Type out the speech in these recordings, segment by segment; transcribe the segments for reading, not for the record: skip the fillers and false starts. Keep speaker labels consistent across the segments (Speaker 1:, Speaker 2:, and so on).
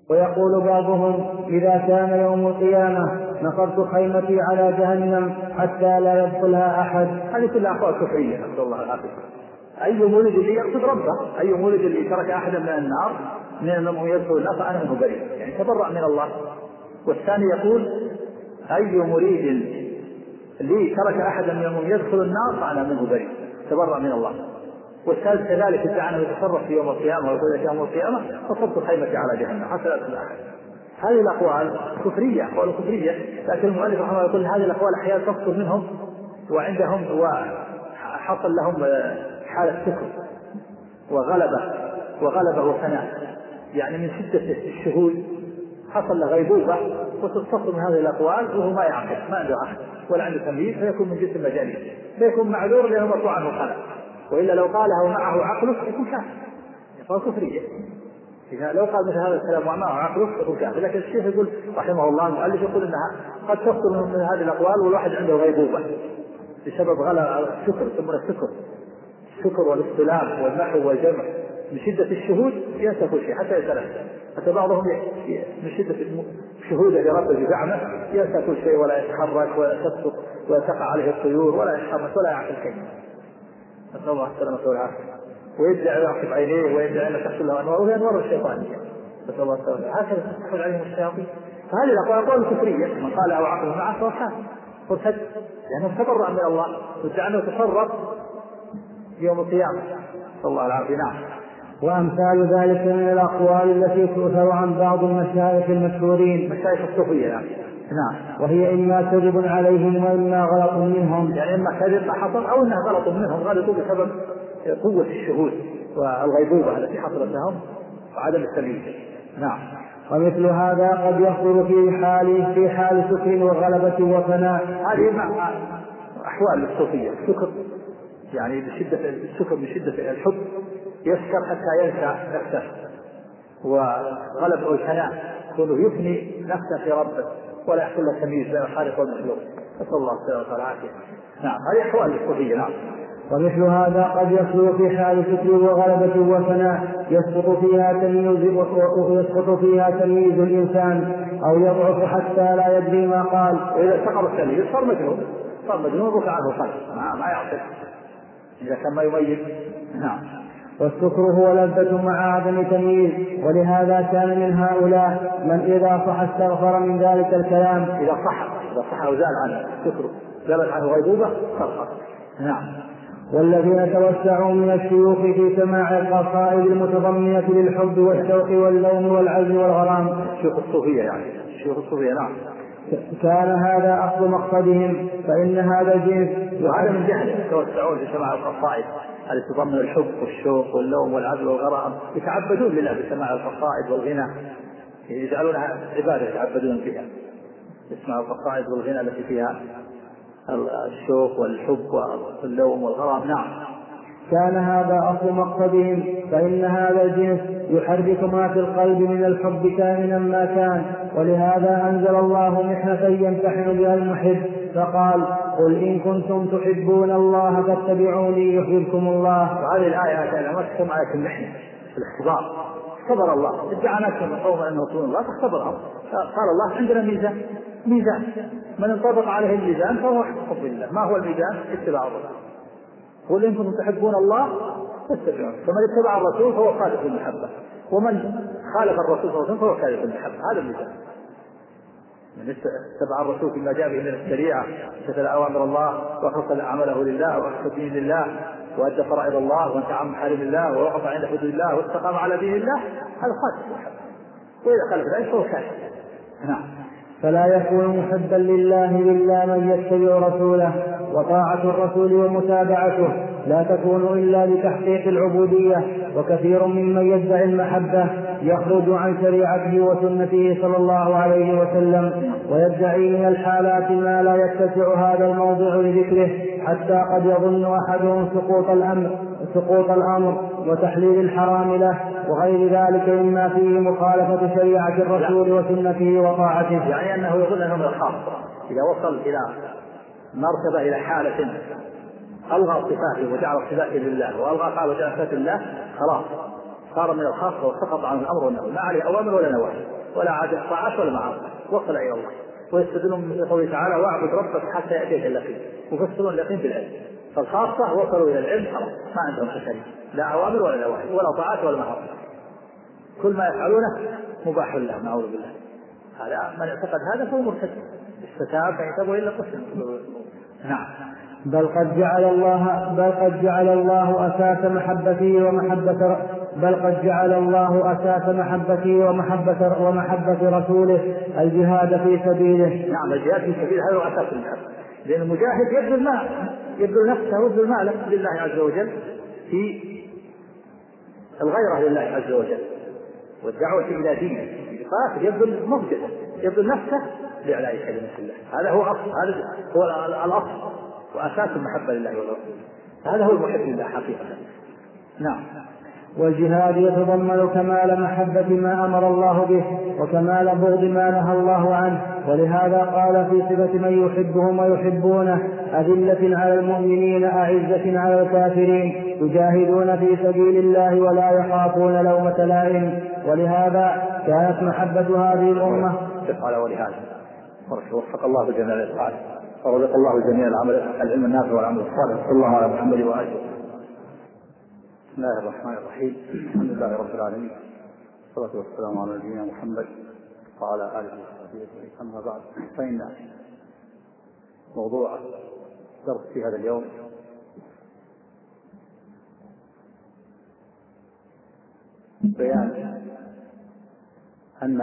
Speaker 1: ويقول بعضهم إذا كان يوم القيامة نصبت خيمتي على جهنم حتى لا يدخلها أحد.
Speaker 2: هذه كلها أقوال كفرية نسأل الله العافية. أي مولد اللي يقصد ربه، أي مولد اللي ترك أحدا من النار من أنهم يدخل النار فأنا منه بريء، يعني تبرأ من الله. والثاني يقول أي مريد اللي ترك أحدا منهم يدخل النار فأنا منه بريء، تبرأ من الله. والثالث كذلك ادعى أنه يتصرف في يوم القيامة ويقول يوم القيامة فصبت خيمتي على جهنم حتى لا يدخل أحد. هذه الأقوال كفرية، أقوال كفرية، لكن المؤلف رحمه الله يقول هذه الأقوال أحيانا تصدر منهم وعندهم وحصل لهم حالة سكر وغلبة وفناء، يعني من شدة الشهود حصل له غيبوبة وتتصدر من هذه الأقوال وهو ما يعقل، ما عنده عقل ولا عنده تمييز، فيكون من جنس المجانين، فيكون معذور لأنه مرفوع عنه الخلق. وإلا لو قاله معه عقله يكون كافر، يقول كفرية. إذا لو قال مثل هذا الكلام ومعه عقله يكون كافر. لكن الشيخ يقول رحمه الله المؤلف يقول إنها قد تصدر من هذه الأقوال والواحد عنده غيبوبة بسبب غلبة السكر، ثم السكر والاصطلاح والنحو والجمع من شدة الشهود ينسى كل شيء حتى يتنفس. حتى بعضهم من شدة شهوده لربه بزعمه ينسى كل شيء ولا يتحرك ولا تسقط ولا تقع عليه الطيور ولا يتحرك ولا يعقل شيء. نسأل الله السلامة والعافية. ويدعي يعقب عينيه ويدعي أن تحصل له أنوار وهي أنوار الشيطانية. نسأل الله السلامة. هكذا تحصل عليهم الشياطين. فهذه الأقوال كفرية، من قال أو عقل معه فهو كافر مرتد لأنه تبرأ من الله وادعى أنه تصرف يوم القيامة. نسأل الله العافية. نعم.
Speaker 1: وأمثال ذلك من الأقوال التي تؤثر عن بعض المشايخ المشهورين،
Speaker 2: مشايخ الصوفية يعني. نعم.
Speaker 1: وهي إما كذب عليهم وإما غلط منهم،
Speaker 2: يعني إما كذب حصل أو إنها غلط منهم، غلطوا بسبب قوة الشهود والغيبوبة التي حصلت لهم وعدم التمييز. نعم.
Speaker 1: ومثل هذا قد يحصل في حال سكر وغلبة وفناء.
Speaker 2: هذه أحوال الصوفية. السكر يعني بشدة السكر من شدة الحب يسكر حتى ينسى نفسه، وغلبه الفناء كونه يفني نفسه في ربه ولا يحصل له تمييز بين الخالق والمخلوق. نسأل الله السلامة والعافية. نعم. هذه أحوال الصوفية. نعم.
Speaker 1: ومثل هذا قد يحصل في حال سكر وغلبة وفناء يسقط فيها تمييز الإنسان أو يضعف حتى لا يدري ما قال.
Speaker 2: وإذا سقط التمييز صار مجنون رفع عنه الخلق ما يعقل إذا كان ما يميز. نعم.
Speaker 1: والسكر هو لذة مع عدم تمييز، ولهذا كان من هؤلاء من إذا صح استغفر من ذلك الكلام.
Speaker 2: إذا صح وزال عنه السكر زالت عنه غيبوبة صرخ. نعم.
Speaker 1: والذين توسعوا من الشيوخ في سماع القصائد المتضمنة للحب والشوق واللوم والعزم والغرام.
Speaker 2: الشيوخ الصوفية يعني الشيوخ الصوفية. نعم.
Speaker 1: كان هذا أصل مقصدهم، فإن هذا الجنس
Speaker 2: وعدم الجهل يتوسعون في سماع القصائد التي تضمن الحب والشوق واللوم والعزم والغرام، يتعبدون لله بسماع القصائد والغنى، يجعلونها عبادة يتعبدون فيها، يسمع القصائد والغنى التي فيها الشوق والحب واللوم والغرام. نعم.
Speaker 1: كان هذا أصل مقصدهم، فإن هذا الجنس يحرك ما في القلب من الحب كائنا ما كان، ولهذا أنزل الله محنة يمتحن بها المحب فقال قل إن كنتم تحبون الله فاتبعوني يحببكم الله.
Speaker 2: وهذه الآية كان أمسكم آية المحنة في الاختبار. اختبر الله ادعى نفسه من قوم أنه رسول الله فاختبرهم، قال الله عندنا ميزان من انطبق عليه الميزان فهو حب الله. ما هو الميزان؟ اتباع الرسول. قل إن كنتم تحبون الله فاتبعون، فمن اتبع الرسول فهو صادق المحبة، ومن خالف الرسول صلى الله عليه وسلم فهو كاذب المحبة. هذا الميزان. من اتبع الرسول فيما جاء به من الشريعة امتثل أوامر الله وخص عمله لله وأخذ دين الله وأدى فرائض الله وانتهى عن محارم الله ووقف عند حدود الله واستقام على دين الله، هذا صادق المحبة. وإذا خالف ذلك فهو كاذب. نعم.
Speaker 1: فلا يكون محبا لله إلا من يتبع رسوله، وطاعة الرسول ومتابعته لا تكون إلا لتحقيق العبودية. وكثير ممن يدعي المحبة يخرج عن شريعته وسنته صلى الله عليه وسلم، ويدعي من الحالات ما لا يتسع هذا الموضع لذكره، حتى قد يظن أحدهم سقوط الأمر وتحليل الحرام له وغير ذلك مما فيه مخالفة شريعة الرسول وسنته وطاعته.
Speaker 2: يعني أنه يظن أنه من الخاص إذا وصل إلى مرتبة إلى حالة ألغى صفاته وجعل صفاته لله وألغى قال وجعل صفاته لله خلاص صار من الخاص وسقط عن الأمر والنهي، ما عليه أوامر ولا نواهي. ولا عاد الطاعات ولا معاصي، وصل إلى الله. ويستدلون من قوله تعالى واعبد ربك حتى يأتيك اليقين، ويفسرون اليقين بالعلم. فالخاصة وصلوا إلى العلم خلاص ما عندهم تكاليف، لا أوامر ولا نواهي ولا طاعات ولا معاصي، كل ما يفعلونه مباح لله، نعوذ بالله. هذا من اعتقد هذا فهو مرتد، استتاب فيتاب إلا قسم. نعم.
Speaker 1: بل قد جعل الله أساس محبته ومحبة رسوله الجهاد في سبيله.
Speaker 2: نعم، الجهاد في سبيله هذا هو أساس المحبة، لأن المجاهد يبذل نفسه ويبذل ماله لله عز وجل في الغيرة لله عز وجل والدعوة إلى دينه، يبذل نفسه لإعلاء كلمة الله. هذا هو الأصل وأساس المحبة لله والرسول، هذا هو المحب لله حقيقة. نعم.
Speaker 1: والجهاد يتضمن كمال محبة ما أمر الله به وكمال بغض ما نهى الله عنه، ولهذا قال في صفة من يحبهم ويحبونه: أذلة على المؤمنين أعزة على الكافرين يجاهدون في سبيل الله ولا يخافون لومة لائم. ولهذا كانت محبة هذه الأمة
Speaker 2: ولهذا وفق الله جميع الإسعاد ورزق الله جميع العلم النافع والعمل الصالح. صلى الله على محمد وآله. بسم الله الرحمن الرحيم. الحمد لله رب العالمين، والصلاة والسلام على نبينا محمد وعلى آله وصحبه أجمعين. أما بعد، فإن موضوع درس في هذا اليوم بيان أن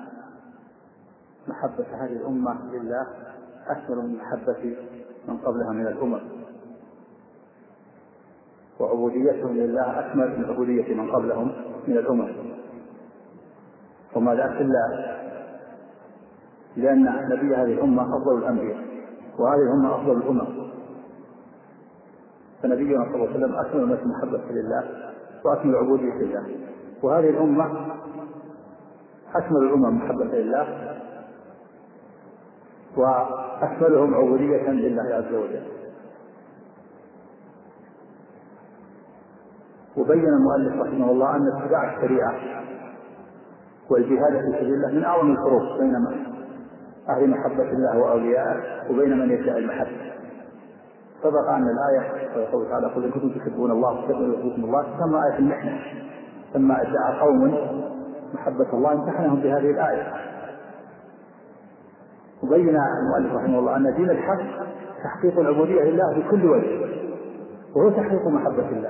Speaker 2: محبة هذه الأمة لله أكثر من محبة من قبلها من الأمم، وعبوديتهم لله أكمل من عبودية من قبلهم من الأمم. وما ذاك إلا لأن نبي هذه الأمة أفضل الأنبياء، وهذه الأمة أفضل الأمم، فنبينا صلى الله عليه وسلم أكمل من محبة لله وأكمل عبودية لله، وهذه الأمة أكمل الأمم محبة لله وأكملهم عبودية لله عز وجل. وبين المؤلف رحمه الله أن اتباع الشريعة والجهاد في سبيل الله من أعظم الفروق بين أهل محبة الله وأوليائه وبين من يدعي المحبة. سبق أن الآية يقول تعالى: قل إن كنتم تحبون الله فاتبعوني يحببكم الله، ثم آية المحنة لما ادعى قوم محبة الله امتحنهم بهذه الآية. وبين المؤلف رحمه الله أن دين الحق تحقيق العبودية لله بكل وجه، وهو تحقيق محبة الله،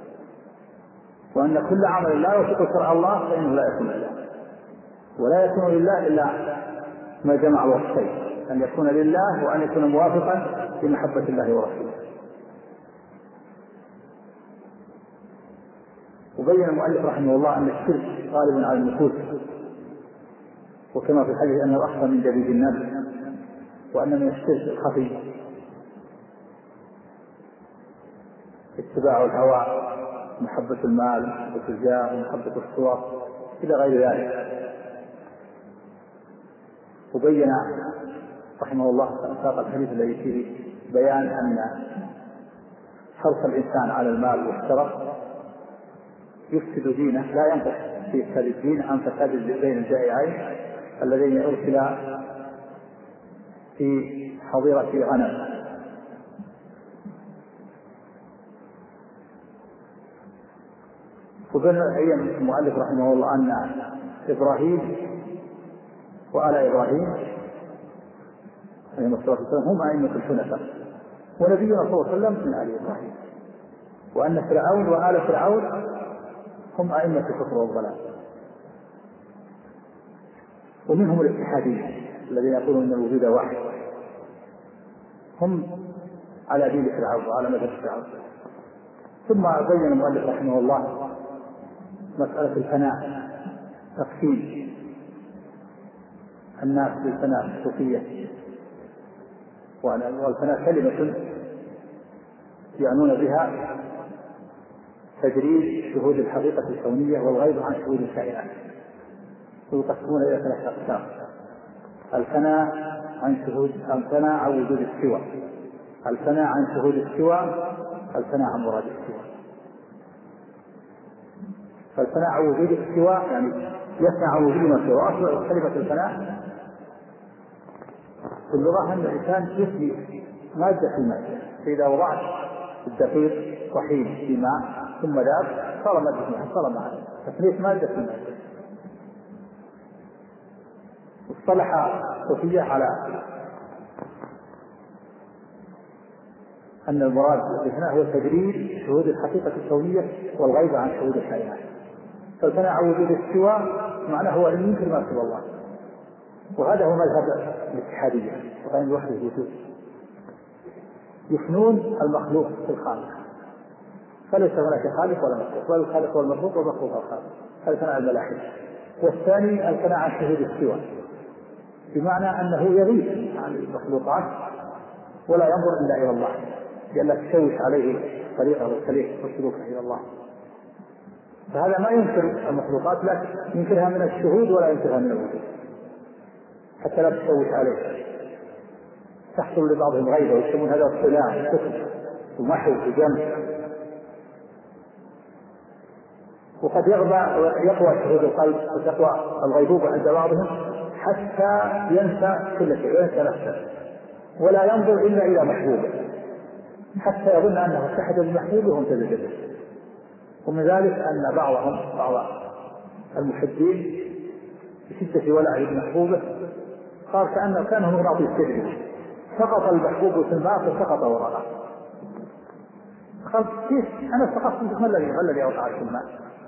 Speaker 2: وأن كل عمل لا يوافق شرع الله فإنه لا يكون لله، ولا يكون لله إلا ما جمع وصفين: أن يكون لله وأن يكون موافقا لمحبة الله ورسوله. وبين المؤلف رحمه الله أن الشرك غالب على النفوس، وكما في الحديث أنه أخفى من دبيب النمل، وأن من الشرك الخفي اتباع الهوى، محبة المال، محبة الجاه، محبة الصور إلى غير ذلك. وبين رحمه الله ساق الحديث الذي فيه بيان أن حرص الإنسان على المال والشرف يفسد دينه، لا ينقص في فساد الدين عن فساد بين الجائعين الذين أرسل في حظيرة غنم. وبين المؤلف رحمه الله أن إبراهيم وآل إبراهيم عليه الصلاة والسلام هم أئمة الحنفاء، ونبينا صلى الله عليه وسلم من آل إبراهيم، وأن فرعون وآل فرعون هم أئمة الكفر والضلال. ومنهم الاتحاديين الذين يقولون أن الوجود واحد، هم على دين فرعون وعلى مذهب فرعون. ثم بين المؤلف رحمه الله مسألة الفناء، تقسيم الناس بالفناء الصوفية، والفناء كلمة يعنون بها تجريد شهود الحقيقة الكونية والغيب عن شهود الكائنات، ويقسمون إلى 3 أقسام: الفناء عن وجود السوى، الفناء عن شهود السوى، الفناء عن مراد السوى. فالفناء عن وجود السوى يعني يصنع وجوده. وأصل كلمة الفناء في اللغة أن الإنسان يفني مادة في مادة، فإذا وضعت الدقيق طحين في ماء ثم ذاب صار مادة، صار معه تفنيت مادة في مادة. اصطلح الصوفية على أن المراد بالفناء هو تجريد شهود الحقيقة الكونية والغيب عن شهود الكائنات. فالفناء عن وجود السوى معناه هو أن ينكر ما سوى الله، وهذا هو مذهب الاتحادية وقائم بوحدة الوجود، يفنون المخلوق في الخالق، فليس هناك خالق ولا مخلوق، بل الخالق والمخلوق والمخلوق والخالق. هذا ثناء الملاحدة. والثاني الثناء عن شهود السوى، بمعنى أنه يغيب عن المخلوقات ولا ينظر إلا إلى الله، لأنك تشوش عليه طريقه والسليك والسلوك إلى الله. فهذا ما ينكر المخلوقات، لكن ينكرها من الشهود ولا ينكرها من الوجود، حتى لا تشوش عليه. تحصل لبعضهم غيبة ويسمون هذا الصلاة والكفر ومحو وجمع. وقد يقوى شهود القلب وتقوى الغيبوبة عند بعضهم حتى ينسى كل شيء وينسى نفسه ولا ينظر إلا إلى محبوبه، حتى يظن أنه اتحد بالمحبوب وهم تزوجه. ومن ذلك أن بعض المحبين بشدة ولعه بمحبوبه صار كأنه مغناطيس سري، سقط المحبوب في الماء فسقط وراءه. قال كيف أنا سقطت؟ ما الذي أوقع في الماء؟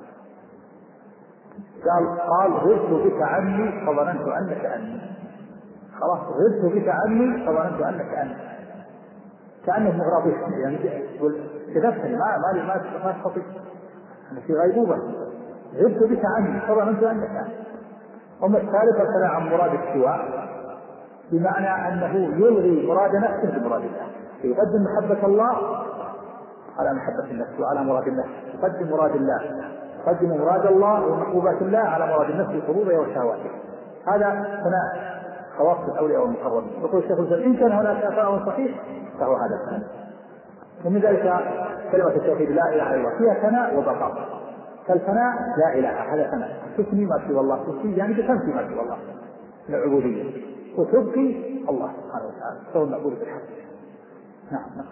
Speaker 2: قال غرت بك عني فظننت أنك أني. خلاص غرت بك عني فظننت أنك أني، كأنه مغناطيس يعني في نفسه ما استطيع، أنا في غيبوبة. غرت بك عني فظننت أنك أني. أما الثالث فكان عن مراد السواء، بمعنى أنه يلغي مراد نفسه بمراد الله، يقدم محبة الله على محبة النفس وعلى مراد النفس، يقدم مراد الله، يقدم مراد الله ومحبوبات الله على مراد النفس وحظوظه وشهواته. هذا ثناء خواص الأولياء والمقربين. يقول الشيخ الإسلام إن كان هناك ثناء صحيح فهو هذا الثناء. ومن ذلك كلمة التوحيد لا إله إلا الله، فيها ثناء وبقاء. فالثناء لا إله هذا ثناء، تثني ما سوى الله، تثني يعني بتنفي ما سوى الله من العبودية، وتبقي الله سبحانه وتعالى فهو المعبود بالحق. نعم.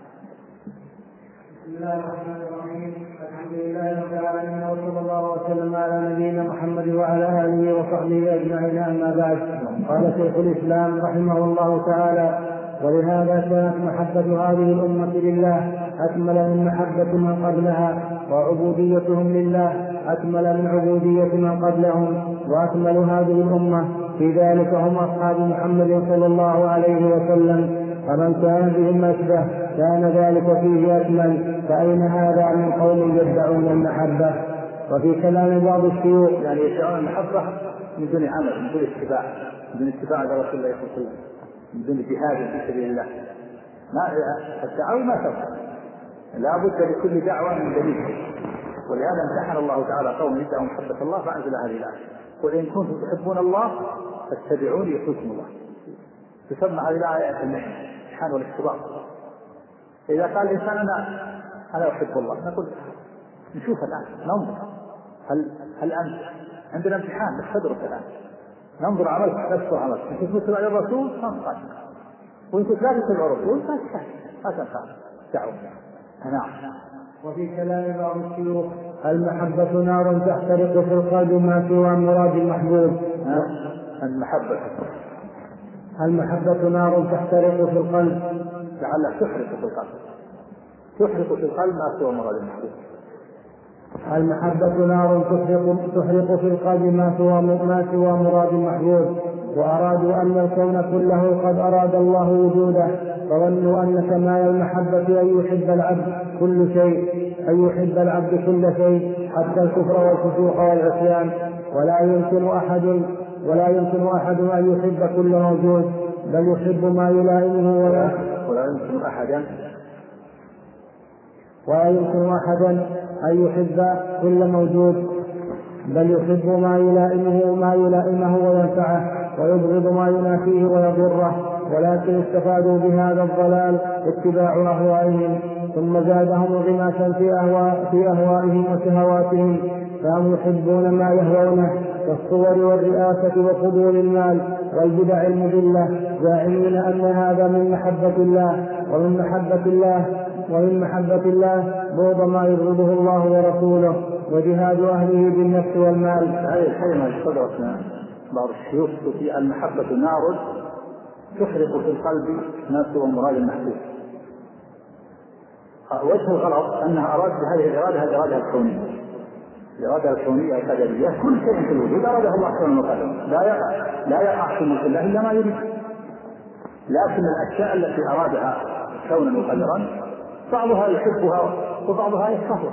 Speaker 1: بسم الله الرحمن الرحيم. الحمد لله رب العالمين، وصلى الله وسلم على نبينا محمد وعلى اله وصحبه اجمعين. اما بعد، قال شيخ الاسلام رحمه الله تعالى: ولهذا كانت محبة هذه الأمة لله أكمل من محبة من قبلها، وعبوديتهم لله أكمل من عبودية من قبلهم. وأكمل هذه الأمة في ذلك هم أصحاب محمد صلى الله عليه وسلم، فمن كان بهم أشبه كان ذلك فيه أكمل. فأين هذا من قوم يدعون المحبة؟ وفي كلام بعض الشيوخ
Speaker 2: يعني يدعون المحبة من دون عمل، من دون اتباع لرسول الله صلى الله عليه وسلم، من دون جهاد في سبيل الله. الدعوة ما تنفع، لا بد لكل دعوة من دليل. ولهذا امتحن الله تعالى قوم يدعوا محبة الله فأنزل هذه الآية: قل إن كنتم تحبون الله فاتبعوني يحببكم الله. تسمى هذه الآية الامتحان والاختبار. إذا قال الإنسان أنا أحب الله، نقول نشوف الآن، ننظر هل أنت عندنا امتحان نختبرك الآن، ننظر عملك نفسه عملك. إن كنت تتبع الرسول فانقل، وإن كنت لا تتبع الرسول لا تنفع دعوة. نعم.
Speaker 1: وفي كلام بعض الشيوخ: المحبة نار تحترق في القلب ما سوى مراد المحبوب. المحبة نار تحترق في القلب،
Speaker 2: لعلها تحرق في القلب ما سوى مراد المحبوب.
Speaker 1: المحبة نار تحرق في القلب ما سوى مراد المحبوب. وأرادوا أن الكون كله قد أراد الله وجوده، فظنوا أن كمال المحبة أن يحب العبد كل شيء، أن يحب العبد كل شيء حتى الكفر والفسوق والعصيان. ولا يمكن أحد أن يحب كل موجود، بل يحب ما يلائمه.
Speaker 2: ولا يمكن
Speaker 1: أحدا أن يحب كل موجود، بل يحب ما يلائمه وينفعه، ويبغض ما ينافيه ويضره. ولكن استفادوا بهذا الضلال اتباع أهوائهم، ثم زادهم انغماسا في أهوائهم وشهواتهم، كانوا يحبون ما يهوونه كالصور والرئاسة وفضول المال والبدع المضلة، زاعمين أن هذا من محبة الله، ومن محبة الله بغض ما يبغضه الله ورسوله وجهاد أهله بالنفس والمال.
Speaker 2: هذه الكلمة صدرت بعض الشيوخ في المحبة نار تحرق في القلب ما سوى مراد المحبوب. وجه الغلط أنها أراد بهذه الإرادة الإرادة الكونية، الإرادة الكونية القدرية، كل شيء في الوجود أراده الله كونا وقدرا، لا يقع في ملك الله إلا ما يريد. لكن الأشياء التي أرادها كونا وقدرا بعضها يحبها وبعضها يكرهها.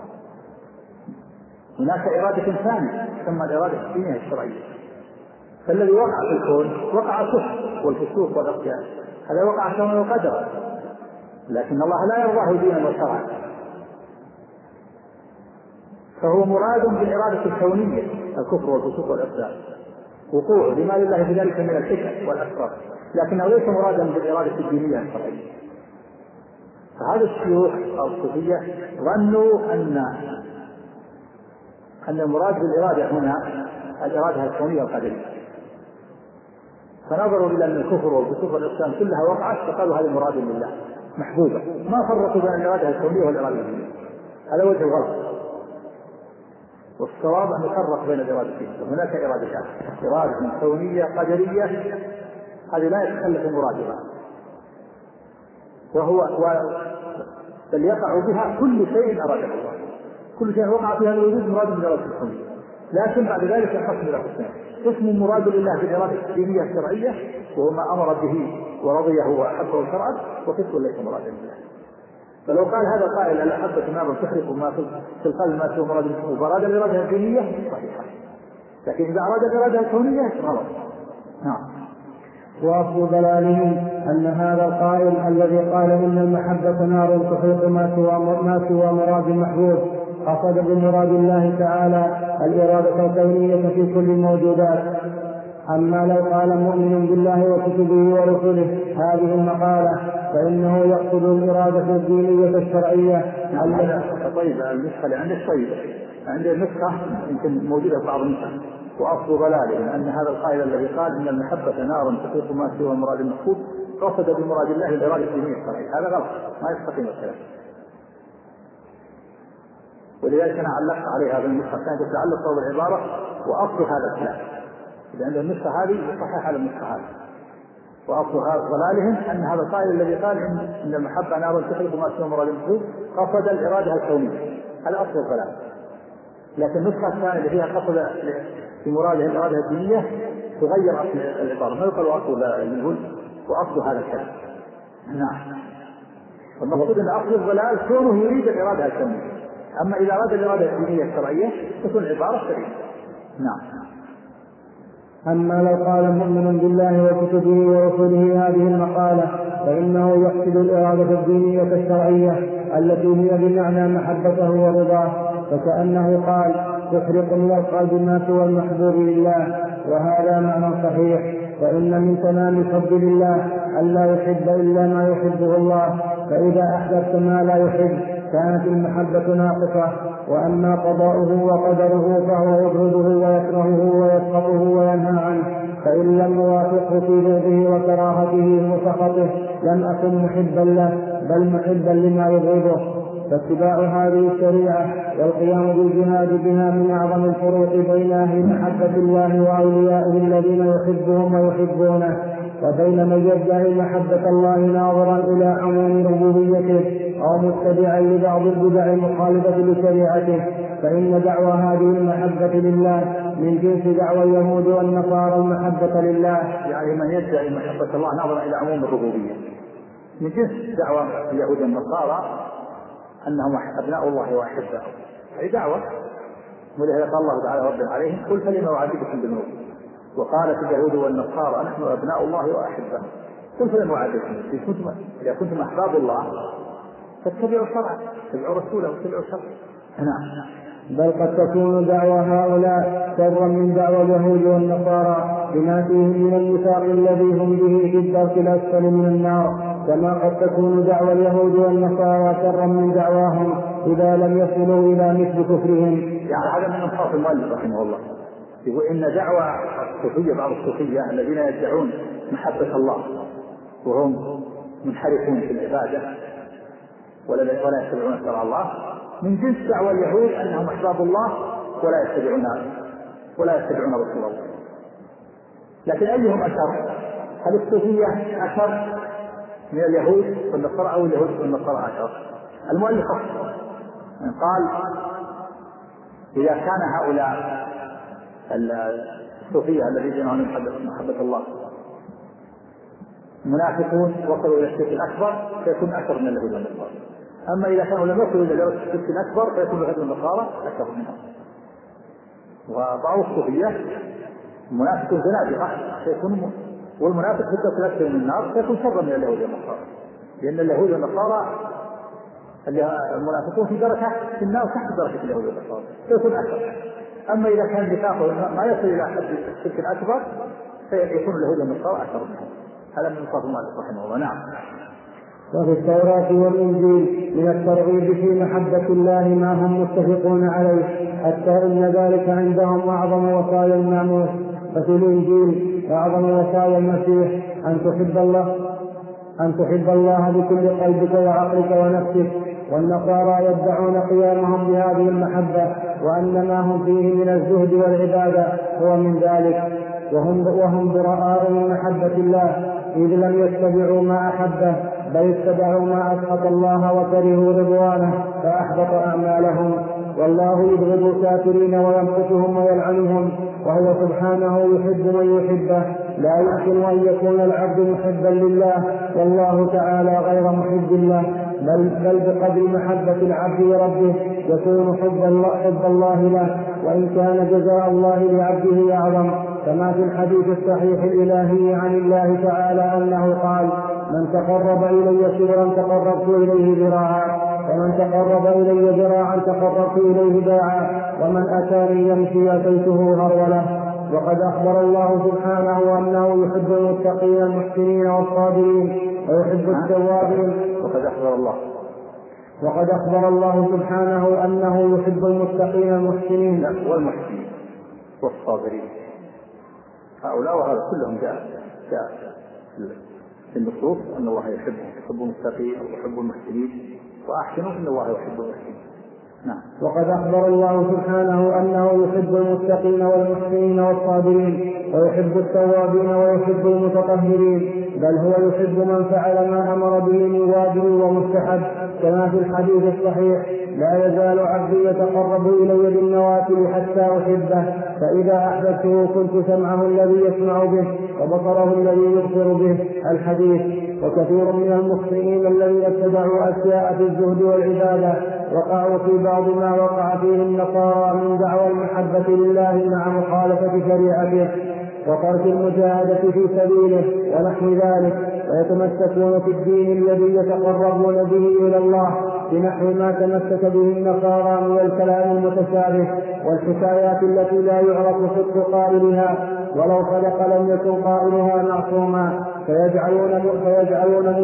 Speaker 2: هناك إرادة ثانية تسمى الإرادة الدينية الشرعية، فالذي وقع في الكون وقع الكفر والفسوق والعصيان، هذا وقع كونا وقدرا، لكن الله لا يرضاه دينا وشرعا، فهو مراد بالإرادة الكونية الكفر والفسوق والعصيان وقوع لما لله في ذلك من الحكم والأسرار، لكنه ليس مرادا بالإرادة الدينية الشرعية. فهذا الشيوخ الصوفية ظنوا أن المراد بالإرادة هنا الإرادة الكونية القدرية، فنظروا إلى أن الكفر والفسوق والعصيان كلها وقعت فقالوا هذا مراد لله محبوبة، ما فرقوا بين الإرادة الكونية والإرادة الدينية. هذا وجه الغلط، والصواب أن يفرق بين الإرادتين. هناك إرادتان، إرادة كونية قدرية هذه لا يتخلف مرادها، بل يقع بها كل شيء أراده الله، كل شيء وقع في هذا الوجود مراد بالإرادة الكونية، لكن بعد ذلك ينقسم إلى قسمين: قسم مراد لله بالإرادة الدينية الشرعية وهو ما أمر به ورضيه وأحبه شرعا، وقسم ليس مرادا لله. فلو قال هذا قائل الأحبة نار تحرق ما في القلب ما سوى مراد المحبوب وأراد الإرادة الدينية صحيحة، لكن إذا أراد الإرادة الكونية غلط. نعم.
Speaker 1: وأصل ضلالهم أن هذا القائل الذي قال إن المحبة نار تحرق ما سوى مراد المحبوب قصد بمراد الله تعالى الإرادة الكونية في كل الموجودات. أما لو قال مؤمن بالله وكتبه ورسله هذه المقالة فإنه يقصد الإرادة الدينية الشرعية.
Speaker 2: طيب النسخة اللي عندك طيبة، عند النسخة يمكن موجودة في بعض النسخ. وأصل ضلاله أن هذا القائل الذي قال إن المحبة نار تحرق ما سوى مراد المحبوب قصد بمراد الله الإرادة الدينية الشرعية، هذا غلط، ما يستقيم الكلام. ولذلك أنا علقت عليه هذا النسخة، كانت تتعلق بالعبارة وأصل هذا الكلام، إذا عند النسخة هذه صحيح على النسخة هذه. وأصل ضلالهم أن هذا القائل الذي قال إن المحبة نار تحرق ما سوى مراد المحبوب قصد الإرادة الكونية، هذا أصل الضلال. لكن النسخة الثانية اللي فيها قصد في مراده الإرادة الدينية تغير أصل العبارة، ما يقال أصل الجهل وأصل هذا الكلام. نعم. والمقصود أن أصل الضلال كونه يريد الإرادة الكونية، أما إذا أراد الإرادة الدينية الشرعية تكون العبارة سليمة. نعم.
Speaker 1: أما لو قال مؤمن بالله وكتبه ورسله هذه المقالة فإنه يقصد الإرادة الدينية الشرعية التي هي بمعنى محبته ورضاه، فكأنه قال تحرق من القلب ما سوى المحبوب لله، وهذا معنى صحيح. فإن من تمام الحب لله ألا يحب إلا ما يحبه الله، فإذا أحببت ما لا يحب كانت المحبة ناقصة. وأما قضاؤه وقدره فهو يبغضه ويكرهه ويسخطه وينهى عنه، فإن لم يوافقه في بغضه وكراهته وسخطه لم أكن محبا له بل محبا لما يبغضه. فاتباع هذه الشريعة والقيام بالجهاد بها من أعظم الفروق بين أهل محبة الله وأوليائه الذين يحبهم ويحبونه، وبين من يدعي محبة الله ناظرا إلى عموم ربوبيته أو متبعا لبعض البدع المخالفة لشريعته. فإن دعوى هذه المحبة لله من جنس دعوى اليهود والنصارى المحبة لله،
Speaker 2: يعني من يدعي محبة الله ناظرا إلى عموم الربوبية من جنس دعوى اليهود والنصارى أنهم أبناء الله وأحبه، هذه دعوة. ولهذا قال الله تعالى رد عليهم قل فلم أعذبكم بالنور، وقالت اليهود والنصارى نحن أبناء الله وأحبه، قل فلم أعذبكم إذا كنتم أحباب الله فاتبعوا الشرع، اتبعوا رسوله واتبعوا الشرع. نعم.
Speaker 1: بل قد تكون دعوى هؤلاء شرا من دعوى اليهود والنصارى بما فيهم من الميثاق الذي هم به في الدرك الأسفل من النار، كما قد تكون دعوى اليهود والنصارى شرا من دعواهم إذا لم يصلوا إلى مثل كفرهم.
Speaker 2: يعني هذا من انصاف المؤلف رحمه الله، يقول إن دعوى الصوفية بعض الصوفية الذين يدعون محبة الله وهم منحرفون في العبادة ولا يتبعون شرع الله من جنس دعوى اليهود أنهم أحباب الله ولا يتبعون رسول الله. لكن أيهم أشر؟ هل الصوفية أشر من اليهود والنصارى أو اليهود والنصارى أشر؟ المؤلف قال إذا كان هؤلاء الصوفية الذين يدعون محبة الله منافقون وصلوا إلى الشرك الأكبر فيكون أشر من اليهود والنصارى. أما إذا كانوا لم يصلوا إلى الشرك الأكبر فيكون اليهود والنصارى أشر منهم. وبعض الصوفية منافق زنادقة فيكون، والمنافق في الدرك الأكثر من النار فيكون شر من اليهود والنصارى، لأن اليهود والنصارى المنافقون في دركة في النار تحت دركة اليهود والنصارى فيكون أكثر. أما إذا كان نفاقه ما يصل إلى حد الشرك الأكبر فيكون اليهود والنصارى أكثر منهم. هذا من صفات المؤلف رحمه الله. نعم.
Speaker 1: وفي التوراة والإنجيل من الترغيب في محبة الله ما هم متفقون عليه، حتى إن ذلك عندهم أعظم وصايا الناموس. ففي الإنجيل أعظم وصايا المسيح أن تحب الله بكل قلبك وعقلك ونفسك. والنصارى يدعون قيامهم بهذه المحبة وأن ما هم فيه من الزهد والعبادة هو من ذلك، وهم براء من محبة الله، إذ لم يتبعوا ما أحبه بل اتبعوا ما أسخط الله وكرهوا رضوانه فأحبط أعمالهم. والله يبغض الكافرين ويمقتهم ويلعنهم، وهو سبحانه يحب من يحبه. لا يمكن أن يكون العبد محبا لله والله تعالى غير محب له، بل بقدر محبة العبد لربه يكون حب الله له، وإن كان جزاء الله لعبده أعظم، كما في الحديث الصحيح الإلهي عن الله تعالى أنه قال: من تقرب إلي شبرا تقربت إليه ذراعا، ومن تقرب إلي ذراعا تقربت إليه باعا، ومن أتاني يمشي أتيته هروله. وقد أخبر الله سبحانه أنه يحب المتقين المحسنين والصابرين ويحب التوابين. وقد أخبر الله سبحانه أنه يحب المتقين المحسنين
Speaker 2: والمحسنين والصابرين. هؤلاء وهذا كلهم جاء في النصوص أن الله يحب المتقين ويحب المحسنين، وأحسنوا إن الله يحب المحسنين. نعم.
Speaker 1: وقد أخبر الله سبحانه أنه يحب المتقين والمحسنين والصابرين ويحب التوابين ويحب المتطهرين، بل هو يحب من فعل ما أمر به من واجب ومستحب، كما في الحديث الصحيح: لا يزال عبدي يتقرب إلي بالنوافل حتى أحبه، فإذا أحببته كنت سمعه الذي يسمع به وبصره الذي يبصر به. الحديث. وكثير من المخطئين الذين اتبعوا أشياء في الزهد والعبادة وقعوا في بعض ما وقع فيه النصارى من دعوى المحبة لله مع مخالفة شريعته وترك المجاهدة في سبيله ونحو ذلك، ويتمسكون في الدين الذي يتقربون به إلى الله بنحو ما تمسك به النصارى من الكلام المتشابه والحكايات التي لا يعرف صدق قائلها، ولو صدق لم يكن قائلها معصوما، فيجعلون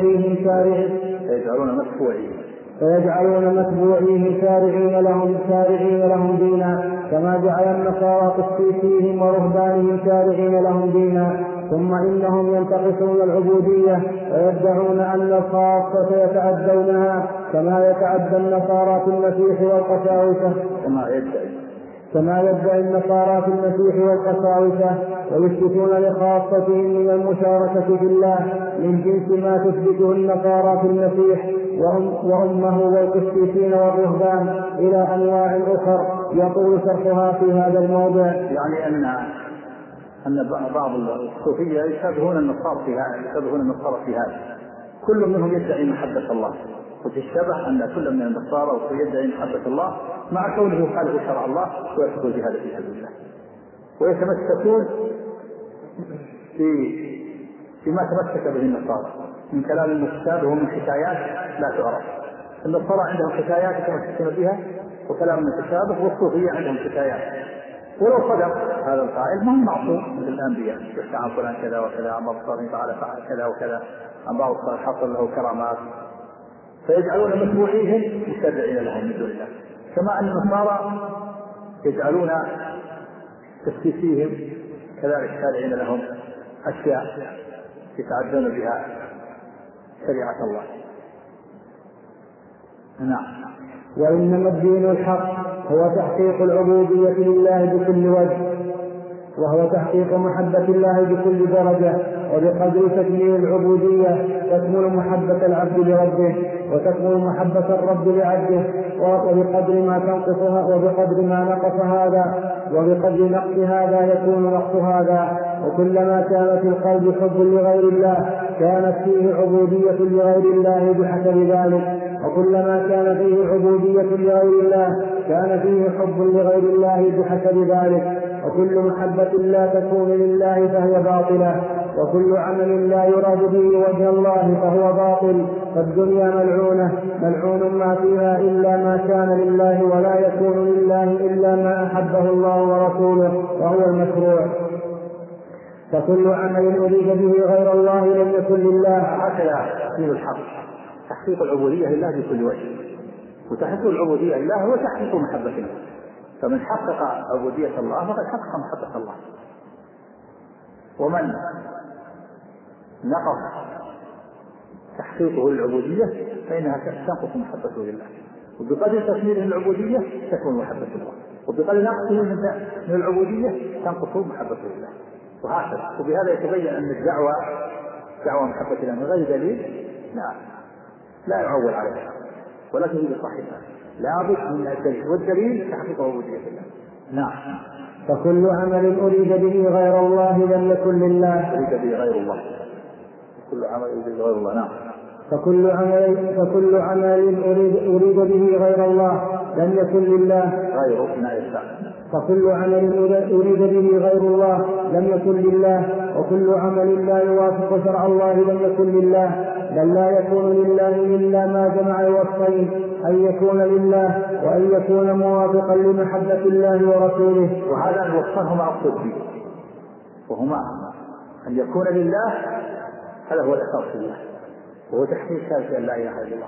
Speaker 1: متبوعيه شارعين لهم دينا، كما جعل النصارى قسيسيهم ورهبانهم شارعين لهم دينا. ثم إنهم ينتقصون العبودية ويدعون أن الخاصة يتعدونها كما يتعدى النصارى في المسيح والقساوسة، ويثبتون لخاصتهم من المشاركة في الله من جنس ما تثبته النصارى في المسيح وأمه والقسيسين والرهبان إلى أنواع أخر يطول شرحها في هذا الموضع.
Speaker 2: يعني أن بعض الصوفية يشابهون النصارى في هذا، كل منهم يدعي محبة الله، وفي الشبه أن كل من النصارى يدعي محبة الله مع كونه يخالف شرع الله ويحب الجهاد في سبيل الله، ويتمسكون فيما تمسك به النصارى من كلام متشابه ومن حكايات لا تعرف. النصارى عندهم حكايات يتمسكون بها وكلام متشابه، والصوفية عندهم حكايات، ولو صدق هذا القائل ما هو معصوم من الأنبياء، يحكى عن فلان كذا وكذا، عن بعض الصالحين تعالى فعل كذا وكذا، عن بعض الصالحين حصل له كرامات، فيجعلون متبوعيهم مشرعين لهم من دون الله، كما أن النصارى يجعلون تسكيسيهم كذلك شارعين لهم أشياء يتعدون بها شريعة الله. نعم.
Speaker 1: وإنما الدين الحق هو تحقيق العبودية لله بكل وجه، وهو تحقيق محبة الله بكل درجة، وبقدر تكميل العبودية تكمل محبة العبد لربه، وتكمل محبة الرب لعبده، وبقدر ما تنقصها وبقدر ما نقص هذا وبقدر نقص هذا يكون نقص هذا. وكلما كان في القلب حب لغير الله كانت فيه عبودية لغير الله بحسب ذلك، وكلما كان فيه عبودية لغير الله كان فيه حب لغير الله بحسب ذلك. وكل محبة لا تكون لله فهي باطلة، وكل عمل لا يراد به وجه الله فهو باطل. فالدنيا ملعون ما فيها إلا ما كان لله، ولا يكون لله إلا ما أحبه الله ورسوله وهو المشروع. فكل عمل أريد به غير الله لم يكن لله.
Speaker 2: هكذا تحقيق الحق، تحقيق العبودية لله بكل وجه، وتحقيق العبودية لله هو تحقيق محبة الله. فمن حقق عبودية الله فقد حقق محبة الله، ومن نقص تحقيقه للعبودية فإنها تنقص محبته لله، وبقدر تكميله العبودية تكون محبة الله، وبقدر نقصه من العبودية تنقص محبته لله، وهكذا. وبهذا يتبين أن دعوة محبة الله من غير دليل لا يعول عليها ولا تجد صحيحة، لا بد من الدليل، والدليل تحقيق عبودية الله. نعم.
Speaker 1: فكل عمل أريد به غير الله لم يكن لله.
Speaker 2: أريد به غير الله، كل عمل أريد به غير الله. نعم.
Speaker 1: فكل عمل أريد به غير الله لم يكن لله. فكل عمل أريد به غير الله لم يكن لله، وكل عمل لا يوافق شرع الله لم يكن لله، بل لا يكون لله إلا ما جمع الوصفين، أن يكون لله وأن يكون موافقا لمحبة الله ورسوله.
Speaker 2: وهذا الوصفان هما أقصد به، وهما أن يكون لله، هذا هو الأساس لله، وهو تحقيق شهادة أن لا إله إلا الله،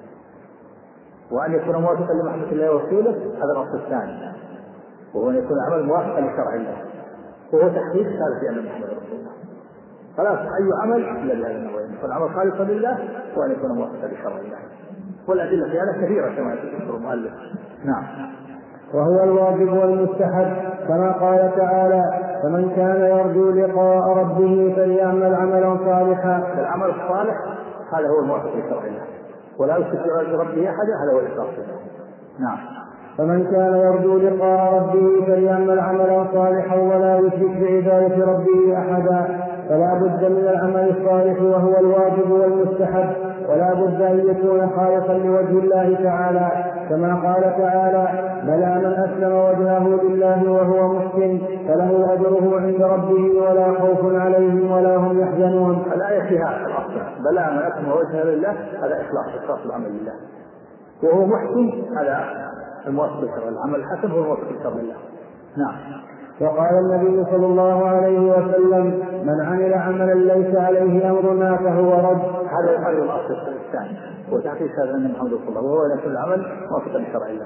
Speaker 2: وأن يكون موافقا لمحبة الله ورسوله، هذا الأصل الثاني، وهو أن يكون عمل موافقا لشرع الله، وهو تحقيق شهادة أن محمد رسول الله. خلاص أي عمل إلا بهذا النوعين، فالعمل خالصا لله وأن يكون موافقا لشرع الله، والأدلة في هذا كثيرة كما يذكر المؤلف. نعم.
Speaker 1: وهو الواجب والمستحب، كما قال تعالى: فمن كان يرجو لقاء ربه فليعمل عملا صالحا.
Speaker 2: العمل الصالح هذا هو الموافق لشرع الله، ولا يشرك بربه أحدا، هذا هو الإخلاص. نعم.
Speaker 1: فمن كان يرجو لقاء ربه فليعمل عملا صالحا ولا يشرك بعبادة ربه أحدا. فلا بد من العمل الصالح وهو الواجب والمستحب، ولا بد أن يكون خالصا لوجه الله تعالى، كما قال تعالى: بلى من أسلم وجهه لله وهو محسن فله أجره عند ربه ولا خوف عليهم ولا هم يحزنون.
Speaker 2: الآية فيها الأصل: بلى من أسلم وجهه لله، هذا إخلاص العمل لله، وهو محسن، هذا الموافق لشرع الله. العمل الحسن هو الموافق لشرع الله. نعم.
Speaker 1: وقال النبي صلى الله عليه وسلم: من عمل عملا ليس عليه أمرنا فهو رد.
Speaker 2: هذا يقال الأصل الثاني، وتحقيق هذا أن محمد رسول الله، وهو أن كل عمل موافق لشرع الله.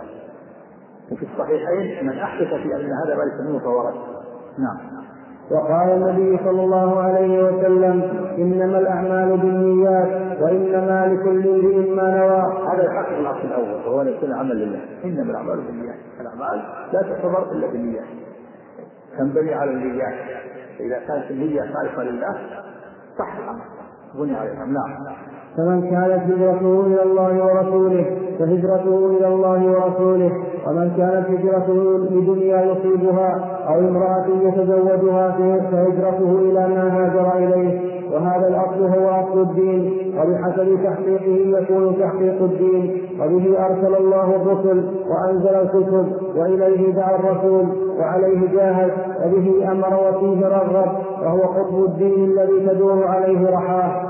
Speaker 2: وفي الصحيحين: من أحدث في أن هذا ما ليس منه فهو رد. نعم.
Speaker 1: وقال النبي صلى الله عليه وسلم: إنما الأعمال بالنيات وإنما لكل امرئ ما نوى.
Speaker 2: هذا يحقق الأصل الأول، وهو أن يكون عمل لله. إنما الأعمال بالنيات، الأعمال لا تعتبر إلا بالنيات، تنبني على النيات، فإذا كانت النية خالصة لله صح العمل، بني على العمل. نعم.
Speaker 1: فمن كانت هجرته إلى الله ورسوله فهجرته إلى الله ورسوله، ومن كانت هجرته لدنيا يصيبها أو امرأة يتزوجها فهجرته إلى ما هاجر إليه. وهذا الأصل هو أصل الدين، وبحسب تحقيقه يكون تحقيق الدين، وبه أرسل الله الرسل وأنزل الكتب، وإليه دعا الرسول وعليه جاهد، وبه أمر وفيه رغب، وهو قطب الدين الذي تدور عليه رحاه.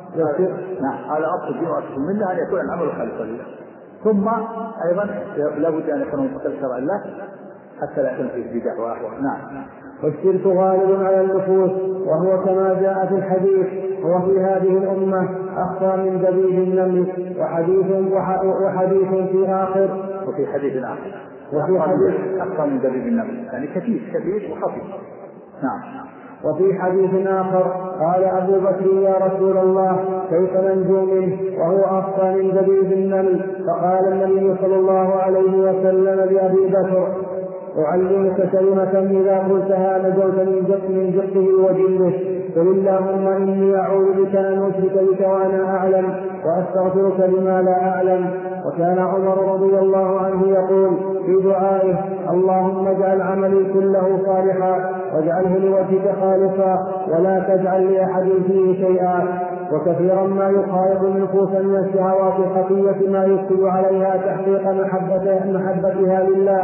Speaker 2: نعم. هذا أصل الدين، وأصل منه أن يكون العمل خالصا لله، ثم أيضا لا بد أن يكون متقل شرع الله حتى لا يكون فيه بدع وأهواء. نعم.
Speaker 1: والشرك غالب على النفوس، وهو كما جاء في الحديث: هو في هذه الأمة أخفى من دبيب النمل. وحديث في آخر
Speaker 2: وفي حديث أخفى من دبيب النمل، يعني كثير وخفي. نعم.
Speaker 1: وفي حديث آخر قال أبو بكر يا رسول الله كيف ننجو منه وهو أخفى من دبيب النمل؟ فقال النبي صلى الله عليه وسلم لأبي بكر أعلمك كلمة إذا قلتها نجوت من جقه وجلده، قل اللهم إني أعوذ بك أن أشرك بك وأنا أعلم وأستغفرك لما لا أعلم. وكان عمر رضي الله عنه يقول في دعائه اللهم اجعل عملي كله صالحا واجعله لوجهك خالصا ولا تجعل لأحد فيه شيئا. وكثيرا ما يخالط النفوس من الشهوات الخفية ما يفسد عليها تحقيق محبتها لله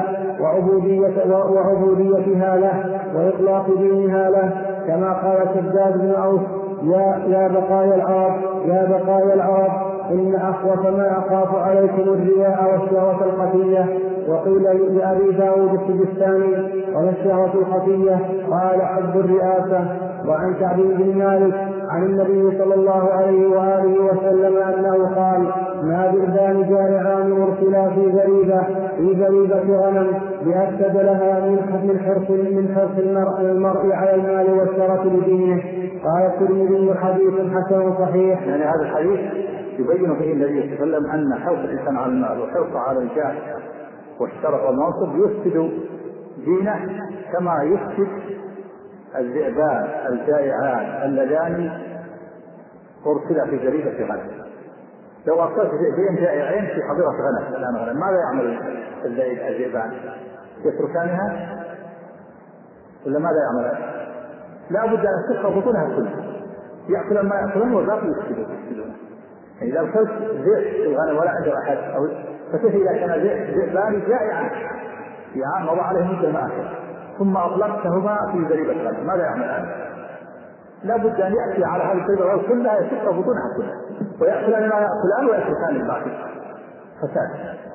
Speaker 1: وعبوديتها له وإطلاق دينها له، كما قال شداد بن أوس يا بقايا العرب إن أخوف ما أخاف عليكم الرياء والشهوة الخفية. وقيل لأبي داود السجستاني وما الشهوة الخفية؟ قال حب الرئاسة. وعن كعب بن مالك عن النبي صلى الله عليه وآله وسلم أنه قال ما ذئبان جائعان مرسلا في زريبة غنم بأفسد لها من حرص المرء على المال والشرف لدينه. قال الترمذي حديث حسن صحيح.
Speaker 2: يعني هذا الحديث يبين فيه النبي صلى الله عليه وسلم أن حرص الإنسان على المال وحرصه على الجاه والشرف والمنصب يفسد دينه كما يفسد الذئبان الجائعان اللذان أرسل في زريبة غنم. لو أرسلت ذئبين جائعين في حظيرة غنم ماذا يعمل الذئبان؟ يتركانها ولا ماذا يعمل؟ لا بد أن تشق بطونها كلها، يأكل ما يأكلون والباقي يفسدون. إذا أرسلت ذئب في الغنم ولا عنده أحد فكيف إذا كان ذئبان جائعان مضى عليهم مثل ما أكل ثم أطلقتهما في زريبة غنم ماذا يعمل؟ لا بد أن يأتي على هذه الزريبة كلها يشق بطونها كلها ويأكلان ما يأكلان ويتركان الباقي فساد.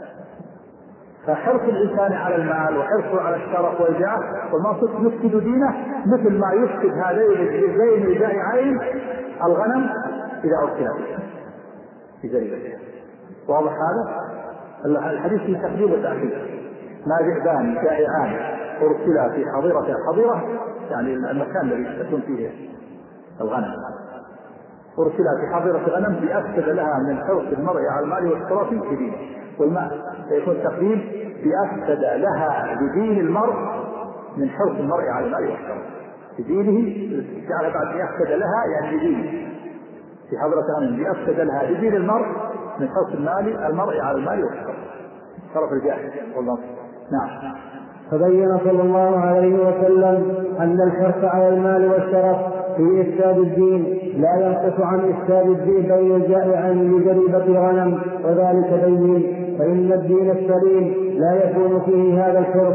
Speaker 2: فحرص الإنسان على المال وحرصه على الشرف والجاه والمنصب يفسد دينه مثل ما يفسد هذين الذئبين الجائعين الغنم إذا أرسل في زريبته. واضح هذا؟ الحديث في تقديم وتأخير. ما ذئبان جائعان أرسلا في حظيرة يعني المكان الذي تكون فيه الغنم أرسلا في حظيرة غنم بأفسد لها من حرص المرء على المال والشرف في دينه. والماء يكون تقديم بأفسد لها لدين المرء من حرص المرء على المال والشرف في دينه، جعل بعد يفسد لها يعني لدينه في حضرة غنم بأفسد لها لدين المرء من حرص المرء على المال والشرف شرف الجاهل والنصر. نعم.
Speaker 1: فبين صلى الله عليه وسلم أن الحرص على المال والشرف في إفساد الدين لا ينقص عن إفساد الذئبين الجائعين لزريبة غنم، وذلك بين فإن الدين السليم لا يكون فيه هذا الحرص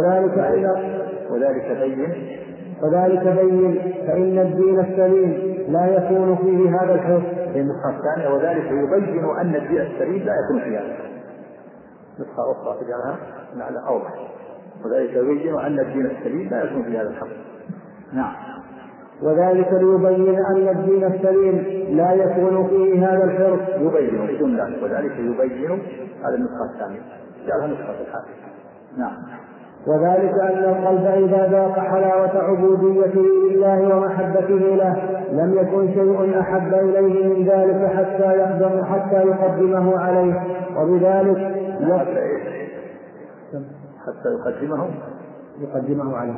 Speaker 1: وذلك بين فإن الدين السليم لا يكون فيه هذا الحرص.
Speaker 2: في النسخة الثانية وذلك يبين أن الدين السليم لا يكون فيه هذا. نسخة أخرى تجعلها على أوضح وذلك يبين أن الدين السليم لا يكون فيه هذا الحرص. نعم.
Speaker 1: وذلك ليبين أن الدين السليم لا يكون فيه هذا الحرص.
Speaker 2: يبين وذلك يبين هذا النسخة الثانية جعلها نسخة الحادثة. نعم.
Speaker 1: وذلك أن القلب إذا ذاق حلاوة عبوديته لله ومحبته له لم يكن شيء أحب إليه من ذلك حتى يقدمه عليه، وبذلك
Speaker 2: حتى
Speaker 1: يقدمه عليه.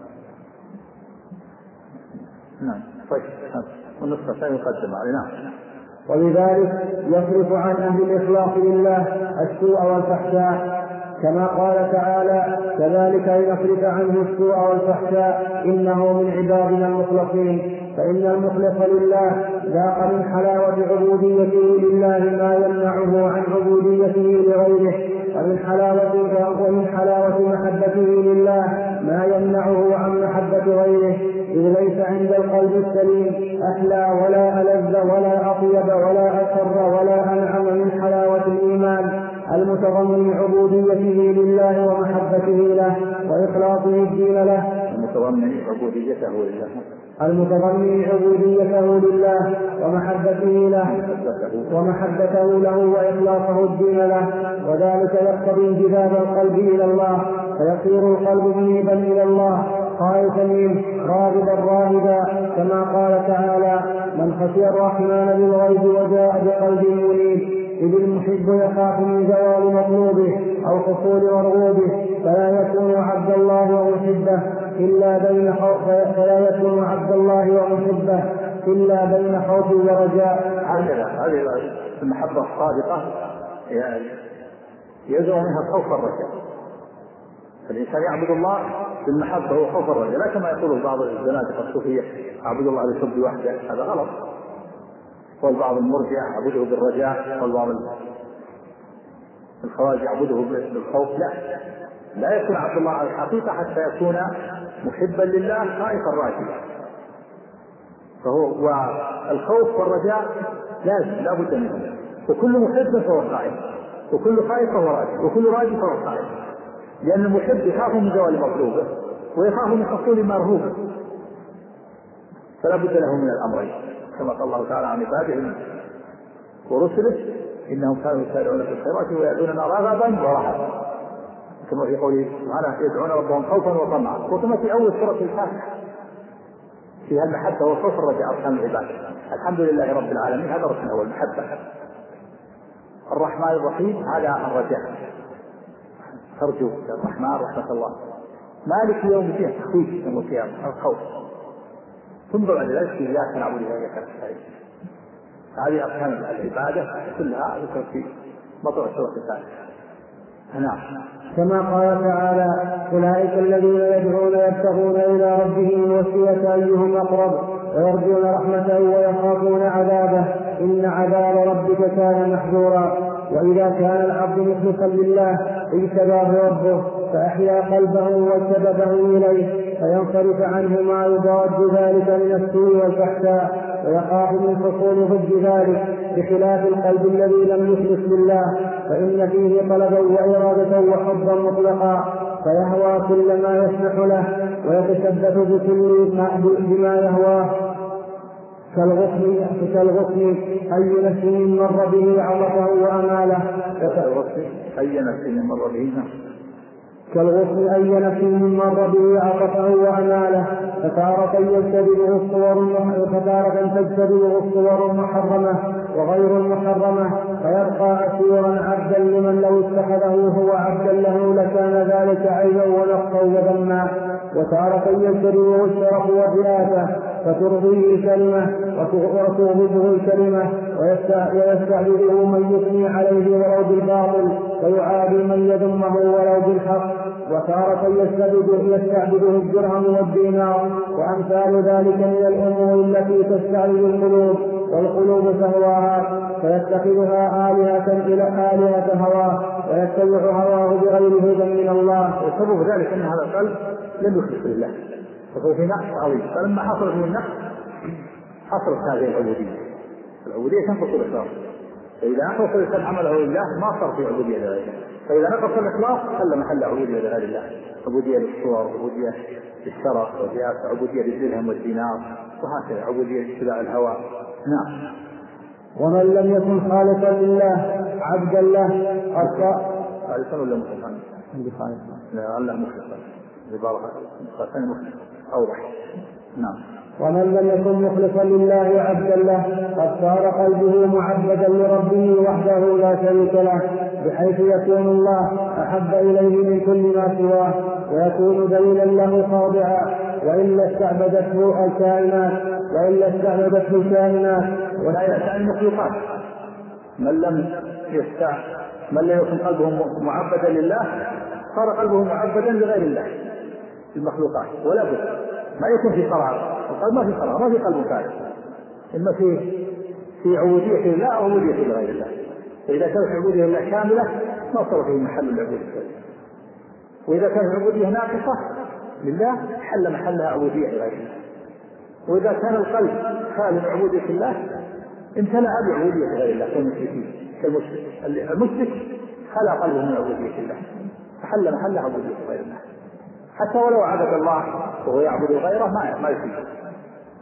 Speaker 2: نعم. طيب. والنسخة الثانية يقدم عليه. نعم.
Speaker 1: وبذلك يصرف عن أهل الإخلاص لله السوء والفحشاء، كما قال تعالى كذلك لنصرف عنه السوء والفحشاء إنه من عبادنا المخلصين. فإن المخلص لله ذاق من حلاوة عبوديته لله ما يمنعه عن عبوديته لغيره، ومن حلاوة محبته لله ما يمنعه عن محبة غيره، إذ ليس عند القلب السليم أحلى ولا ألذ ولا أطيب ولا أسر ولا أنعم من حلاوة الإيمان المتضمن عبوديته لله ومحبته له وإخلاصه الدين له.
Speaker 2: المتضمن عبوديته لله
Speaker 1: المتضمن عبوديته لله ومحبته له وإخلاصه الدين له، وذلك يقتضي انجذاب القلب إلى الله، فيصير القلب منيبا إلى الله خائفا منه راغبا راهبا، كما قال تعالى: من خشي الرحمن بالغيب وجاء بقلب منيب. إذ المحب يخاف من زوال مطلوبه أو حصول مرغوبه، فلا يكون عبد الله ومحبه إلا بين خوف ورجاء.
Speaker 2: هذه المحبة الصادقة يزعم منها خوف الرجاء. فالإنسان يعبد الله بالمحبة وخوف الرجاء، لا كما يقول بعض الزنادقة الصوفية: أعبد الله بالحب وحده. هذا غلط. والبعض المرجع يعبده بالرجاء، والبعض الخوارج يعبده بالخوف. لا يكون عبد الله على الحقيقة حتى يكون محبا لله خائفا راجيا. والخوف والرجاء لازم لا بد منه، وكل محب فهو خائف، وكل خائف فهو راجي، وكل راجي فهو خائف، لأن المحب يخاف من زوال مطلوبه ويخاف من حصول مرهوبه، فلا بد له من الأمرين، كما قال الله تعالى عن عباده ورسله: إنهم كانوا يسارعون في الخيرات ويدعوننا رغبا ورهبا، كما في قوله سبحانه: يدعون ربهم خوفا وطمعا. وكما في أول سورة الفاتحة فيها المحبة والخوف والرجاء أركان العبادة. الحمد لله رب العالمين، هذا ركن أول، المحبة. الرحمن الرحيم، هذا الرجاء، ترجو الرحمن رحمة الله. مالك يوم الدين، تخويف يوم القيامة، الخوف. ثم بعد ذلك إياك نعبد وإياك نستعين. هذه أركان العبادة كلها ذكرت في مطلع سورة الفاتحة.
Speaker 1: نعم. كما قال تعالى: أولئك الذين يدعون يبتغون إلى ربهم الوسيلة أيهم أقرب ويرجون رحمته ويخافون عذابه، إن عذاب ربك كان محذورا. وإذا كان العبد مخلصا لله اجتباه ربه فأحيا قلبه وجذبه إليه، فينصرف عنه ما يضاد ذلك من السوء والفحشاء، ويخاف من حصول ضد ذلك، بخلاف القلب الذي لم يخلص لله، فإن فيه طلبا وإرادة وحبا مطلقا، فيهوى كل ما يسمح له ويتشبث بما يهواه، كالغصن أي نفس مر به عطفه وأماله، كالغصن أي نفس مر به عطفه وأماله، فتارة تجتذبه الصور المحرمة وغير المحرمة، فيبقى أسيرا عبدا لمن لو اتخذه هو عبدا له لكان ذلك عيبا ونقصا وذما. وتارة يجتذبه الشرف والرئاسة فترضيه الكلمة وتغضبه الكلمة، ويستعبده من يثني عليه ولو بالباطل، ويعادي من يذمه ولو بالحق. وتارة يستعبده الدرهم والدينار وأمثال ذلك من الأمور التي تستعبد القلوب، والقلوب تهواها، فيتخذها آلهة هواه، ويتبع هواه بغير هدى من الله.
Speaker 2: وسبب ذلك أن هذا القلب لم يخلص لله، فهو في نقص عظيم. فلما حصل فيه النقص حصلت هذه العبودية تنقص الإخلاص. فإذا نقص الإنسان عمله لله ما صار في عبودية لله، فإذا نقص الإخلاص حل محل عبودية لغير الله، عبودية للصور، عبودية للشرف، عبودية للدرهم والدينار، وهكذا عبودية لاتباع الهوى. نعم.
Speaker 1: ومن لم يكن خالصا لله عبدا له
Speaker 2: خالصا ولا مخلصا؟ لا، الله مخلصا، عبارة مخلص أوضح. نعم.
Speaker 1: ومن لم يكن مخلصا لله عبدا له قد صار قلبه معبدا لربه وحده لا شريك له، بحيث يكون الله أحب إليه من كل ما سواه، ويكون ذليلا له خاضعا، وإلا استعبدته الكائنات
Speaker 2: ولا المخلوقات. من لم يكن قلبه معبدا لله صار قلبه معبدا لغير الله، المخلوقات. ولا بد ما يكون في قرار، القلب ما في قرار، ما في قلب فارغ، إما في عبودية لله أو عبودية لغير الله. فإذا كانت عبودية لله كاملة ما صار فيه محل العبودية، وإذا كانت عبودية ناقصة لله حل محلها عبودية لغير الله. وإذا كان القلب خالي من عبودية الله امتلأ بعبودية غير الله، المشرك خلى قلبه من عبودية الله فحل محلها عبودية غير الله. حتى ولو عبد الله وهو يعبد غيره ما يفيد،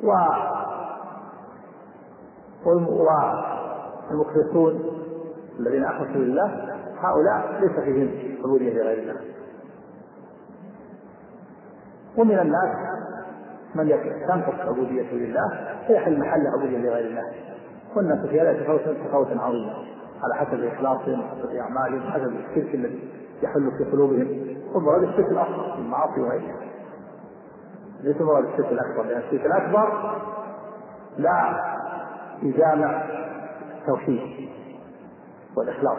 Speaker 2: والمخلصون الذين أخلصوا لله هؤلاء ليس فيهم عبودية لغير الله. ومن الناس من تنقص عبوديته لله فيحل محل عبودية لغير الله، والناس في هذا تفاوتا عظيما على حسب إخلاصهم وحسب أعمالهم وحسب الشرك الذي يحل في قلوبهم. ومراد الشرك الأكبر في المعاصي وغيرها، ليس مراد الشرك الأكبر، لأن الشرك الأكبر لا يجامع التوحيد والإخلاص،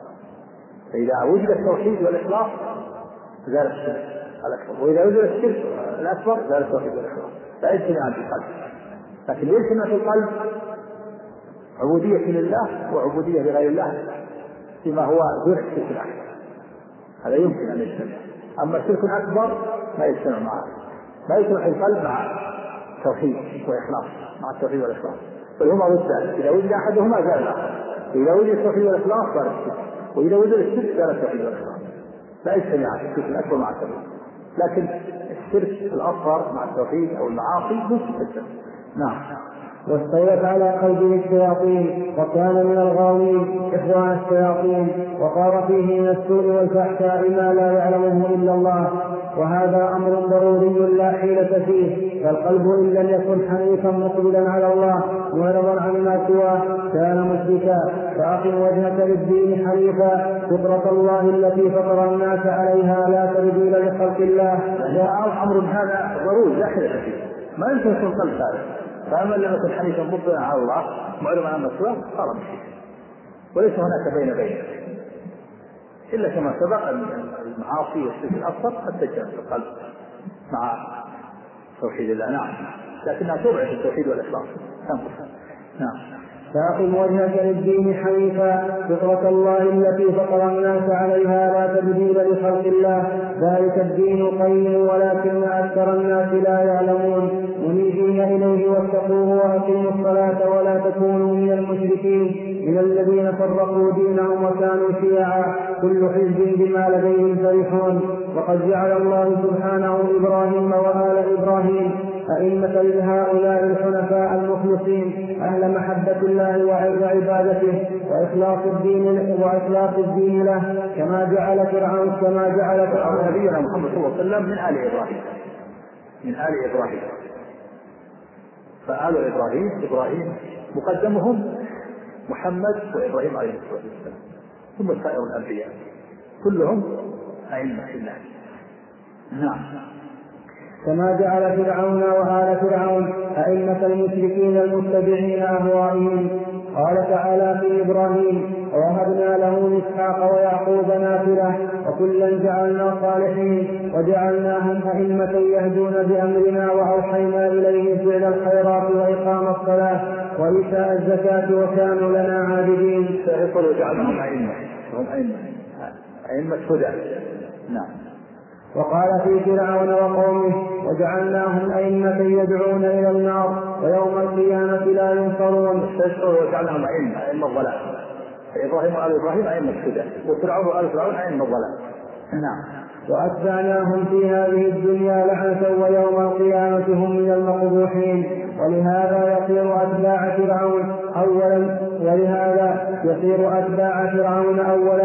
Speaker 2: فإذا وجد التوحيد والإخلاص زال الشرك الأكبر، وإذا وجد الشرك الأكبر زال التوحيد والإخلاص، لا يجتمعان في القلب. لكن يجتمع في القلب عبودية لله وعبودية لغير الله فيما هو دون الشرك الأكبر، هذا يمكن أن يجتمع. أما الشرك الأكبر ما يجتمع معه، ما يجتمع في القلب مع التوحيد والإخلاص، مع التوحيد والإخلاص، بل هما ضدان، إذا وجد أحدهما زال الآخر، إذا وجد التوحيد والإخلاص زال الشرك، وإذا وجد الشرك زال التوحيد والإخلاص، لا يجتمع الشرك الأكبر مع التوحيد. لكن الشرك الأصغر مع التوحيد أو المعاصي ممكن تجتمع. نعم.
Speaker 1: واستولت على قلبه الشياطين وكان من الغاوين إخوان الشياطين، وصار فيه من السوء والفحشاء ما لا يعلمه إلا الله، وهذا أمر ضروري لا حيلة فيه. فالقلب إن لم يكن حنيفا مقبلا على الله معرضا عما سواه كان مشركا. فأقم وجهك للدين حنيفا فطرة الله التي فطر الناس عليها لا تبديل لخلق الله.
Speaker 2: هذا أمر هذا ضروري لا حيلة فيه، ما يمكن يكون قلب ثالث. فأما لم يكن حنيفا مقبلا على الله معرضا عما سواه صار مشركا، وليس هناك بين إلا كما سبق المعاصي والشرك الأصغر قد تجتمع في القلب مع توحيد الله. نعم، لكنها تبعد التوحيد والإخلاص تنقص. نعم.
Speaker 1: فأقم وجهك للدين حنيفا فطرة الله التي فطر الناس عليها لا تبديل لخلق الله ذلك الدين القيم ولكن أكثر الناس لا يعلمون. منيبين إليه واتقوه وأقيموا الصلاة ولا تكونوا من المشركين من الذين فرقوا دينهم وكانوا شيعا كل حزب بما لديهم فرحون. وقد جعل الله سبحانه إبراهيم وآل إبراهيم أئمة لهؤلاء الحنفاء المخلصين أهل محبة الله وعبادته وإخلاص الدين له كما جعل فرعون
Speaker 2: نبينا محمد صلى الله عليه وسلم من آل إبراهيم. فآل إبراهيم مقدمهم محمد وإبراهيم عليه الصلاة والسلام، ثم سائر الأنبياء كلهم أئمة الله. نعم.
Speaker 1: كما جعل فرعون وآل فرعون أئمة المشركين المتبعين أهوائهم. قال تعالى في إبراهيم ووهبنا له إسحاق ويعقوب نافلة وكلا جعلنا صالحين وجعلناهم أئمة يهدون بأمرنا وأوحينا إليهم فعل الخيرات وإقام الصلاة وإيتاء الزكاة وكانوا لنا عابدين.
Speaker 2: وجعلناهم أئمة هدى. نعم.
Speaker 1: وقال في فرعون وقومه وجعلناهم أئمة يدعون إلى النار ويوم القيامة لا ينصرون.
Speaker 2: وجعلناهم أئمة ضلال. إبراهيم وآل إبراهيم أئمة هدى، وفرعون وآل فرعون أئمة ضلال. نعم.
Speaker 1: وأتبعناهم في هذه الدنيا لعنة ويوم القيامة هم من المقبوحين. ولهذا يصير أتباع فرعون أولا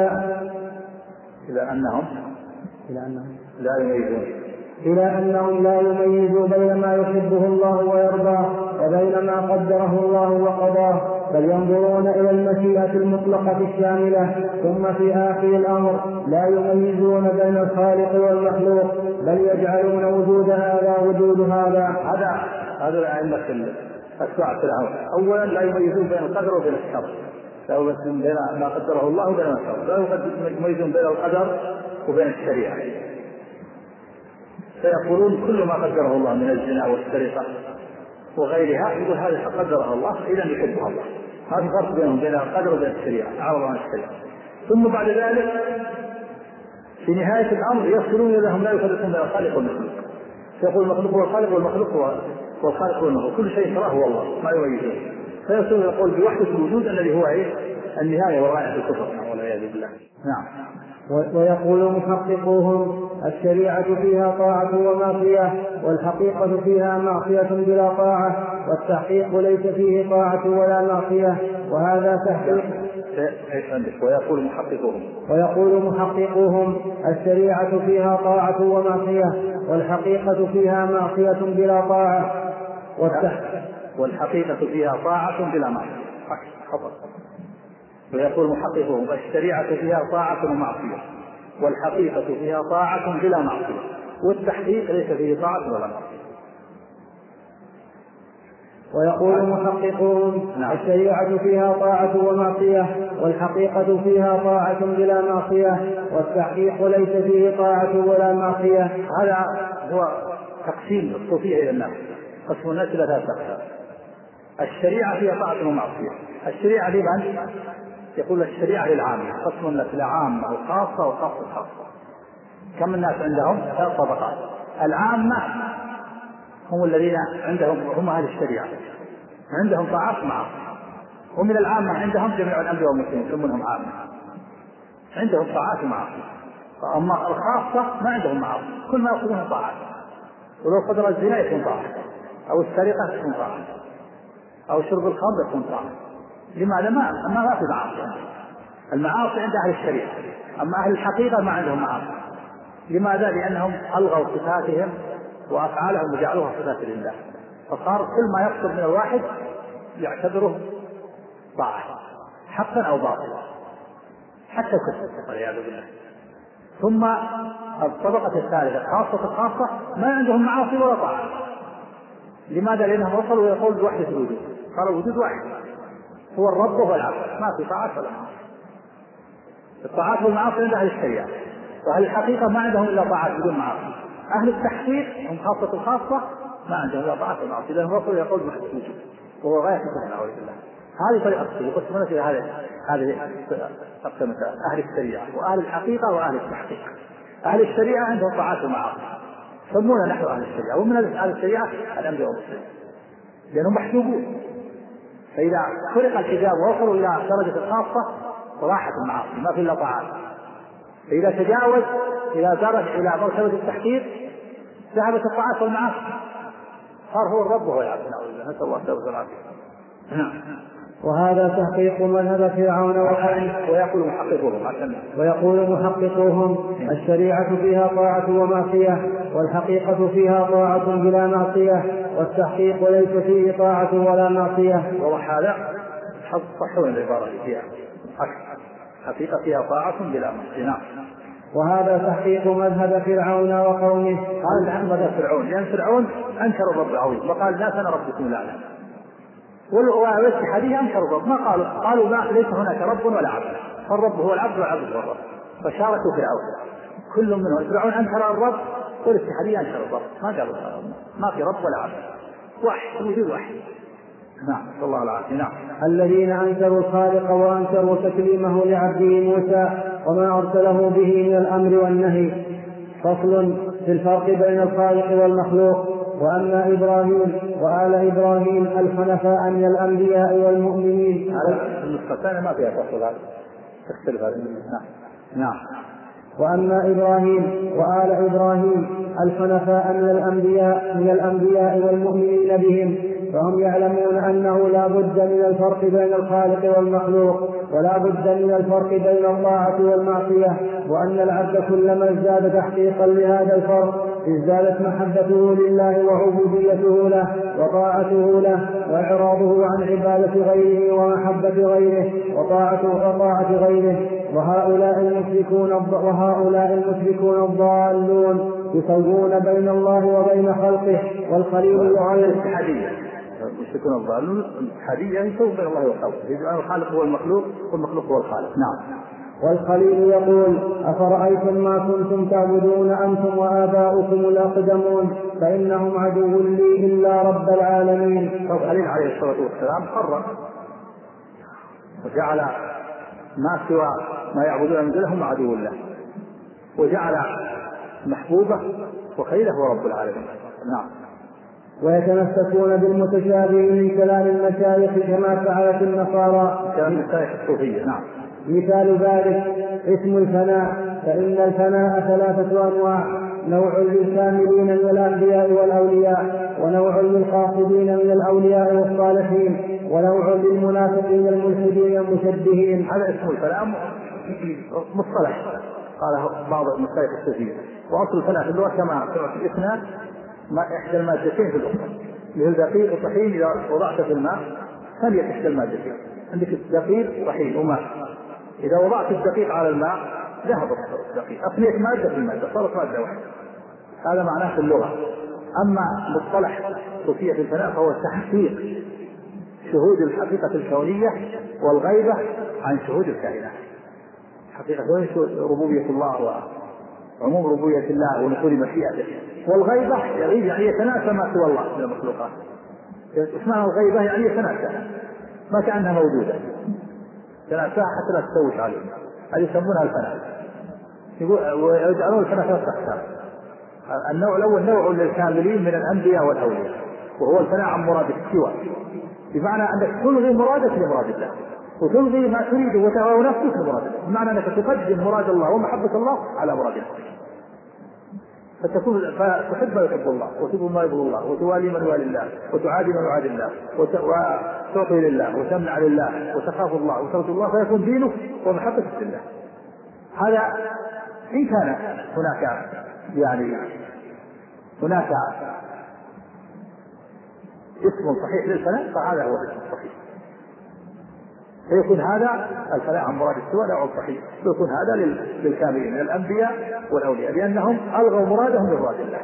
Speaker 1: إلى أنهم لا يميزوا بين ما يحبه الله ويرضاه وبين ما قدره الله وقضاه، بل ينظرون إلى المشيئة المطلقة الشاملة. ثم في آخر الأمر لا يميزون بين الخالق والمخلوق، بل يجعلون وجود هذا وجود هذا.
Speaker 2: هذا الأئمة أتباع فرعون أولا لا يميزون بين القدر وبين الشر، لا يميزون بين ما قدره الله وبين ما شرعه، لا يميزون بين القدر وبين الشريعة. فيقولون كل ما قدره الله من الزنا والسرقة وغيرها يقول هذا قدره الله إذا يحبها الله. هذا فرق بينهم بين القدر وبين الشريعة، عرض عن الشريعة. ثم بعد ذلك في نهاية الأمر يصلون لهم لا يفرقون بين الخالق والمخلوق، فيقول المخلوق هو الخالق والمخلوق هو الخالق والمخلوق، كل شيء تراه هو الله ما يميزون. فيصلون يقول بوحدة الوجود الذي هو النهاية وغاية الكفر والعياذ بالله. نعم.
Speaker 1: ويقول محققوهم الشريعة فيها طاعة ومعصية، والحقيقة فيها معصية بلا طاعة، والتحقيق ليس فيه طاعة ولا معصية. وهذا تحقيق. ويقول محققوهم الشريعة فيها طاعة ومعصية، والحقيقة فيها معصية بلا طاعة،
Speaker 2: والحقيقة فيها طاعة بلا معصية. ويقول محققهم الشريعة فيها طاعة ومعصية، والحقيقة فيها طاعة بلا معصية، والتحقيق ليس فيه طاعة ولا معصية.
Speaker 1: ويقول محققهم الشريعة فيها طاعة ومعصية، والحقيقة فيها طاعة بلا معصية، والتحقيق ليس فيه طاعة ولا معصية.
Speaker 2: هذا هو تقسيم الصوفية إلى الناس، قسم الناس إلى ثلاثة أقسام. الشريعة فيها طاعة ومعصية. الشريعة لمن؟ يقول الشريعة للعامة، قسم الناس إلى عامة وخاصة وخاصة الخاصة. كم الناس عندهم؟ ثلاث طبقات. العامة هم الذين عندهم هم أهل الشريعة، عندهم طاعات ومعاصي. ومن العامة عندهم جميع الأنبياء والمرسلين يسمونهم عامة، عندهم طاعات ومعاصي. أما الخاصة ما عندهم معاصي، كل ما يأخذونه طاعات، ولو قدر الزنا يكون طاعة، أو السرقة يكون طاعة، أو شرب الخمر يكون طاعة. لماذا؟ ما في معاصي. المعاصي عند أهل الشريعة، أما أهل الحقيقة ما عندهم معاصي. لماذا؟ لأنهم ألغوا صفاتهم وأفعالهم وجعلوها صفات لله، فصار كل ما يقصد من الواحد يعتبره طاعة حقا أو باطلا، حتى الكفر والعياذ بالله. ثم الطبقة الثالثة خاصة الخاصة ما عندهم معاصي ولا طاعة. لماذا؟ لأنهم وصلوا يقول بوحدة الوجود، قال الوجود واحد هو الرب وهو العبد، ما في طاعات ولا معاصي. الطاعات والمعاصي عند أهل الشريعة، وأهل الحقيقة ما عندهم إلا طاعات بدون معاصي. أهل التحقيق هم خاصة الخاصة ما عندهم إلا طاعات ومعاصي، لأنهم وصلوا يقول بوحدة الوجود وهو غاية الكفر أعوذ بالله. هذه طريقة التفصيل، قسمنا في هذه أقسام أهل الشريعة وأهل الحقيقة وأهل التحقيق. أهل الشريعة عندهم طاعات ومعاصي، سمونا نحن أهل الشريعة، ومن أهل الشريعة الأنبياء والمرسلين لأنهم محجوبون. فإذا خلق الحجاب ووصلوا إلى درجة الخاصة راحت المعاصي، ما في إلا طاعات. فإذا تجاوز إلى مرتبة التحقيق ذهبت الطاعات والمعاصي، صار هو الرب وهو العبد. نسأل الله التوفيق والعافية.
Speaker 1: وهذا تحقيق مذهب فرعون ويقول محققوهم الشريعة فيها طاعة ومعصية، والحقيقة فيها طاعة بلا معصية، والتحقيق ليس فيه طاعة ولا معصية.
Speaker 2: وهذا صحوا العبارة فيها حقيقة فيها طاعة بلا معصية.
Speaker 1: وهذا تحقيق مذهب فرعون وقومه.
Speaker 2: هذا عن مذهب فرعون، لأن فرعون أنكر الرب العظيم وقال لا أنا ربكم الأعلى، والاتحادية أنكروا الرب، ما قالوا لا ليس هناك رب ولا عبد، فالرب هو العبد والعبد هو الرب، فشاركوا فرعون كل منهم. فرعون أنكر الرب والاتحادية أنكر الرب، ما قالوا ما في رب ولا عبد، واحد وجود واحد. نعم صلى الله العافية. نعم.
Speaker 1: الذين أنكروا الخالق وأنكروا تكليمه لعبده موسى وما أرسله به من الأمر والنهي. فصل في الفرق بين الخالق والمخلوق. وأما إبراهيم وآل إبراهيم الحنفاء من الأنبياء والمؤمنين.
Speaker 2: النسختان ما فيها فصل، هذا تختلف هذه. نعم.
Speaker 1: وأما إبراهيم وآل إبراهيم الحنفاء من الأنبياء والمؤمنين بهم، فهم يعلمون أنه لا بد من الفرق بين الخالق والمخلوق، ولا بد من الفرق بين الطاعة والمعصية، وأن العبد كلما ازداد تحقيقا لهذا الفرق ازدادت محبته لله وعبوديته له وطاعته له وإعراضه عن عبادة غيره ومحبة غيره وطاعة غيره. وهؤلاء المشركون الضالون يسوون بين الله وبين خلقه. والخليل يعاين
Speaker 2: الاتحادية، المشركون الضالون الاتحادية يسوون بين الله وخلقه، يجعل الخالق هو المخلوق والمخلوق هو الخالق. نعم.
Speaker 1: والخليل يقول أفرأيتم ما كنتم تعبدون أنتم وآباؤكم الأقدمون فإنهم عدو لي إلا رب العالمين.
Speaker 2: الخليل عليه الصلاة والسلام قرر وجعل ما سوى ما يعبدون من دونه هم عدو الله، وجعل محبوبه وخيله هو رب العالمين. نعم.
Speaker 1: ويتمسكون بالمتشابه من كلام المشايخ كما فعلت النصارى.
Speaker 2: كلام المشايخ الصوفية. نعم.
Speaker 1: مثال ذلك اسم الفناء فإن الفناء 3 أنواع: نوع للكاملين من الأنبياء والأولياء، ونوع للقاصدين من الأولياء والصالحين، ونوع للمنافقين الملحدين المشبهين.
Speaker 2: هذا اسمه الفناء مصطلح قاله بعض المشايخ الصوفية. وأصل الفناء في اللغة كما في الإثناء إحدى المادتين في الأخرى، مثل دقيق وطحين إذا وضعت في الماء فليت إحدى المادتين، عندك دقيق وطحين وماء، إذا وضعت الدقيق على الماء ذهب الدقيق، أفنيت مادة في المادة صارت مادة واحدة. هذا معناه في اللغة. أما مصطلح صوفية في الفناء فهو تحقيق شهود الحقيقة الكونية والغيبة عن شهود الكائنات. حقيقة ربوبية الله وعموم ربوبية الله ونفوذ مشيئته، والغيبة يعني يتناسى ما سوى الله من المخلوقات. اسمها الغيبة يعني يتناسى ما كأنها موجودة، تناساها حتى لا تسوش عليه. هذه يسمونها الفناء. ويجعلون الفناء 3 أقسام. النوع الأول نوع للكاملين من الأنبياء والأولياء، وهو الفناء عن مراد السوى، بمعنى أنك تلغي مرادك لمراد الله وتلغي ما تريد ونفسك لمراد الله، بمعنى أنك تقدم مراد الله ومحبة الله على مراد الله، فتحب ما يحب الله وتبغض ما يبغض الله وتوالي من يوالي الله وتعادي من يعادي الله وتعطي لله وتمنع لله وتخاف الله وترجو الله، فيكون دينك ومحبتك لله. هذا إن كان هناك اسم صحيح للفناء فهذا هو الاسم الصحيح، فيكون هذا الفناء عن مراد السوى نوع صحيح، ويكون هذا للكاملين من الأنبياء والأولياء لأنهم ألغوا مرادهم بمراد الله.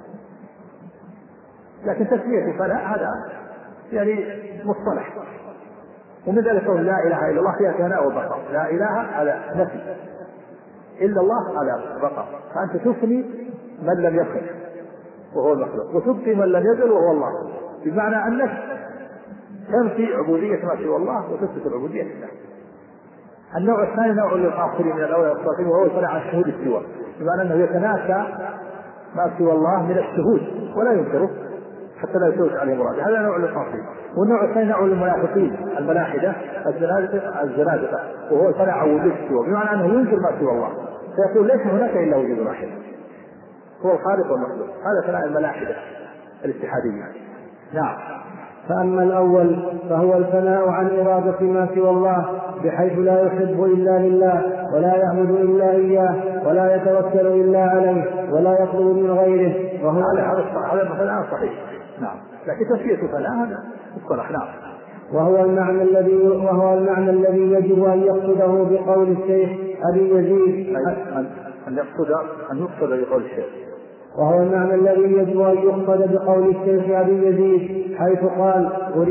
Speaker 2: لكن تسمية الفناء هذا يعني مصطلح، ومن ذلك قول لا إله إلا الله فيها فناء وبقاء. لا إله على نفي، إلا الله على بقاء، فأنت تفني من لم يخلق وهو المخلوق، وتبقي من لم يزل وهو الله، بمعنى أنك تنفي عبودية ما سوى الله وتثبت العبودية لله. النوع الثاني نوع للآخرين من الأولياء والصالحين، وهو الفناء عن شهود السوى، بمعنى أنه يتناسى ما سوى الله من الشهود ولا ينكره حتى لا يشوش عليه مراده. هذا نوع للآخرين. والنوع الثاني نوع للمنافقين الملاحدة الزنادقة، وهو الفناء عن وجود السوى، بمعنى أنه ينكر ما سوى الله، فيقول ليس هناك إلا وجود واحد هو الخالق والمخلوق. هذا فناء الملاحدة الاتحادية. نعم.
Speaker 1: فأما الأول فهو الفناء عن إرادة ما سوى الله، بحيث لا يحب إلا لله ولا يعبد إلا إياه ولا يتوكل إلا عليه ولا يطلب من غيره، وهو
Speaker 2: هذا الفناء صحيح. نعم. لكن تسمية الفناء هذا مصطلح. نعم.
Speaker 1: وهو المعنى الذي يجب أن يقصده بقول الشيخ أبي يزيد،
Speaker 2: أن يقصد بقول الشيخ،
Speaker 1: وهو المعنى الذي يجب أن يقصد بقول الشيخ أبي يزيد، حيث قال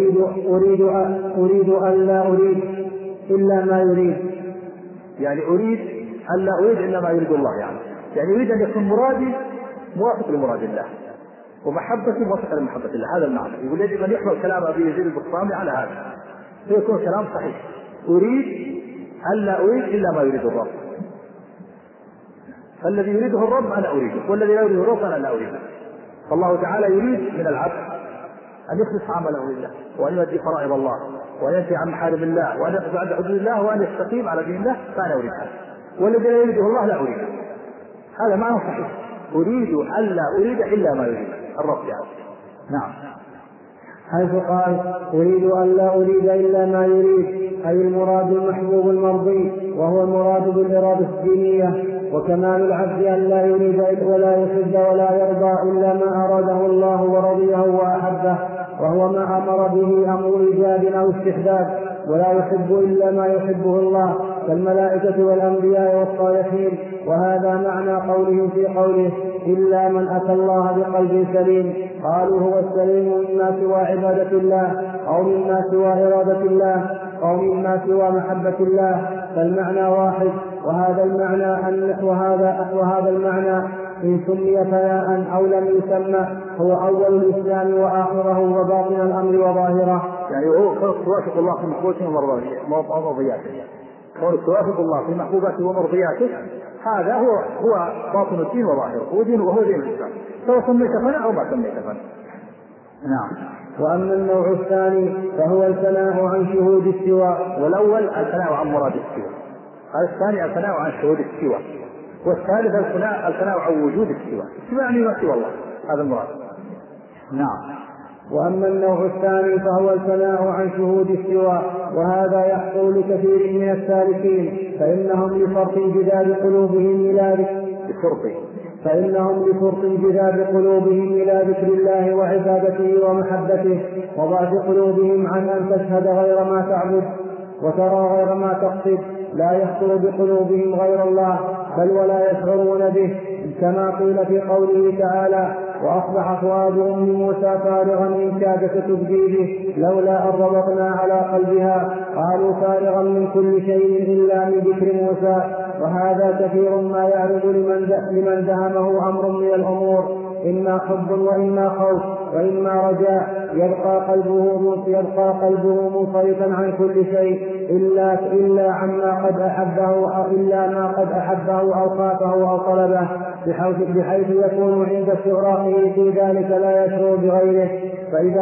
Speaker 1: أريد أن لا أريد إلا ما يريد.
Speaker 2: يعني أريد أن لا أريد إلا ما يريد الله، يعني يريد أن يكون مرادي موافق لمراد الله ومحبتي موافقة لمحبة الله. هذا المعنى. يقول يجب أن يحمل كلام أبي يزيد البسطامي على هذا فيكون كلام صحيح. أريد أن لا أريد إلا ما يريد الرب، فالذي يريده الرب أنا أريده، والذي لا يريده الرب أنا لا أريده. فالله تعالى يريد من العبد أن يخلص عمله لله، وأن يؤدي فرائض الله، وأن ينتهي عن محارم الله، وأن يقف عند حدود الله، وأن يستقيم على دين الله، فأنا أريد هذا. والذي لا يريده الله لا أريده. هذا معنى صحيح. أريد أن لا أريد إلا ما يريد الرب يعني. نعم.
Speaker 1: حيث قال أريد أن لا أريد إلا ما يريد، أي المراد المحبوب المرضي، وهو المراد بالإرادة الدينية. وكمال العبد أن لا يريد ولا يحب ولا يرضى إلا ما أراده الله ورضيه وأحبه، وهو ما أمر به أمر إيجاب أو استحباب، ولا يحب إلا ما يحبه الله كالملائكة والأنبياء والصالحين. وهذا معنى قوله في قوله إلا من أتى الله بقلب سليم. قالوا هو السليم مما سوى عبادة الله، أو مما سوى إرادة الله، أو مما سوى محبة الله، فالمعنى واحد. وهذا المعنى إن سمي فناء أو لم يسمى هو أول الإسلام وآخره وباطن الأمر وظاهره.
Speaker 2: يعني هو توافق الله في محبوباته ومرضياته، كونك توافق الله في محبوباته ومرضياته، هذا هو باطن الدين وظاهره، وهو دين الإسلام، سواء سميت فناء أو ما سميت فناء. نعم.
Speaker 1: وأما النوع الثاني فهو الفناء عن شهود السوى.
Speaker 2: والأول الفناء عن مراد السوى، الثاني الفناء عن شهود السوى، والثالث الفناء عن وجود الاستواء، يعني ما سوى الله، هذا المراد.
Speaker 1: نعم. وأما النوع الثاني فهو الفناء عن شهود استواء، وهذا يحصل لكثير من السالكين، فإنهم لفرط انجذاب قلوبهم إلى ذكر الله وعبادته ومحبته، وضعف قلوبهم عن أن تشهد غير ما تعبد وترى غير ما تقصد، لا يخطر بقلوبهم غير الله بل ولا يشعرون به، كما قيل في قوله تعالى: وأصبح فؤاد أم موسى فارغا إن كادت تبدي به لولا أن ربطنا على قلبها، قالوا فارغا من كل شيء إلا من ذكر موسى. وهذا كثير ما يعرض لمن دهمه أمر من الأمور، إما حب وإما خوف وإما رجاء، يبقى قلبه منصرفا عن كل شيء إلا ما قد أحبه أو خافه أو طلبه، بحيث يكون عند استغراقه في ذلك لا يشعر بغيره. فإذا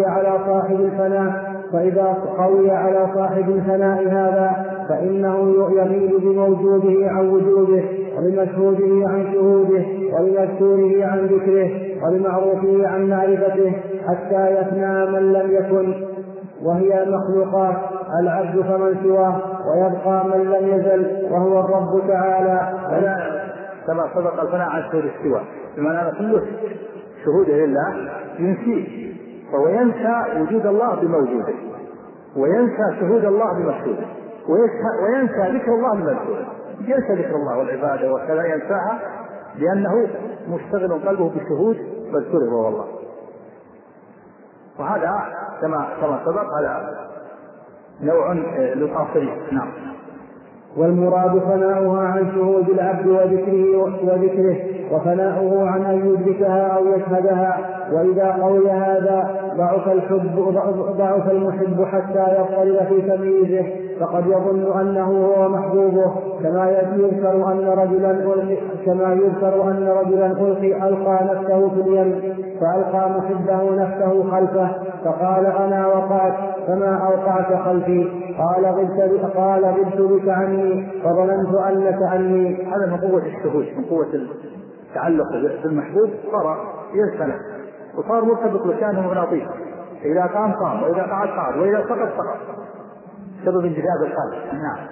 Speaker 1: قوي على صاحب الفناء هذا فإنه يغيب بموجوده عن وجوده، وبمشهوده عن شهوده، وبمذكوره عن ذكره، وبمعروفه عن معرفته، حتى يفنى من لم يكن، وهي المخلوقات العبد فمن سواه، ويبقى من لم يزل وهو الرب تعالى.
Speaker 2: كما سبق الفناء عن شهود الاستواء، بمعنى أن كل شهوده لله ينسيه، فهو ينسى وجود الله بموجوده، وينسى شهود الله بمشهوده، وينسى ذكر الله بمذكوره، ينسى ذكر الله والعبادة وكذا ينساها، لأنه مشتغل قلبه بشهود مذكوره وهو الله. وهذا كما سبق هذا نوع للآخرين. نعم.
Speaker 1: والمراد فناؤها عن شهود العبد وذكره وفناؤه عن أن يدركها أو يشهدها. وإذا قوي هذا ضعف المحب حتى يضطرب في تمييزه، فقد يظن أنه هو محبوبه، كما يذكر أن رجلا ألقى نفسه في اليم فألقى محبه نفسه خلفه فقال: أنا وقعت فما أوقعت خلفي، قال غبت بك عني فظننت أنك عني.
Speaker 2: هذا من قوة الشهود، من قوة التعلق بالمحبوب، صار ينسى نفسه وصار مرتبط بكانه مناطيق، إذا قام وإذا قعد وإذا سقط سبب انجذاب القلب. نعم.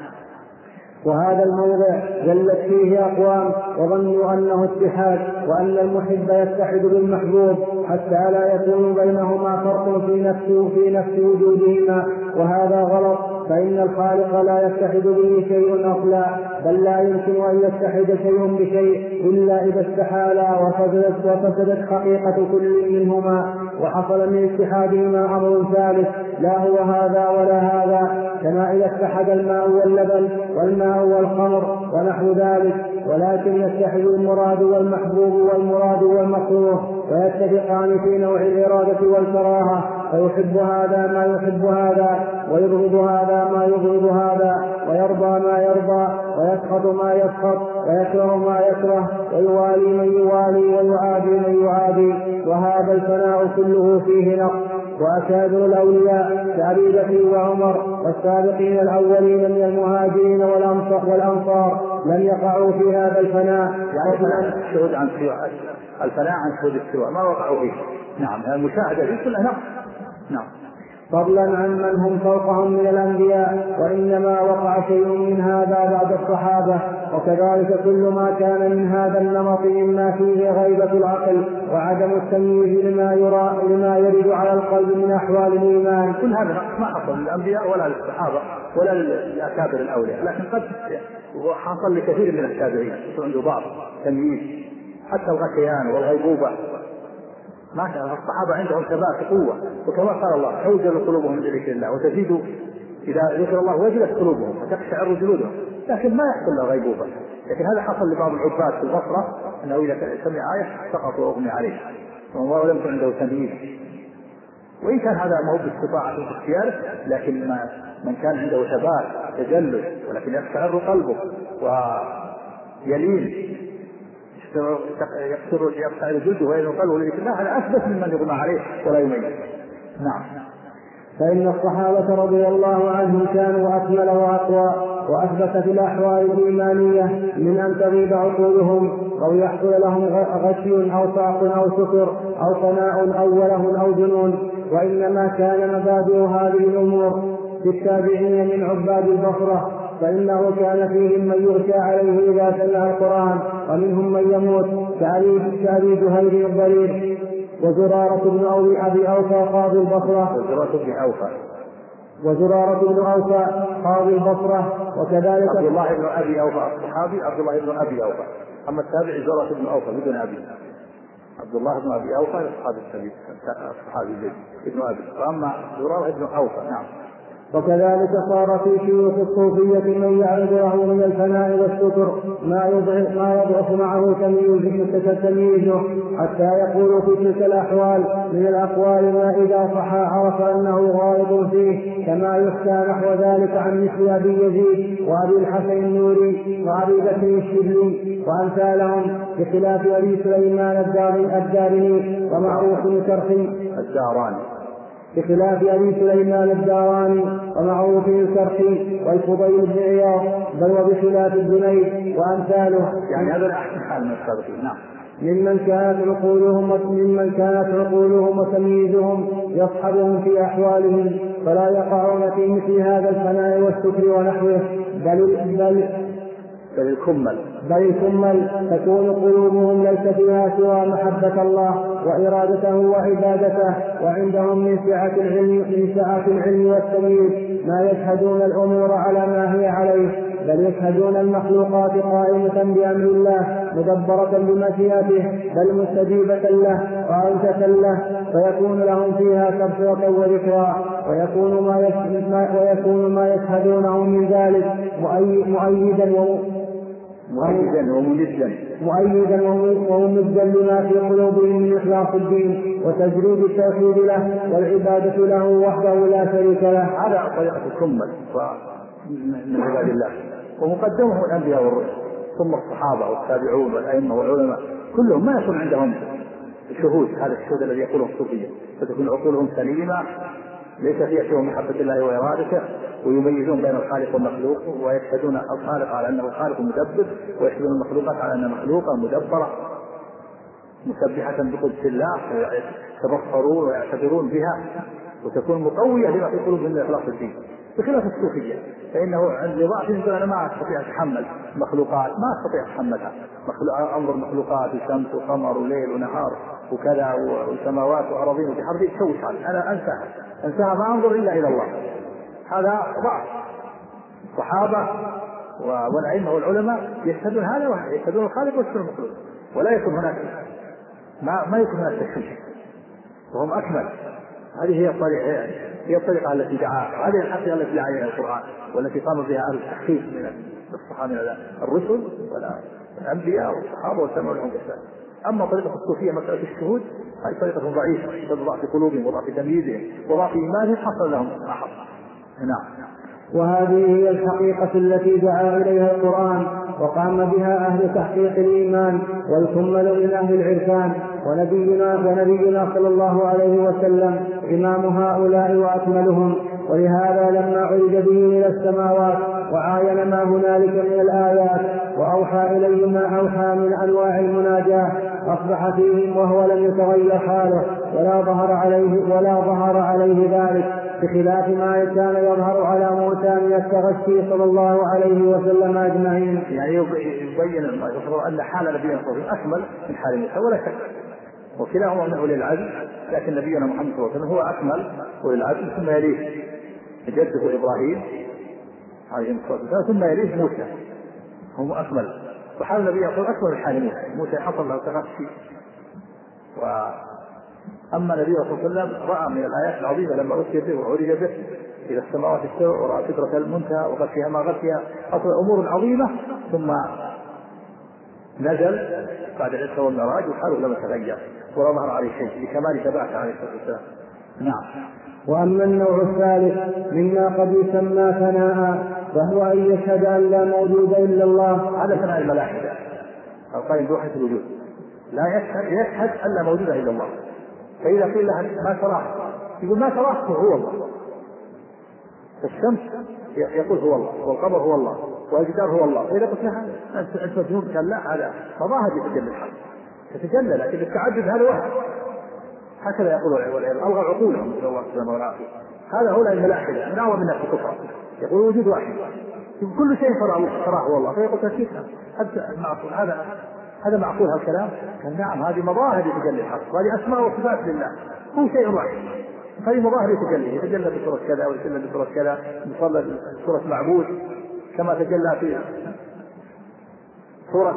Speaker 1: وهذا الموضع جلت فيه أقوام وظنوا أنه اتحاد، وأن المحب يتحد بالمحبوب حتى لا يكون بينهما فرق في نفس وجودهما، وهذا غلط، فإن الخالق لا يتحد به شيء أصلا، بل لا يمكن أن يتحد شيء بشيء إلا إذا استحالا وفسدت حقيقة كل منهما، وحصل من اتحادهما أمر ثالث لا هو هذا ولا هذا، كما إذا اتحد الماء واللبن والماء والخمر ونحو ذلك، ولكن يتحد المراد والمحبوب والمراد والمكروه، ويتفقان في نوع الإرادة والكراهة، فيحب هذا ما يحب هذا، ويبغض هذا ما يبغض هذا، ويرضى ما يرضى، ويسخط ما يسخط، ويكره ما يكره، ويوالي من يوالي، ويعادي من يعادي. وهذا الفناء كله فيه نقص. وأكابر الأولياء كأبي بكر وعمر والسابقين الأولين من المهاجرين والأنصار لم يقعوا في هذا الفناء،
Speaker 2: يعني الشهود عن الفناء عن شهود السواء ما وقعوا فيه. نعم. المشاهدة دي كلها نقص. نعم.
Speaker 1: فضلا عن من هم فوقهم من الأنبياء، وإنما وقع شيء من هذا بعد الصحابة. وكذلك كل ما كان من هذا النمط مما فيه غيبة العقل وعدم التمييز لما يرد على القلب من أحوال الإيمان،
Speaker 2: كل هذا نقص ما حصل للأنبياء ولا للصحابة ولا للأكابر الأولياء، لكن قد حصل لكثير من التابعين عنده ضعف تمييز، حتى الغثيان والغيبوبة ما كان الصحابة عندهم ثبات قوة، وكما قال الله: حوجل قلوبهم من ذكر الله وتزيد إذا ذكر الله وجلت قلوبهم وتقشعر جلودهم، لكن ما يحصل له غيبوبة. لكن هذا حصل لبعض العباد في البصرة، أنه إذا سمع آية سقطوا وأغمي عليه ولم يكن عنده تمييز. وإن كان هذا ما هو باستطاعة في اختياره، لكن من كان عنده ثبات تجلد ولكن يقشعر قلبه ويلين يقشعر جلده ويلين قلبه لذكر الله، هذا أثبت ممن يغمى عليه ولا يميز. نعم.
Speaker 1: فإن الصحابة رضي الله عنهم كانوا أكمل وأقوى، وأثبت في الأحوال الإيمانية من أن تغيب عقولهم أو يحصل لهم غشي أو صعق أو سكر أو فناء أو وله أو جنون. وإنما كان مبادئ هذه الأمور في التابعين من عباد البصرة، فإنه كان فيهم من يغشى عليه إذا سمع القرآن، ومنهم من يموت كأبي جهير الضرير وزرارة بن أبي أوفى قاضي البصرة وزرارة بن أوفى قاضي البصرة، وكذلك
Speaker 2: عبد الله بن أبي أوفى الصحابي عبد الله بن أبي أوفى. أما التابعي زرارة بن أوفى بدون أبي، عبد الله بن أبي أوفى الصحابي ابن أبي، وأما زرارة بن أوفى. نعم.
Speaker 1: وكذلك صار في شيوخ الصوفية من يعرض له من الفناء والستر ما يضعف معه تمييزه، حتى يقول في تلك الأحوال من الأقوال ما إذا صح عرف أنه غائط فيه، كما يحكى نحو ذلك عن مثل أبي يزيد وأبي الحسن النوري وأبي بكر الشبلي وأمثالهم، بخلاف أبي سليمان الدارمي ومعروف الكرخي بخلاف أبي سليمان الداراني ومعروف الكرخي والفضيل بن عياض، بل وبخلاف الجنيد وأمثاله،
Speaker 2: يعني هذا أحسن حال من السابقين. نعم.
Speaker 1: ممن كانت عقولهم وتمييزهم يصحبهم في أحوالهم، فلا يقعون في مثل هذا الفناء والسكر ونحوه، بل الكمل تكون قلوبهم ليس فيها سوى محبة الله وإرادته وعبادته، وعندهم من سعة العلم والتمييز ما يشهدون الأمور على ما هي عليه، بل يشهدون المخلوقات قائمة بأمر الله مدبرة بمشيئته، بل مستجيبة له وأنسة له، فيكون لهم فيها تبصرة وذكرى، ويكون ما يشهدونه من ذلك مؤيدا وممدا لما في قلوبهم من إخلاص الدين وتجريد التوحيد له والعبادة له وحده لا شريك له.
Speaker 2: هذا طريقة الكمل من عباد الله، ومقدمهم الأنبياء والرسل، ثم الصحابة والتابعون والأئمة والعلماء كلهم ما يكون عندهم شهود، هذا الشهود الذي يقوله الصوفية، فتكون عقولهم سليمة ليس فيها سوى محبة الله وإرادته، ويميزون بين الخالق والمخلوق، ويشهدون الخالق على أنه خالق مدبر، ويشهدون المخلوقات على أنها مخلوقة مدبرة مسبحة بقدس الله، ويتبصرون ويعتبرون بها، وتكون مقوية لما في قلوبهم من إخلاص الدين، بخلاف الصوفية فإنه عند ضعف يقول أنا ما أستطيع أتحمل مخلوقات، ما أستطيع أتحملها، أنظر مخلوقات شمس وقمر وليل ونهار وكذا وسماوات وأراضين وبحر تشوش علي، أنا أنساها ما أنظر إلا إلى الله. هذا ضعف. الصحابة والأئمة والعلماء يشهدون هذا، يشهدون الخالق ويشهدون المخلوق، ولا يكون هناك ما يكون هناك تشويش، وهم أكمل. هذه هي الطريقة التي دعا، هذه الحقيقة التي دعا إليها القرآن، والتي قام بها أهل التحقيق من الصحابة الرسل والأنبياء والصحابة والتابعين لهم بإحسان. أما طريقة الصوفية مسألة الشهود هذه طريقة ضعيفة، بضعف قلوبهم وضعف تمييزهم وضعف إيمانهم حصل لهم أحد. نعم.
Speaker 1: وهذه هي الحقيقة التي دعا إليها القرآن وقام بها أهل تحقيق الإيمان والكمل من أهل العرفان، ونبينا صلى الله عليه وسلم إمام هؤلاء وأكملهم. ولهذا لما عرج به إلى السماوات وعاين ما هنالك من الآيات وأوحى إليه ما أوحى من أنواع المناجاة أصبح فيهم وهو لم يتغير حاله ولا ظهر عليه ذلك، بخلاف ما كان يظهر على موسى من التغشي صلى الله عليه وسلم أجمعين.
Speaker 2: يعني يبين أن حال نبينا أكمل من حال موسى ولا شك، وكلاهما من أولي العزم، لكن نبينا محمد صلى الله عليه وسلم هو أكمل أولي العزم، ثم يليه جده إبراهيم عليه الصلاة والسلام، ثم يليه موسى هم أكمل. وحال النبي يقول أكمل من حال موسى حصل له تغشي. أما النبي صلى الله عليه وسلم رأى من الآيات العظيمة لما أتي به وعرج به إلى السماوات السبع ورأى سدرة المنتهى وغشيها ما غشيها، أصل أمور عظيمة، ثم نزل بعد الإسراء والمعراج وحاله لم يتغير ولا ظهر عليه شيء لكمال ثباته عليه الصلاة والسلام. نعم.
Speaker 1: وأما النوع الثالث مما قد يسمى ثناء فهو أن يشهد أن لا موجود إلا الله.
Speaker 2: هذا ثناء الملاحدة القائم بوحدة الوجود، لا يشهد أن لا موجود إلا الله. فإذا قيل له ما تراه يقول ما تراه هو الله، فالشمس يقول هو الله، والقمر هو الله، والجدار هو الله. فإذا قلت لها أنت مجنون، قال لا، هذا مظاهر يتجلى الحق، تتجلى، لكن التعدد هذا واحد. هكذا يقول ألغى عقولهم إلى الله سبحانه وتعالى. هذا هؤلاء الملاحدة من أعظم الناس كفرا، يقول وجود واحد، كل شيء تراه هو الله. فيقول تكيف هذا معقول هالكلام؟ قال نعم، هذه مظاهر يتجلى الحق، وهذه أسماء وصفات لله، هو شيء واحد. هذه مظاهر يتجلى بصورة كذا ويتجلى بصورة كذا، يصلى بصورة معبود، كما تجلى في صورة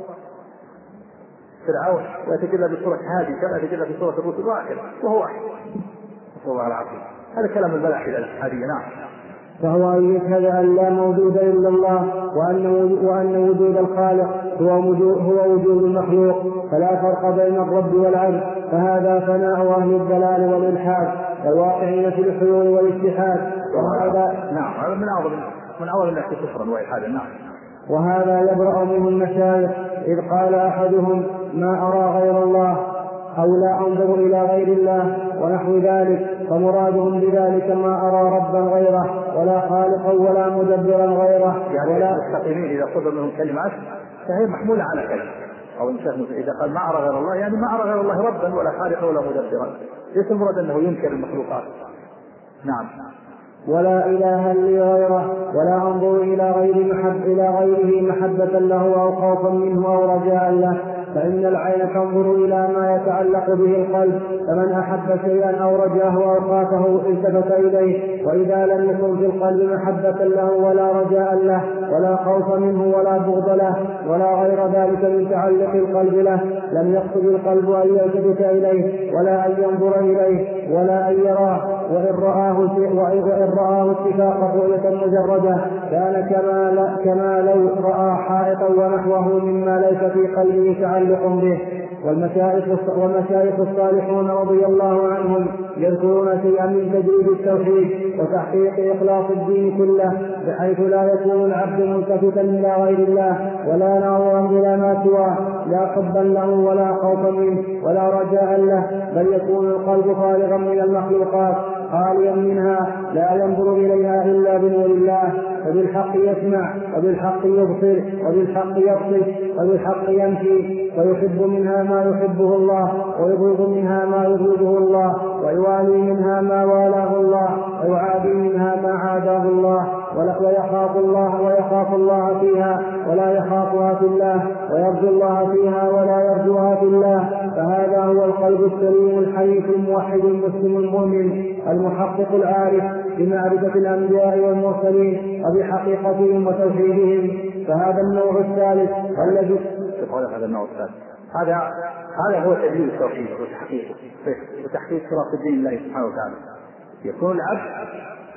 Speaker 2: فرعون، ويتجلى بصورة هادي كما يتجلى في صورة الرسل، واحد وهو واحد. نسأل الله العافية. هذا كلام الملاحدة الحادية. نعم.
Speaker 1: فهو أن يشهد أن لا موجود إلا الله، وأن وجود الخالق هو وجود المخلوق، فلا فرق بين الرب والعبد، فهذا فناء أهل الضلال والإلحاد الواقعين في الحلول والاتحاد. وهذا
Speaker 2: نعم، هذا من أعظم الناس كفرا وإلحادا. نعم.
Speaker 1: وهذا يبرأ منه المشايخ، إذ قال أحدهم ما أرى غير الله، أو لا أنظر إلى غير الله ونحو ذلك، فمرادهم بذلك ما أرى ربا غيره، ولا خالقا ولا مدبرا غيره.
Speaker 2: يعني المستقيمين إذا صدر منهم كلمات فهي محمولة على كلمة، أو إذا قال ما أرى غير الله، يعني ما أرى غير الله ربا ولا خالقا ولا مدبرا، ليس المراد أنه ينكر المخلوقات. نعم.
Speaker 1: ولا إله لي غيره، ولا أنظر إلى غيره محبة له أو خوفا منه أو رجاء له، فإن العين تنظر إلى ما يتعلق به القلب، فمن أحب شيئا أو رجاه أو خافه التفت إليه، وإذا لم يكن في القلب محبة له ولا رجاء له ولا خوف منه ولا بغض له ولا غير ذلك من تعلق القلب له، لم يقصد القلب أن يلتفت إليه ولا أن ينظر إليه ولا أن يراه، وإن رآه اتفاق رؤية مجردة كان كما لو رأى حائطا ونحوه مما ليس في قلبه تعلق به. والمشايخ الصالحون رضي الله عنهم يذكرون شيئا من تجريد التوحيد وتحقيق إخلاص الدين كله، بحيث لا يكون العبد ملتفتا إلى غير الله ولا ناظرا إلى ما سواه، لا حبا له ولا خوفا منه ولا رجاء له، بل يكون القلب فارغا من المخلوقات خاليا منها، لا ينظر إليها إلا بنور الله، فبالحق يسمع وبالحق يبصر وبالحق يبصر وبالحق يمشي، ويحب منها ما يحبه الله ويبغض منها ما يبغضه الله، ويوالي منها ما والاه الله ويعادي منها ما عاداه الله، ويخاف الله فيها ولا يخافها في الله، ويرجو الله فيها ولا يرجوها في الله. فهذا هو القلب السليم الحنيف الموحد المسلم المؤمن المحقق العارف بمعرفة الأنبياء والمرسلين وبحقيقتهم وتوحيدهم. فهذا النوع الثالث الذي
Speaker 2: هذا هو تدليل التوحيد وتحقيق صراط الدين الله سبحانه وتعالى. يكون العبد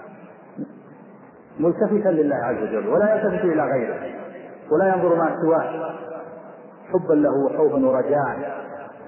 Speaker 2: ملتفتا لله عز وجل ولا يلتفت إلى غيره ولا ينظر ما سواه حبا له وخوفا ورجاء،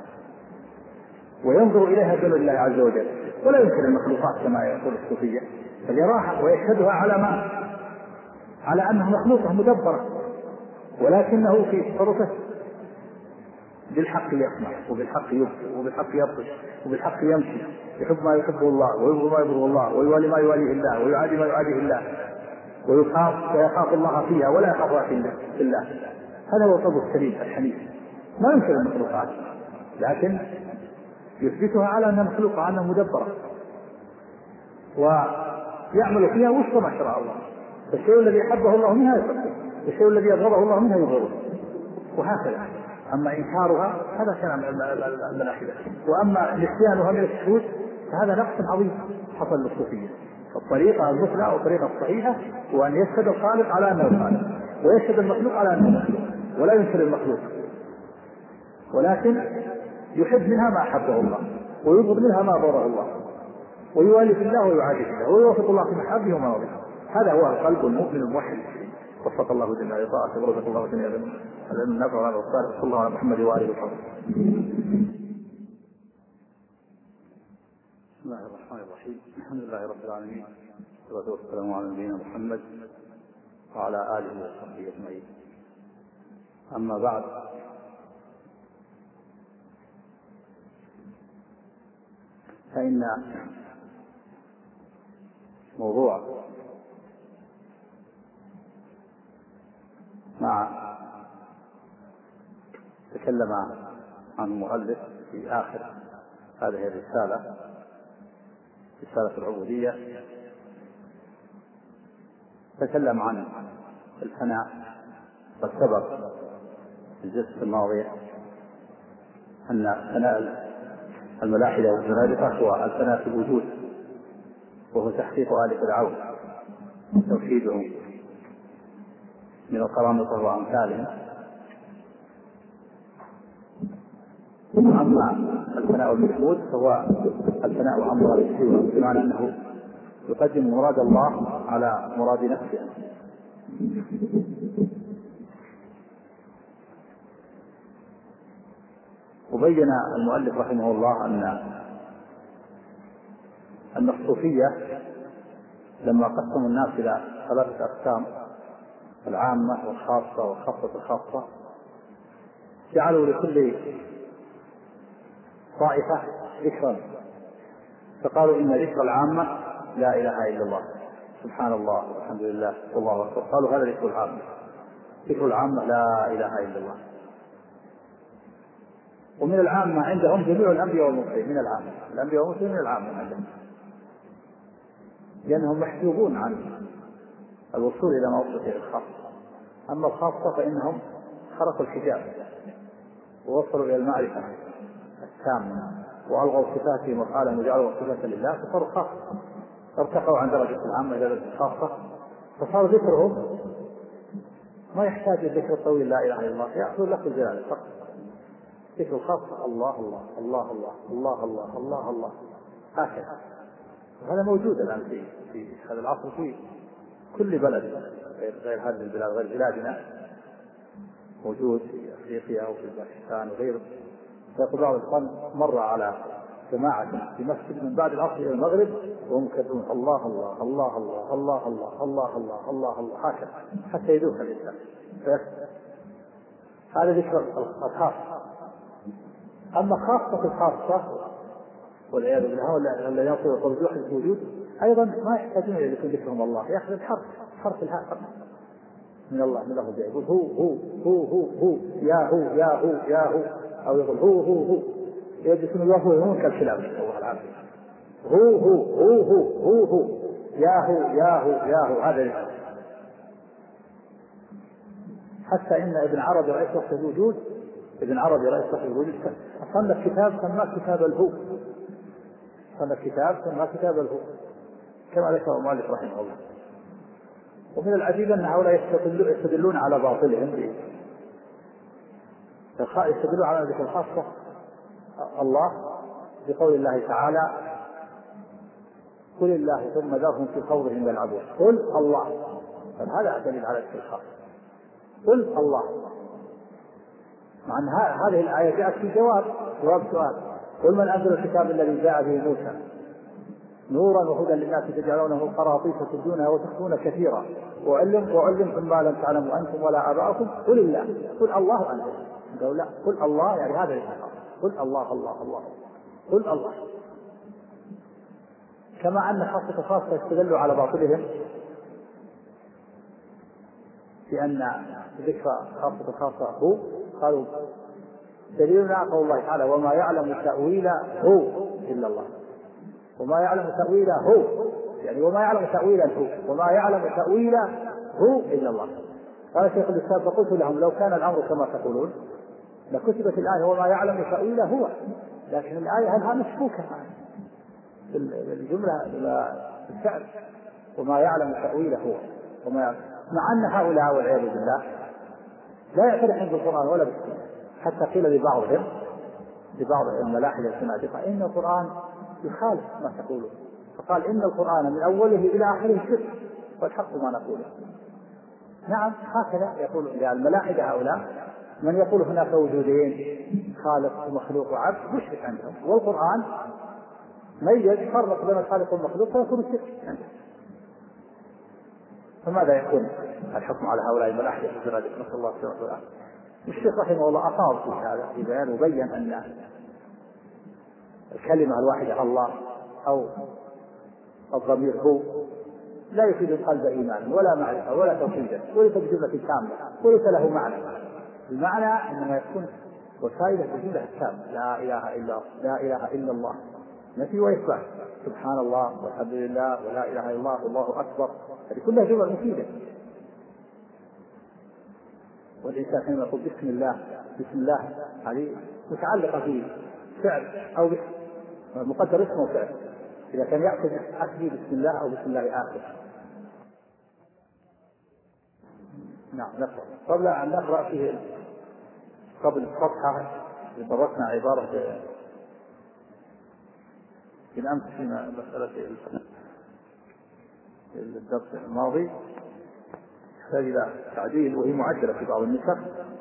Speaker 2: وينظر إليها دون الله عز وجل، ولا ينكر المخلوقات كما يقول الصوفية، بل يراها ويشهدها على أنها مخلوقة مدبرة، ولكنه في تصرفه بالحق يسمع وبالحق يبصر وبالحق يبطش وبالحق يمشي، يحب ما يحبه الله ويبغض ما يبغضه الله ويوالي ما يواليه الله ويعادي ما يعاديه الله، ويخاف الله فيها ولا يخافها في الله. هذا هو القلب السليم الحنيف، ما ينكر المخلوقات لكن يثبتها على أنها مخلوقة، على أنها مدبرة، ويعمل فيها وفق ما شرع الله. الشيء الذي يحبه الله منها يحبه، والشيء الذي يبغضه الله منها يبغضه، وهكذا. أما إنكارها هذا كلام الملاحدة، وأما نسيانها من الشهود فهذا نقص عظيم حصل للصوفية. الطريقة المثلى أو الطريقة الصحيحة هو أن يشهد الخالق على أنه الخالق، ويشهد المخلوق على أنه مخلوق، ولا ينكر المخلوق، ولكن يحب منها ما أحبه الله ويبغض منها ما بغضه الله، ويوالي في الله ويعادي في الله، ويوافق الله في محبه وما رضيه. هذا هو القلب المؤمن الموحد. وفق الله جميع طاعته ورزق الله جميع النفع والعلم والصالح. صلى الله على محمد وآله وصحبه.
Speaker 3: بسم الله الرحمن الرحيم. الحمد لله رب العالمين، والصلاة والسلام على نبينا محمد وعلى آله وصحبه أجمعين. أما بعد، فإن موضوع ما تكلم عن المؤلف في آخر هذه الرسالة، رسالة العبودية، تكلم عن الفناء. قد سبق في الجلسة الماضية أن فناء الملاحدة والزنادقة هو الفناء في الوجود، وهو تحقيق آل فرعون وتوحيدهم من القرامطة وأمثالهم. أما الفناء المحمود فهو الفناء عن مراد السوى، بمعنى أنه يقدم مراد الله على مراد نفسه. وبين المؤلف رحمه الله أن الصوفية لما قسموا الناس إلى 3 أقسام، العامة والخاصة والخاصة الخاصة، جعلوا لكل طائفة ذكرا، فقالوا إن ذكر العامة لا إله إلا الله، سبحان الله والحمد لله والله أكبر، قالوا هذا ذكر العامة. ذكر العامة لا إله إلا الله. ومن العامة عندهم جميع الأنبياء والمرسلين، من العامة الأنبياء والمرسلين من العامة عندهم، لأنهم محجوبون عن الوصول إلى ما وصلت إلى الخاصة. أما الخاصة فإنهم خرقوا الحجاب ووصلوا إلى المعرفة التامة وألغوا صفاتهم وقالوا وجعلوا صفات لله، فصاروا خاصة، ارتقوا عن درجة العامة إلى درجة الخاصة، فصار ذكرهم ما يحتاج الذكر الطويل لا إله إلا الله، يأخذ لك الجلال فقط. ذكر الخاصة الله الله الله الله الله الله الله الله هكذا. وهذا موجود الآن في هذا العصر في كل بلد غير هذه البلاد، غير بلادنا، موجود في أفريقيا وفي باكستان وغيره. فيقول بعض الإخوان مر على جماعة في مسجد من بعد العصر إلى المغرب وهم يكبرون الله الله الله الله الله الله الله الله الله الله هكذا حتى يذوق الإسلام. هذا ذكر الخاص. أما خاصة الخاصة والعياذ بالله الذي يصل الرجوع في الوجود أيضا ما يحتاجون إلى ذكرهم الله، يأخذ حرف الهاء من الله، من الله يقول هو يا هو يا هو يا هو، أو يقول هو يجلسون يوافقون كالكلام هو يا هو هذا. حتى إن ابن عربي رئيس وحدة الوجود، ابن عربي رئيس وحدة الوجود صنف كتاب سماه كتاب الهو، صنف كتاب سماه كتاب الهو كما ذكر المؤلف رحمه الله. ومن العجيب أن هؤلاء يستدلون على باطلهم، يستدلون على ذكر الخاصة الله بقول الله تعالى قل الله ثم ذرهم في خوضهم يلعبون. قل الله، هذا دليل على ذكر الخاصة. قل الله، مع أن هذه الآية جاءت في جواب سؤال. قل من أنزل الكتاب الذي جاء به موسى نورا وهدى للناس تجعلونه قراطيس تبدونها وتخفون كثيرا وعلمكم ما لم تعلموا أنتم ولا آباؤكم قل الله. قل الله أنزل، قالوا لا قل الله يعني هذا الخاص. قل الله الله الله قل الله. كما أن خاصة خاصة يستدلوا على باطلهم لأن ذكر خاصة خاصة هو، قالوا دليلنا قول الله تعالى وما يعلم تأويله هو إلا الله. وما يعلم تأويله هو يعني وما يعلم تأويله هو وما يعلم تأويله هو إلا الله. قال شيخ الإسلام فقلت لهم لو كان الأمر كما تقولون لكتبت الآية وما يعلم تأويله هو، لكن الآية هلها مشبوكة الجملة بالفعل وما يعلم تأويله هو وما يعلم. مع أن هؤلاء والعياذ بالله لا يعترفون بالقرآن ولا بالسنة، حتى قيل لبعض الملاحدة الزنادقة إن القرآن يخالف ما تقوله، فقال إن القرآن من أوله إلى آخره شرك والحق ما نقوله. نعم هكذا يقول الملاحدة هؤلاء، من يقول هناك وجودين خالق ومخلوق وعبد مشرك عندهم، والقرآن ميز فرق بين الخالق والمخلوق فيكون الشرك عندهم. فماذا يكون الحكم على هؤلاء الملاحدة الزنادقة؟ نسأل الله السلامة والعافية. الشيخ رحمه الله أصاب في هذا في بيان وبين أن الكلمة الواحدة الله أو الضمير هو لا يفيد القلب إيمانا ولا معرفة ولا توحيدا وليس بجملة كاملة وليس له معنى. المعنى إنما يكون وسائل بجملة كاملة، لا إله إلا لا إله إلا الله، نفي وإثبات، سبحان الله والحمد لله ولا إله إلا الله والله أكبر، هذه كلها جمل مفيدة. والإنسان حينما يقول بسم الله بسم الله هذه متعلقة بفعل أو مقدر اسمه فعل، إذا كان يأخذ أكل بسم الله أو بسم الله آخر. نعم نقرأ قبل أن نقرأ فيه قبل الصفحة درسنا عبارة بالأمس في مسألة الدرس الماضي يحتاج إلى تعديل وهي معدلة في بعض النسخ،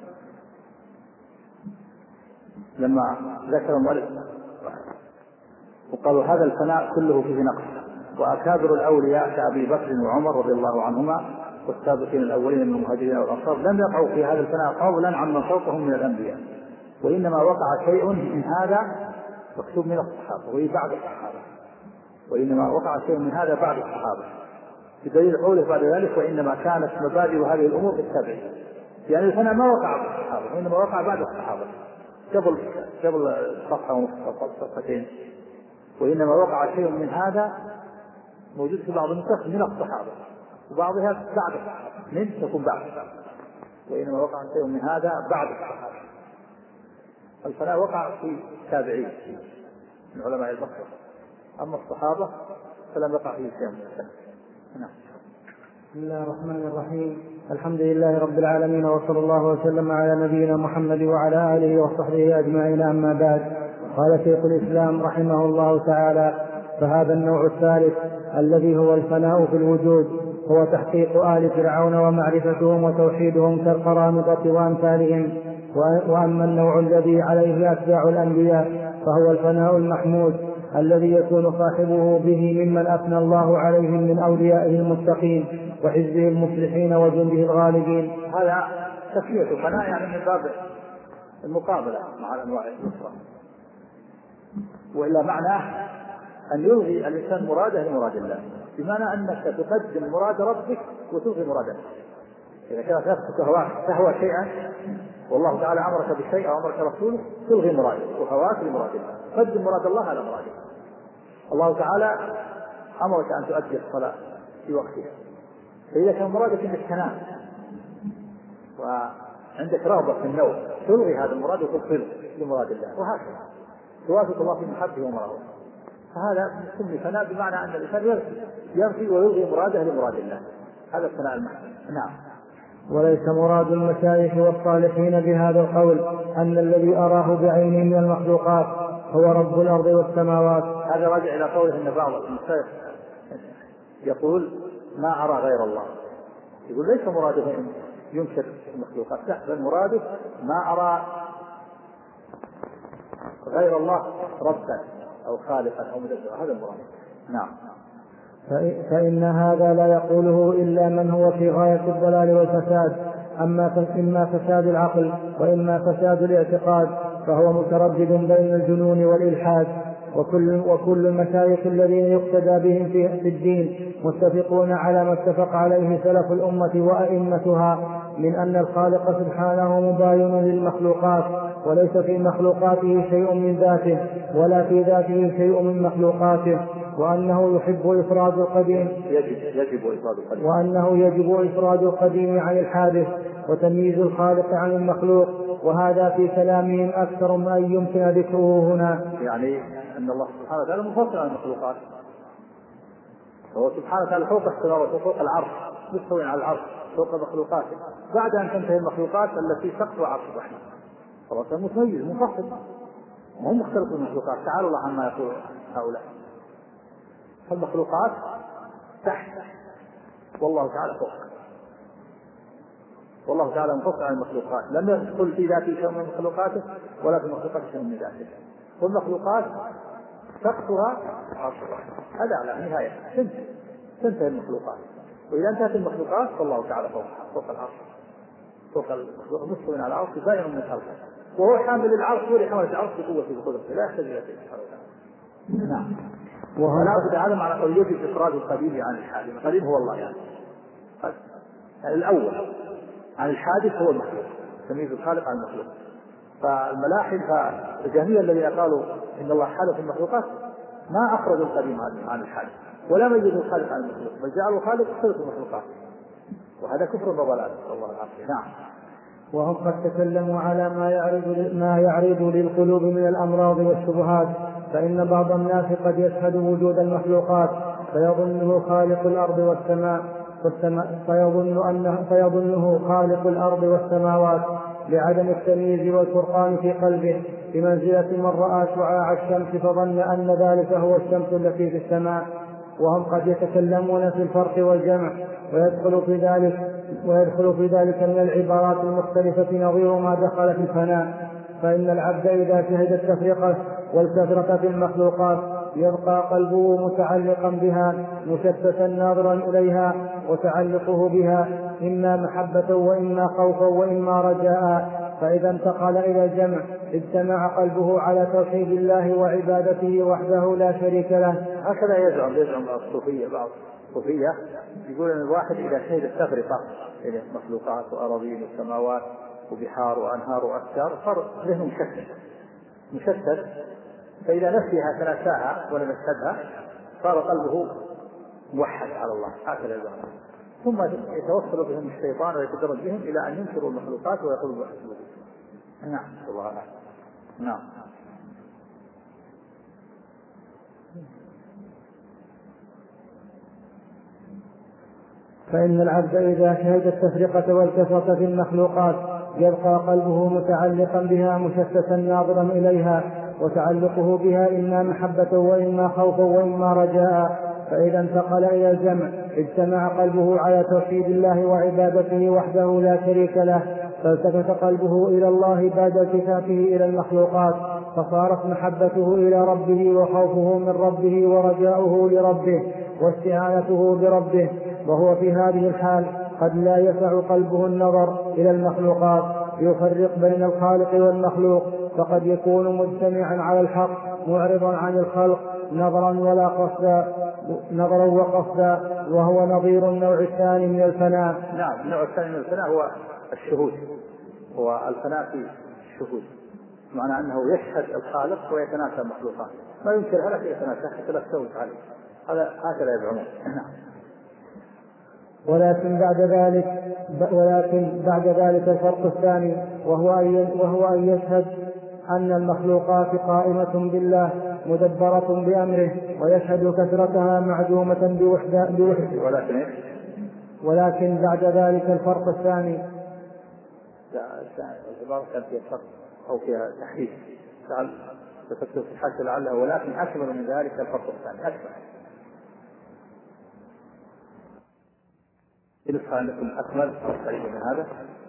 Speaker 3: لما ذكر المؤلف وقالوا هذا الفناء كله فيه نقص، وأكابر الأولياء كأبي بكر وعمر رضي الله عنهما والسابقين الأولين من المهاجرين والأنصار لم يقعوا في هذا الفناء قولا عمن فوقهم من الأنبياء، وإنما وقع شيء من هذا مكتوب من الصحابة وهي بعد الصحابة، وإنما وقع شيء من هذا بعد الصحابة، بدليل قوله بعد ذلك وإنما كانت مبادئ هذه الأمور التابعين، يعني الفناء ما وقع بالصحابة وإنما وقع بعد الصحابة قبل صفحة ونصف صفحتين، وإنما وقع شيء من هذا موجود في بعض النسخ من الصحابة وبعضها بعد الصحابة من تكون بعد، وإنما وقع شيء من هذا بعد الصحابة. الفناء وقع في التابعين من علماء البصرة، أما الصحابة فلم يقع فيه شيء من الفناء. نعم.
Speaker 1: بسم الله الرحمن الرحيم، الحمد لله رب العالمين وصلى الله وسلم على نبينا محمد وعلى آله وصحبه أجمعين، أما بعد. قال شيخ الإسلام رحمه الله تعالى: فهذا النوع الثالث الذي هو الفناء في الوجود هو تحقيق آل فرعون ومعرفتهم وتوحيدهم كالقرامطة وأمثالهم. وأما النوع الذي عليه أتباع الأنبياء فهو الفناء المحمود الذي يكون صاحبه به ممن أثنى الله عليهم من أوليائه المتقين وحزبه المفلحين وجنده الغالبين.
Speaker 3: هذا تسمية فناء يعني من باب المقابلة مع الأنواع الأخرى، وإلا معناه أن يلغي الإنسان مراده لمراد الله، بمعنى أنك تقدم مراد ربك وتلغي مراد الله. إذا كانت نفسك تهوى شيئا والله تعالى أمرك بشيء أو أمرك رسوله تلغي مرادك وهواك لمراد الله، قدم مراد الله على مرادك. الله تعالى أمرك أن تؤدي الصلاة في وقتها، فإذا كان مرادك أنك تنام وعندك رغبة في النوم تلغي هذا المراد وتبطله لمراد الله، وهكذا توافق الله في محبه ومراده. فهذا يسمى فناء بمعنى أن الإنسان ينفي ويلغي مراده لمراد الله، هذا الفناء المحمود. نعم.
Speaker 1: وليس مراد المشايخ والصالحين بهذا القول أن الذي أراه بعينه من المخلوقات هو رب الأرض والسماوات.
Speaker 3: هذا راجع إلى قوله أن بعض المشايخ يقول ما أرى غير الله، يقول ليس مراده أن ينكر المخلوقات، لا، بل مراده ما أرى غير الله ربا أو خالقا أو مدبرا، هذا المراد. نعم.
Speaker 1: فإن هذا لا يقوله إلا من هو في غاية الضلال والفساد، إما فساد العقل وإما فساد الاعتقاد، فهو متردد بين الجنون والإلحاد. وكل المشايخ الذين يقتدى بهم في الدين متفقون على ما اتفق عليه سلف الأمة وأئمتها من أن الخالق سبحانه مباين للمخلوقات، وليس في مخلوقاته شيء من ذاته ولا في ذاته شيء من مخلوقاته، وأنه يحب إفراد القديم وأنه يجب إفراد القديم عن الحادث وتمييز الخالق عن المخلوق، وهذا في كلامهم أكثر ما يمكن ذكره هنا.
Speaker 3: يعني أن الله سبحانه وتعالى منفصل عن المخلوقات، هو سبحانه وتعالى فوق السماوات وفوق العرش مستوي على العرش فوق مخلوقاته، بعد أن تنتهي المخلوقات التي تقوى عرش الرحمن خلاص متميز منفصل، هم مختلف المخلوقات. تعالوا الله عما يقول هؤلاء، فالمخلوقات تحت والله تعالى فوق، والله تعالى منفصل عن المخلوقات، لم يدخل في ذاته شيء من مخلوقاته ولا في مخلوقاته شيء من ذاته، والمخلوقات سقفها عرش الرحمن، هذا على نهاية تنتهي المخلوقات، وإذا انتهت المخلوقات فالله تعالى فوق العرش، فوق المخلوق مستوي على العرش باين من خلقه، وهو حامل العرش ولحمل العرش بقوة بقدرته لا يحتاج إلى شيء. نعم.
Speaker 2: ولا بد هذا معنى قد يجب إفراد القديم عن الحادث. القديم هو الله يعني الأول عن الحادث هو المخلوق، تمييز الخالق عن المخلوق. فالملاحدة الجهمية الذين قالوا إن الله حادث المخلوقات ما أخرجوا القديم عن الحادث ولا ميزوا الخالق عن المخلوق، بل جعلوا الخالق خلق المخلوقات، وهذا كفر وضلال. الله العافية. نعم.
Speaker 1: وهم قد تكلموا على ما يعرض للقلوب من الأمراض والشبهات، فإن بعض الناس قد يشهد وجود المخلوقات فيظنه خالق الأرض والسماء فيظنه خالق الأرض والسماوات لعدم التمييز والفرقان في قلبه، بمنزلة من رأى شعاع الشمس فظن أن ذلك هو الشمس التي في السماء. وهم قد يتكلمون في الفرق والجمع، ويدخل في ذلك من العبارات المختلفة نظير ما دخل في الفناء. فإن العبد إذا شهد التفرقة والكثرة في المخلوقات يبقى قلبه متعلقا بها مشتتا ناظرا إليها، وتعلقه بها إما محبة وإما خوفا وإما رجاء. فإذا انتقل إلى الجمع اجتمع قلبه على توحيد الله وعبادته وحده لا شريك له.
Speaker 2: هكذا يزعم الصوفية. بعض الصوفية يقول أن الواحد إذا شهد التفرقة إلى مخلوقات وأراضين وسماوات وبحار وأنهار وأشجار صار ذهنه مشتت، فإذا نسيها تناساها ولم يشهدها صار قلبه موحد على الله. هكذا يزعم. ثم يتوصل بهم الشيطان ويتدرج بهم إلى أن ينكروا المخلوقات ويقولوا بحسبه. نعم. الله أعلم. نعم.
Speaker 1: فإن العبد إذا شهد التفرقة والكثرة في المخلوقات يبقى قلبه متعلقا بها مشتتا ناظرا إليها، وتعلقه بها إما محبة وإما خوفا وإما رجاء. فإذا انتقل إلى الجمع اجتمع قلبه على توحيد الله وعبادته وحده لا شريك له، فالتفت قلبه إلى الله بعد التفاته إلى المخلوقات، فصارت محبته إلى ربه وخوفه من ربه ورجاؤه لربه واستعانته بربه. وهو في هذه الحال قد لا يسع قلبه النظر إلى المخلوقات يفرق بين الخالق والمخلوق، فقد يكون مجتمعا على الحق معرضا عن الخلق نظرا وقصدا، وهو نظير النوع الثاني من الفناء.
Speaker 2: نعم. النوع الثاني من الفناء هو الشهود، هو الفناء في الشهود، معنى أنه يشهد الخالق ويتناسى المخلوقات، ما ينكر هذا يتناسى حتى لا تسوي عليه. هذا هكذا يزعمون.
Speaker 1: ولكن بعد ذلك الفرق الثاني وهو أن يشهد أن المخلوقات قائمة بالله مدبرة بأمره، ويشهد كثرتها معدومة بوحدة. ولكن بعد ذلك الفرق الثاني
Speaker 2: العبارة كان فيها فرق أو فيها تحريف تفكر في الحاجة لعلها، ولكن أكمل من ذلك الفرق الثاني أكثر. إذا عندكم أكمل فرق من هذا.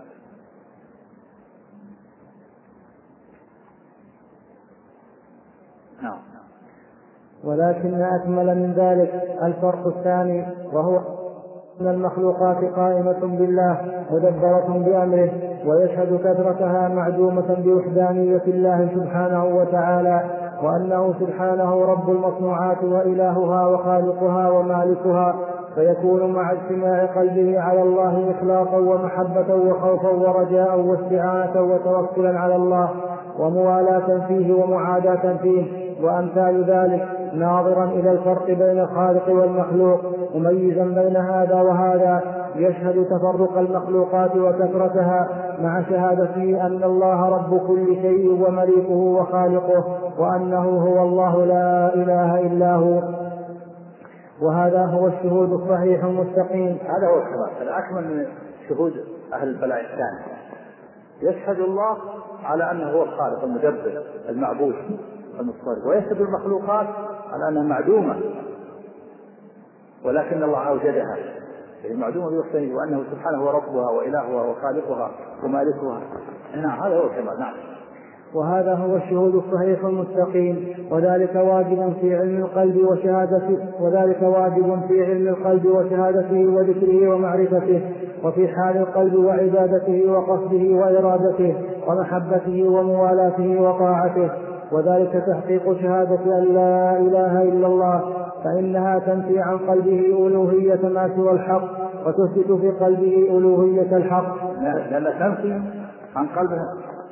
Speaker 2: نعم.
Speaker 1: ولكن أكمل من ذلك الفرق الثاني وهو أن المخلوقات قائمة بالله مدبرة بأمره، ويشهد كثرتها معدومة بوحدانية الله سبحانه وتعالى، وأنه سبحانه رب المصنوعات وإلهها وخالقها ومالكها، فيكون مع اجتماع قلبه على الله إخلاصا ومحبة وخوفا ورجاء واستعانة وتوكلا على الله وموالاة فيه ومعاداة فيه وأمثال ذلك، ناظرا إلى الفرق بين الخالق والمخلوق مميزا بين هذا وهذا، يشهد تفرق المخلوقات وكثرتها مع شهادته أن الله رب كل شيء ومليكه وخالقه، وأنه هو الله لا إله إلا هو. وهذا هو الشهود الصحيح المستقيم.
Speaker 2: هذا هو الكمال، الأكمل من شهود أهل البلاء الثاني. يشهد الله على أنه هو الخالق المدبر المعبود المتصرف، ويشهد المخلوقات على أنها معدومة ولكن الله أوجدها، يعني معدومة بوحدانيته، وأنه سبحانه هو ربها وإلهها وخالقها ومالكها. نعم هذا هو الكمال. نعم.
Speaker 1: وهذا هو الشهود الصحيح المستقيم، وذلك واجب في علم القلب وشهادته وذكره ومعرفته، وفي حال القلب وعبادته وقصده وإرادته ومحبته وموالاته وطاعته. وذلك تحقيق شهادة أن لا إله إلا الله، فإنها تنفي عن قلبه ألوهية ما سوى الحق وتثبت في قلبه ألوهية الحق.
Speaker 3: لأن تنفي عن قلبه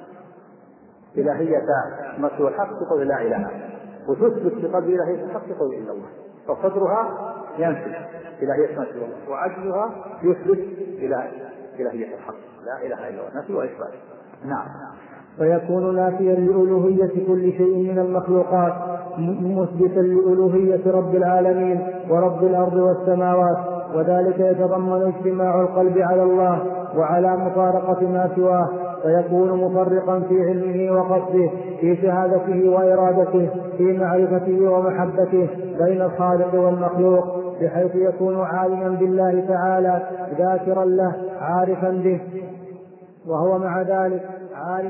Speaker 3: إلهية ما سوى الحق تقول لا إله، وتثبت في قلبه إلهية الحق تقول إلا الله. فصدرها ينفي إلهية ما سوى الله، وعجزها يثبت إلهية الحق لا إله إلا الله، نفي وإثبات. نعم.
Speaker 1: فيكون نافيا لألوهية كل شيء من المخلوقات مثبتا لألوهية رب العالمين ورب الأرض والسماوات، وذلك يتضمن اجتماع القلب على الله وعلى مفارقة ما سواه، فيكون مفرقا في علمه وقصده، في شهادته وإرادته، في معرفته ومحبته بين الخالق والمخلوق، بحيث يكون عالما بالله تعالى ذاكرا له عارفا به، وهو مع ذلك عالم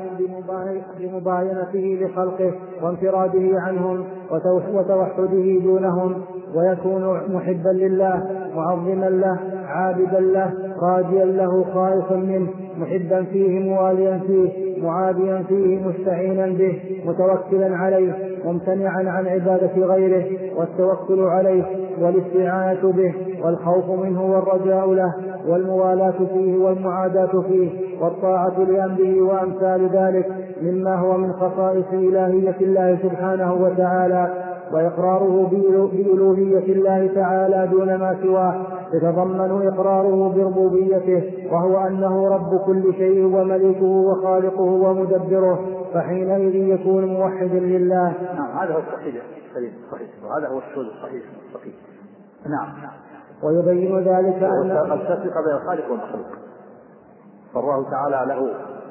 Speaker 1: بمباينته لخلقه وانفراده عنهم وتوحده دونهم، ويكون محبا لله معظما له عابدا له راجيا له خائفا منه، محبا فيه مواليا فيه معاديا فيه مستعينا به متوكلا عليه ممتنعا عن عبادة غيره، والتوكل عليه والاستعانة به والخوف منه والرجاء له والموالاة فيه والمعاداة فيه والطاعة لأمره وأمثال ذلك مما هو من خصائص إلهية الله سبحانه وتعالى، وإقراره بألوهية الله تعالى دون ما سواه يتضمن إقراره بربوبيته، وهو أنه رب كل شيء ومليكه وخالقه ومدبره، فحينئذ يكون موحدا لله.
Speaker 3: نعم، هذا هو الصحيح وهذا هو الشهود الصحيح. نعم.
Speaker 1: ويبين ذلك أن
Speaker 3: التفرقة بين الخالق والمخلوق، فالله تعالى له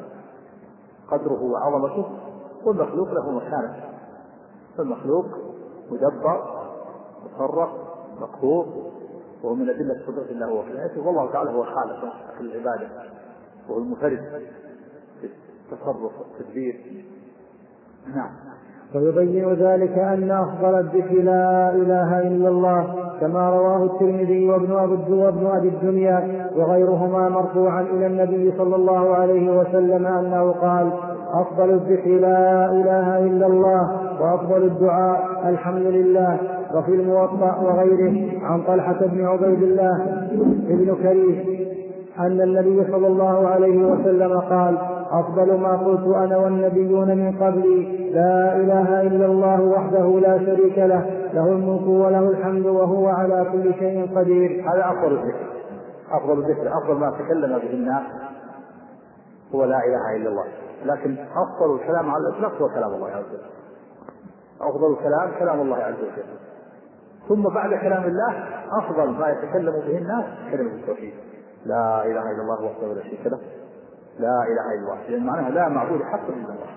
Speaker 3: قدره وعظمته، والمخلوق له مكانه، فالمخلوق مدبر مصرف مقهور، وهو من أدلة قدرة الله وحكمته، والله تعالى هو خالق في العبادة وهو المنفرد في التصرف والتدبير. نعم.
Speaker 1: ويبين ذلك أن أفضل الذكر لا إله إلا الله، كما رواه الترمذي وابن أبي الدنيا وغيرهما مرفوعا إلى النبي صلى الله عليه وسلم أنه قال: أفضل الذكر لا إله إلا الله، وأفضل الدعاء الحمد لله. وفي الموطأ وغيره عن طلحة بن عبيد الله بن كريم أن النبي صلى الله عليه وسلم قال: أفضل ما قلت أنا والنبيون من قبلي لا إله إلا الله وحده لا شريك له، له الملك وله الحمد وهو على كل شيء قدير.
Speaker 3: هذا أفضل الذكر، أفضل ما تكلم به الناس هو لا إله إلا الله، لكن أفضل الكلام على الإطلاق هو كلام الله عز وجل. أفضل الكلام كلام الله عز وجل، ثم بعد كلام الله أفضل ما يتكلم به الناس كلمة التوحيد، لا إله إلا الله وحده لا شريك له، لا إله إلا الله، لأن معناها لا معبود حق إلا الله.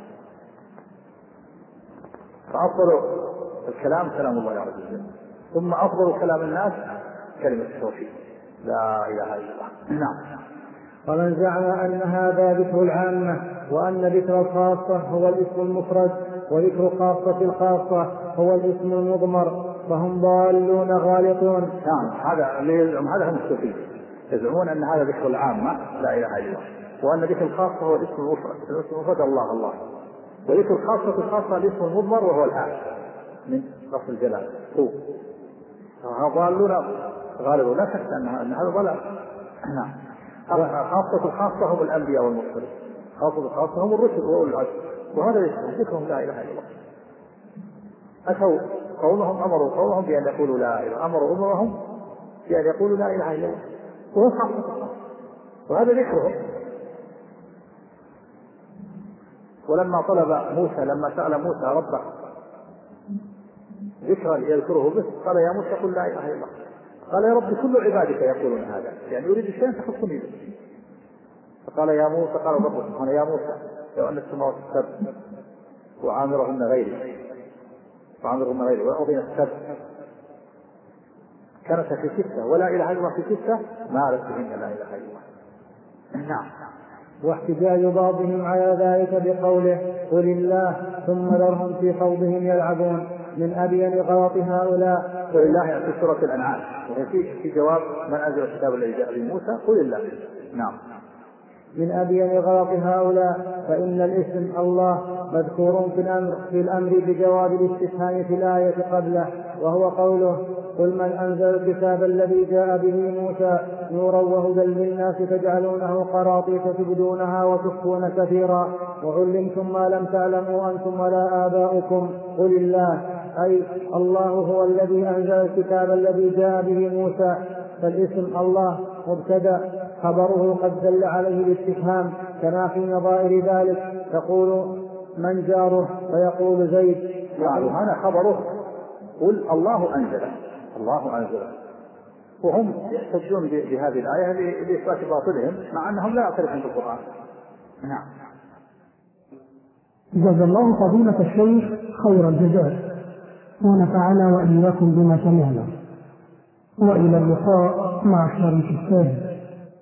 Speaker 3: فأفضل الكلام كلام الله عز وجل، ثم أفضل كلام الناس كلمة التوحيد، لا إله إلا الله. نعم.
Speaker 1: ومن زعم أن هذا ذكر العامة، وأن ذكر الخاصة هو الاسم المفرد، وذكر خاصة الخاصة هو الاسم المضمر، فهم ضالون غالطون.
Speaker 3: نعم، هذا هم الصوفية يزعمون أن هذا ذكر العامة لا إله إلا الله، وأن ذكر الخاصة هو الاسم المفرد، الاسم المفرد الله، وذكر الخاصة الاسم المضمر وهو العام من لفظ الجلال هو. ضالون غالبون، لا شك أن هذا ضلال. نعم. خاصة الخاصة هم الأنبياء والمرسلين، خاصة الخاصة هم الرسل وأولي العزم، وهذا ذكرهم لا إله إلا الله. أتوا قومهم، أمروا قومهم بأن يقولوا لا إله، أمروا أمرهم بأن يقولوا لا إله إلا الله، وهو خاصة الخاصة، وهذا ذكرهم. ولما سأل موسى ربه ذكرا يذكره به، قال يا موسى قل لا إله إلا الله. قال يا رب كل عبادك يقولون هذا، يعني يريد شيئا تخصني به. فقال يا موسى، قال ربه سبحانه يا موسى لو أن السماوات السبع وعامرهن غيري وأرضين السبع كانت في 6 ولا إله إلا الله في 6 ما عرفت بهن لا إله إلا الله. نعم.
Speaker 1: واحتجاج بعضهم على ذلك بقوله قل الله ثم ذرهم في خوضهم يلعبون من أبين غلط هؤلاء.
Speaker 3: قل الله في سورة الأنعام، وهي في جواب من أنزل الكتاب الذي جاء به موسى قل الله. نعم.
Speaker 1: من أبين غلط هؤلاء، فإن الاسم الله مذكور في الأمر بجواب الاستفهام في الآية قبله، وهو قوله: قل من أنزل الكتاب الذي جاء به موسى نورا وهدى للناس تجعلونه قراطيس تبدونها وتخفون كثيرا وعلمتم ما لم تعلموا أنتم ولا آباؤكم قل الله، أي الله هو الذي أنزل الكتاب الذي جاء به موسى. فالاسم الله مبتدأ، خبره قد دل عليه الاستفهام، كما في نظائر ذلك تقول من جاره فيقول زيد.
Speaker 2: هذا خبره، قل الله أنزله، الله أنزله. وهم يحتجون بهذه الآية لإثبات باطلهم مع أنهم لا يعترفون بالقرآن. نعم.
Speaker 4: جزا الله فضيلة الشيخ خير الجزاء، ونفعنا وإياكم بما سمعنا، وإلى اللقاء مع الشريف الثاني.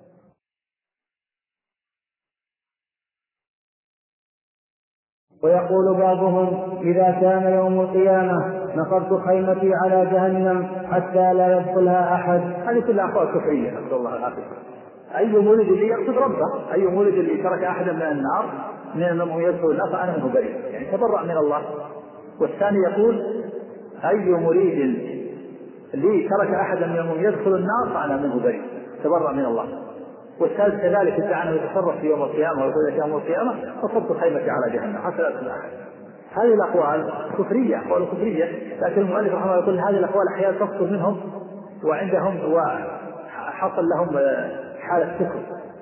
Speaker 1: ويقول بعضهم: إذا كان يوم القيامة نصبت خيمتي على جهنم حتى لا يدخلها أحد.
Speaker 2: هذه كلها أقوال كفرية، نسأل الله العافية. أي مولد اللي يقصد ربه، أي مولد اللي ترك أحدا من النار من أنهم يدخل النار فأنا منه بريء، يعني تبرأ من الله. والثاني يقول: أي مريد اللي ترك أحدا منهم يدخل النار فأنا منه بريء، تبرأ من الله. والثالث كذلك ادعى أنه يتصرف في يوم القيامة ويقول في يوم القيامة نصبت خيمتي على جهنم حتى لا يدخل أحد. هذه الأقوال كفرية، أقوال كفرية، لكن المؤلف رحمه الله يقول هذه الأقوال أحيانا تصدر منهم وعندهم وحصل لهم حالة سكر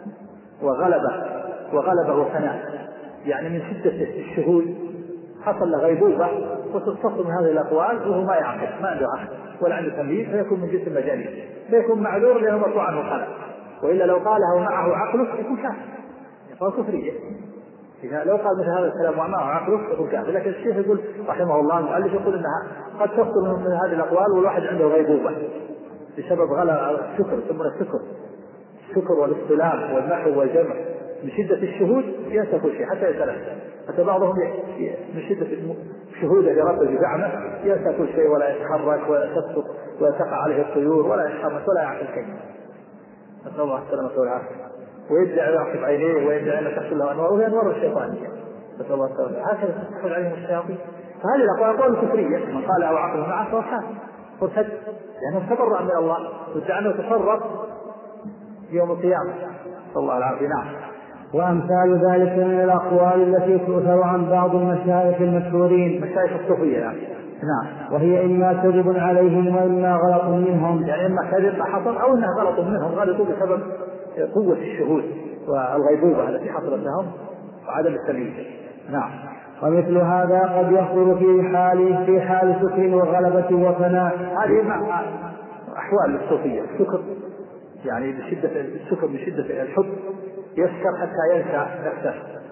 Speaker 2: وغلبة وفناء، يعني من شدة الشهود حصل له غيبوبة وتصدر من هذه الأقوال وهو ما يعقل، ما عنده عقل ولا عنده تمييز، فيكون من جنس المجانين، فيكون معذور لأنه مرفوع عنه الخلق، وإلا لو قالها ومعه عقله يكون كافر، يقول كفرية. إذا لو قال مثل هذا الكلام ومعه عقله يكون كافر. لكن الشيخ يقول رحمه الله المؤلف يقول إنها قد تصدر من هذه الأقوال والواحد عنده غيبوبة بسبب السكر، يسمونه السكر والاصطلاح والنحو والجمع، من شدة الشهود ينسى كل شيء حتى يتلف. حتى بعضهم من شدة شهوده لربه بزعمه ينسى كل شيء ولا يتحرك ولا تسقط ولا تقع عليه الطيور ولا يتحرك ولا يعقل شيء، نسأل الله السلامة والعافية. ويدعي يعصب عينيه ويدعي أن تحصل له أنوار، وهي أنوار الشيطانية، نسأل الله السلامة. هكذا تدخل عليهم الشياطين. فهذه الأقوال كفرية، من قال أو عقل معه فهو كافر مرتد، لأنه تبرأ من الله وادعى أنه تصرف يوم القيامة، نسأل الله العافية. نعم.
Speaker 1: وأمثال ذلك من الأقوال التي تؤثر عن بعض المشايخ المشهورين،
Speaker 2: مشايخ الصوفية. نعم.
Speaker 1: وهي إما كذب عليهم وإما غلط منهم،
Speaker 2: يعني إما كذب حصل أو إنها غلط منهم، غلطوا بسبب قوة الشهود والغيبوبة التي حصلت لهم وعدم التمييز. نعم.
Speaker 1: ومثل هذا قد يحصل في حال سكر وغلبة وفناء.
Speaker 2: هذه أحوال الصوفية. السكر يعني بشدة السكر، بشدة الحب يسكر حتى ينسى نفسه،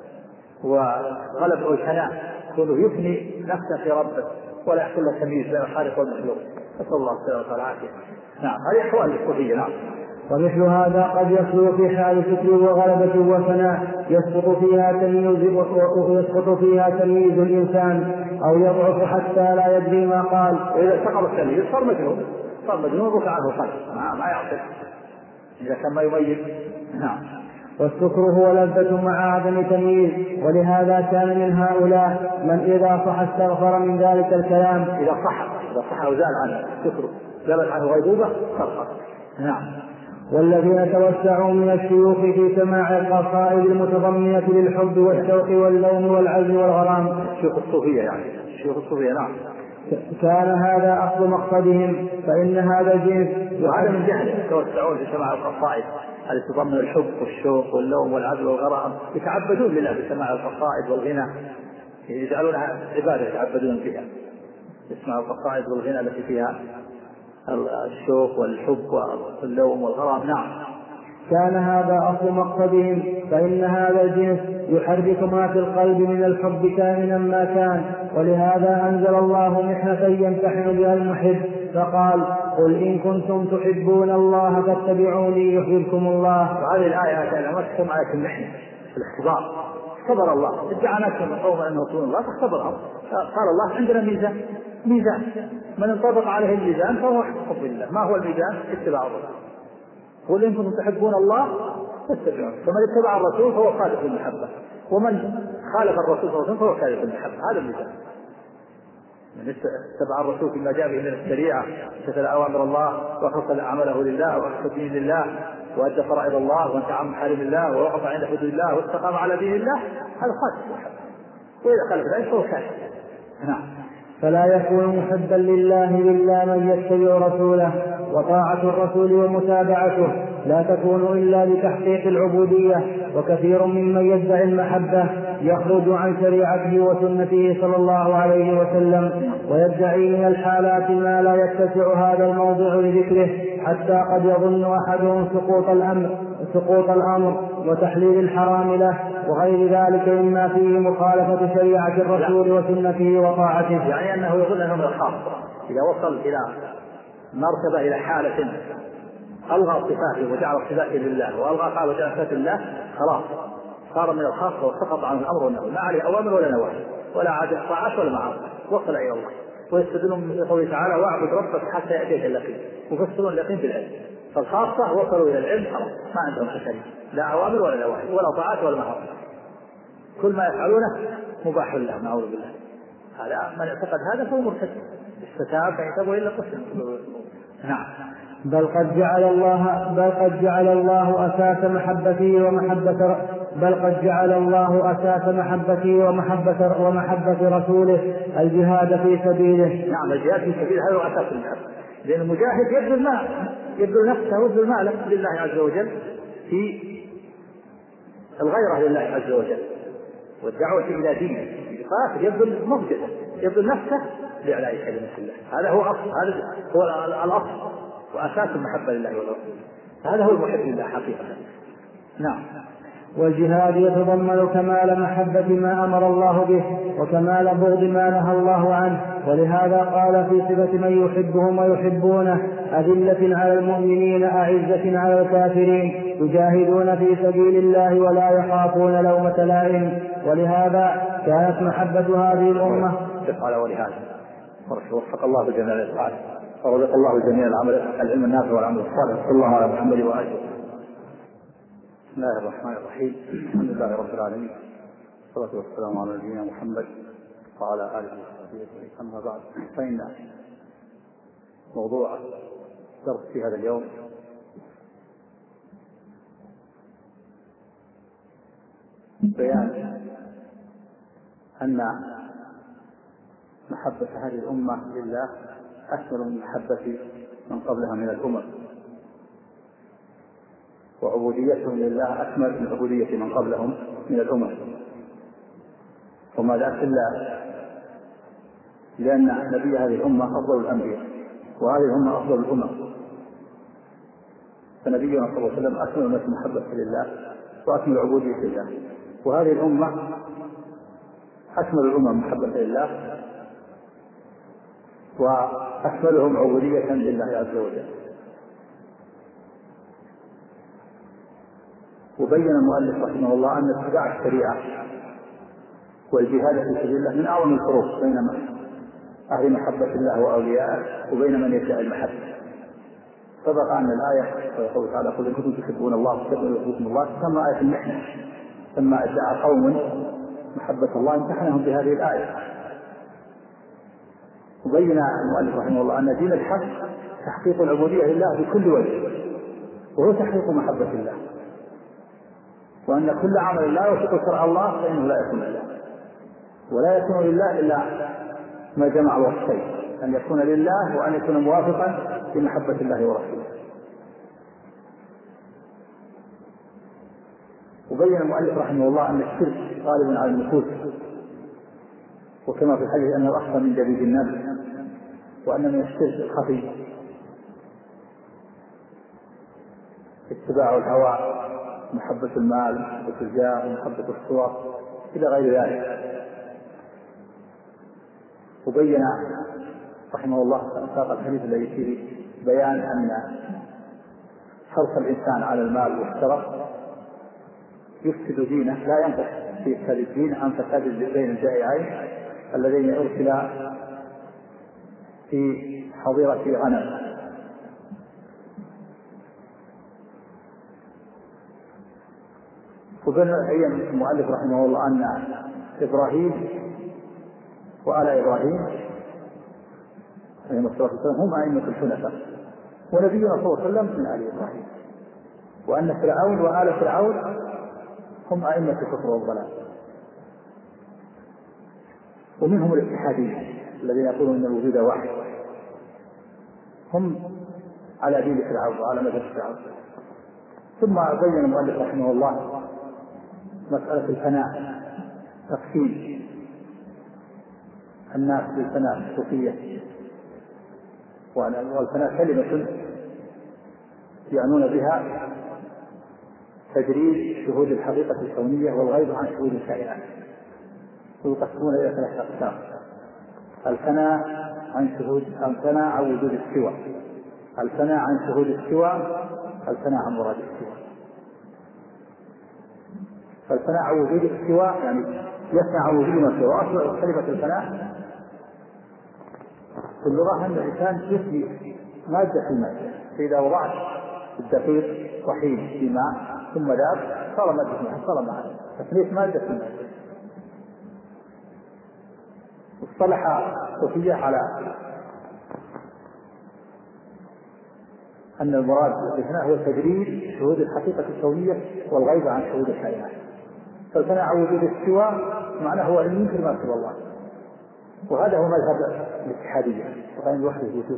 Speaker 2: وغلبه الفناء كونه يفني نفسه في ربه ولا يحصل له تمييز بين الخالق والمخلوق، نسأل الله السلامة والعافية. نعم. هذه أحوال الصوفية. نعم.
Speaker 1: ومثل هذا قد يحصل في حال سكر وغلبة وفناء يسقط فيها تمييز الإنسان أو يضعف حتى لا يدري ما قال.
Speaker 2: وإذا سقط التمييز صار مجنون رفع عنه القلب، ما يعقل إذا كان ما يميز. نعم.
Speaker 1: والسكر هو لذة مع عدم تمييز، ولهذا كان من هؤلاء من إذا صح استغفر من ذلك الكلام.
Speaker 2: إذا صح وزال عنه السكر زالت عنه غيبوبة صرخ. نعم.
Speaker 1: والذين توسعوا من الشيوخ في سماع القصائد المتضمنة للحب والشوق واللوم والعزم والغرام،
Speaker 2: شيوخ الصوفية يعني شيوخ الصوفية. نعم.
Speaker 1: كان هذا أصل مقصدهم، فإن هذا الجنس
Speaker 2: وهذا من جهل يتوسعون في سماع القصائد التي تضمن الحب والشوق واللوم والعزم والغرام، يتعبدون لله بسماع القصائد والغنى، يجعلونها عبادة يتعبدون فيها، يسمع القصائد والغنى التي فيها الشوق والحب واللوم والغرام. نعم.
Speaker 1: كان هذا أصل مقصدهم، فإن هذا الجنس يحرك ما في القلب من الحب كائنا ما كان، ولهذا أنزل الله محنة يمتحن بها المحب، فقال: قل إن كنتم تحبون الله فاتبعوني يحببكم الله.
Speaker 2: وهذه الآية كانت تحكم آية المحنة في الاختبار. اختبر الله، ادعى ناس من قوم أنه رسول الله فاختبرهم، قال الله عندنا ميزان من انطبق عليه الميزان فهو حب الله. ما هو الميزان؟ اتباع الرسول. قل إن كنتم تحبون الله فاتبعوني، فمن اتبع الرسول فهو صادق المحبة، ومن خالف الرسول صلى الله عليه وسلم فهو كاذب المحبة. هذا المثال. من اتبع الرسول فيما جاء به من الشريعة، امتثل أوامر الله وأخلص عمله لله وأخلص دين لله وأدى فرائض الله وانتهى عن محارم الله ووقف عند حدود الله واستقام على دين الله، هذا خالف المحبة. وإذا خالف ذلك فهو كافر. نعم.
Speaker 1: فلا يكون محبا لله إلا من يتبع رسوله، وطاعة الرسول ومتابعته لا تكون إلا بتحقيق العبودية. وكثير ممن يدعي المحبة يخرج عن شريعته وسنته صلى الله عليه وسلم، ويدعي من الحالات ما لا يتسع هذا الموضع لذكره، حتى قد يظن أحدهم سقوط الأمر وتحليل الحرام له وغير ذلك مما فيه مخالفة شريعة الرسول وسنته وطاعته.
Speaker 2: يعني أنه يظن أنه من الخاصة، إذا وصل إلى مرتبة إلى حالة ألغى صفاته وجعل صفاته لله وألغى قال وجعل صفاته لله، خلاص صار من الخاصة وسقط عنه الأمر والنهي، ما عليه أوامر ولا نواهي ولا عادة طاعات ولا معاصي، وصل إلى الله. ويستدلون من قوله تعالى واعبد ربك حتى يأتيك اليقين، يفسرون اليقين بالعلم. فالخاصة وصلوا إلى العلم خلاص ما عندهم تكاليف لا أوامر ولا نواهي ولا طاعات ولا معاصي، كل ما يفعلونه مباح لله نعوذ بالله. هذا من اعتقد هذا فهو مرتد، استتاب فيتابوا إلا قسم. نعم.
Speaker 1: بل قد جعل الله أساس محبته ومحبة رسوله الجهاد في سبيله.
Speaker 2: نعم، الجهاد في سبيله هذا هو أساس المحبة، لأن المجاهد يبذل نفسه ويبذل ماله لله عز وجل في الغيرة لله عز وجل والدعوة إلى دينه، يبذل مبذله، يبذل نفسه لإعلاء كلمة الله. هذا هو الأصل وأساس المحبة لله والرسول، هذا هو المحب لله حقيقة. نعم.
Speaker 1: والجهاد يتضمن كمال محبة ما أمر الله به وكمال بغض ما نهى الله عنه، ولهذا قال في صفة من يحبهم ويحبونه أذلة على المؤمنين أعزة على الكافرين يجاهدون في سبيل الله ولا يخافون لومة لائم. ولهذا كانت محبة هذه الأمة
Speaker 2: ولهذا وفق الله جميع الإسعاد ورزق الله جميع العلم النافع والعمل الصالح. صلى الله على محمد وآله. بسم الله الرحمن الرحيم. الحمد لله رب العالمين، والصلاة والسلام على نبينا محمد وعلى آله وصحبه. أما بعد، فإن موضوع درس في هذا اليوم بيان أن محبة هذه الأمة لله أكثر من محبة من قبلها من الأمم، وعبوديتهم لله أكمل من عبودية من قبلهم من الأمم. وما ذاك إلا لأن نبي هذه الأمة أفضل الأنبياء وهذه الأمة أفضل الأمم، فنبينا صلى الله عليه وسلم أكمل الناس محبة لله وأكمل عبودية لله، وهذه الأمة أكمل الأمم محبة لله وأكملهم عبودية لله عز وجل. وبين المؤلف رحمه الله أن اتباع الشريعة والجهاد في سبيل الله من أعظم الفروق بين أهل محبة الله وأوليائه وبين من يدعي المحبة. سبق أن الآية ويقول تعالى قل إن كنتم تحبون الله فاتبعوني يحببكم الله، ثم آية المحنة لما ادعى قوم محبة الله امتحنهم بهذه الآية. وبين المؤلف رحمه الله أن دين الحق تحقيق العبودية لله بكل وجه، وهو تحقيق محبة الله، وأن كل عمل لا يوافق شرع الله فإنه لا يكون لله، ولا يكون لله إلا ما جمع وصفين، أن يكون لله وأن يكون موافقا لمحبة الله ورسوله. وبين المؤلف رحمه الله أن الشرك غالب على النفوس، وكما في الحديث أن الأخطر من دبيب النمل، وأن من الشرك الخفي اتباع الهوى، محبة المال، محبة الجاه، محبة الصور إلى غير ذلك. وبين رحمه الله ساق الحديث الذي فيه بيان أن حرص الإنسان على المال والشرف يفسد دينه، لا ينقص في إفساد الدين عن فساد بين الجائعين الذين أرسلا في حظيرة غنم. وبين المؤلف رحمه الله أن
Speaker 3: إبراهيم وآل إبراهيم عليهم الصلاة والسلام هم أئمة الحنفاء، ونبينا صلى الله عليه وسلم من آل إبراهيم، وأن فرعون وآل فرعون هم أئمة الكفر والضلال. ومنهم الاتحاديين الذين يقولون أن الوجود واحد، هم على دين فرعون وعلى مذهب فرعون. ثم بين المؤلف رحمه الله مسألة الفناء، تقسيم الناس بالفناء الصوفية، والفناء كلمة يعنون بها تجريد شهود الحقيقة الكونية والغيب عن شهود الكائنات، ويقسمون إلى 3 أقسام: الفناء عن وجود السوى، الفناء عن شهود السوى، الفناء عن مراد السوى. فالفناء عن وجود السوى يعني يفنى عن وجود ما سوى. أصل كلمة الفناء في اللغة أن الإنسان يفني مادة في المادة، فإذا وضعت الدقيق طحين في ماء ثم ذاب صار مادة ماء، صار معه تفنيت مادة في المادة. اصطلح الصوفية على أن المراد بالفناء هو تجريد شهود الحقيقة الكونية والغيب عن شهود الكائنات. فالفناء عن وجود السوى معناه هو أن ينكر ما سوى الله، وهذا هو مذهب الاتحادية وقائم وحده الوجود،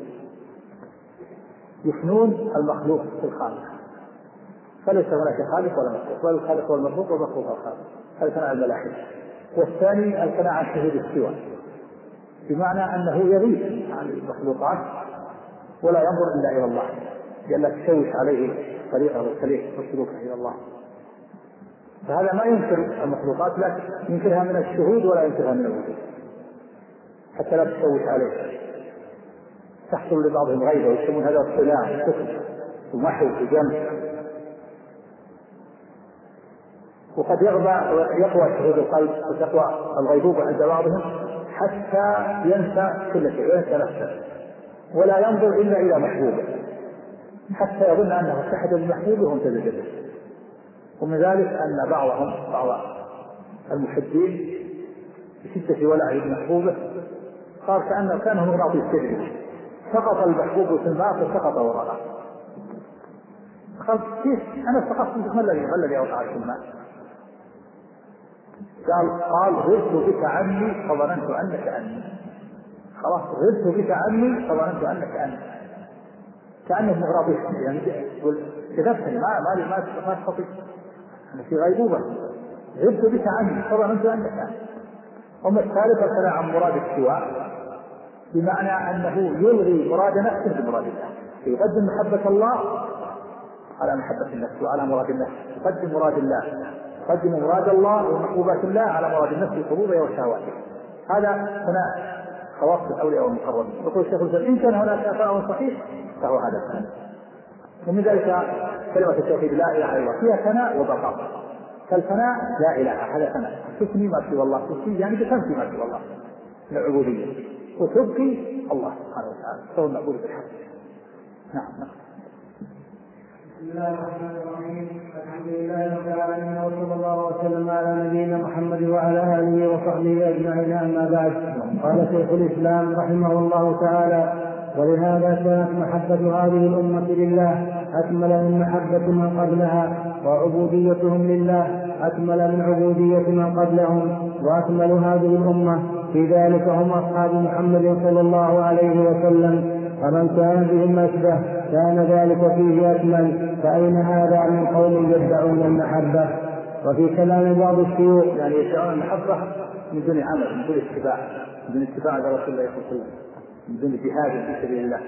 Speaker 3: يفنون المخلوق في الخالق، فليس هناك خالق ولا مخلوق، ولا الخالق والمخلوق والمخلوق والخالق. هذا ثناء الملاحدة. والثاني الثناء عن شهود السوى، بمعنى أنه يغيب عن المخلوقات ولا ينظر إلا إلى الله، لأنك تشوش عليه طريقه والسليك وسلوكه إلى الله. فهذا ما ينكر المخلوقات، لكن ينكرها من الشهود ولا ينكرها من الوجود، حتى لا تشوش عليه. تحصل لبعضهم غيبة ويسمون هذا الصلاة والكفر ومحو وجمع. وقد يقوى شهود القلب وتقوى الغيبوبة عند بعضهم حتى ينسى كل شيء وينسى نفسه ولا ينظر إلا إلى محبوبه، حتى يظن أنه اتحد بمحبوبه وامتزج به. ومن ذلك أن بعض المحبين بشدة ولعه بمحبوبه صار كأنه كان مغناطيس سري، سقط المحبوب في الماء فسقط وراءه. قال كيف أنا سقطت؟ ما الذي أوقع في الماء؟ قال غرت بك عني فظننت أنك أني. خلاص غرت بك عني فظننت أنك أني، كأنه مغناطيس يعني تنفسني ما تستطيع، أنا في غيبوبة. غرت بك عني فظننت أنك أني. أما الثالث فلا عن مراد السواء، بمعنى أنه يلغي مراد نفسه بمراد الله، يقدم محبة الله على محبة النفس وعلى مراد النفس، يقدم مراد الله، يقدم مراد الله ومحبوبات الله على مراد النفس وحبوبه وشهواته. هذا هنا خواص الأولياء والمقربين. يقول الشيخ الإسلام إن كان هناك آثار صحيح فهو هذا الثاني. ومن ذلك كلمة التوحيد لا إله إلا الله فيها ثناء وبقاء. فالفناء لا إله، هذا ثناء، تثني ما سوى الله، تثني يعني بتنفي ما سوى الله من العبودية، وتبقي الله سبحانه وتعالى فهو المعبود بالحق. نعم.
Speaker 1: بسم الله الرحمن الرحيم. الحمد لله رب العالمين، وصلى الله وسلم على نبينا محمد وعلى اله وصحبه اجمعين. اما بعد، قال شيخ الاسلام رحمه الله تعالى: ولهذا كانت محبة هذه الأمة لله أكمل من محبة من قبلها، وعبوديتهم لله أكمل من عبودية من قبلهم. وأكمل هذه الأمة في ذلك هم أصحاب محمد صلى الله عليه وسلم، ومن كان بهم أشبه كان ذلك فيه أكمل. فأين هذا من قوم يدعون المحبة؟ وفي كلام بعض الشيوخ
Speaker 3: يعني يدعون المحبة من دون عمل، من دون اتباع لرسول الله صلى الله عليه وسلم، من دون جهاد في سبيل الله.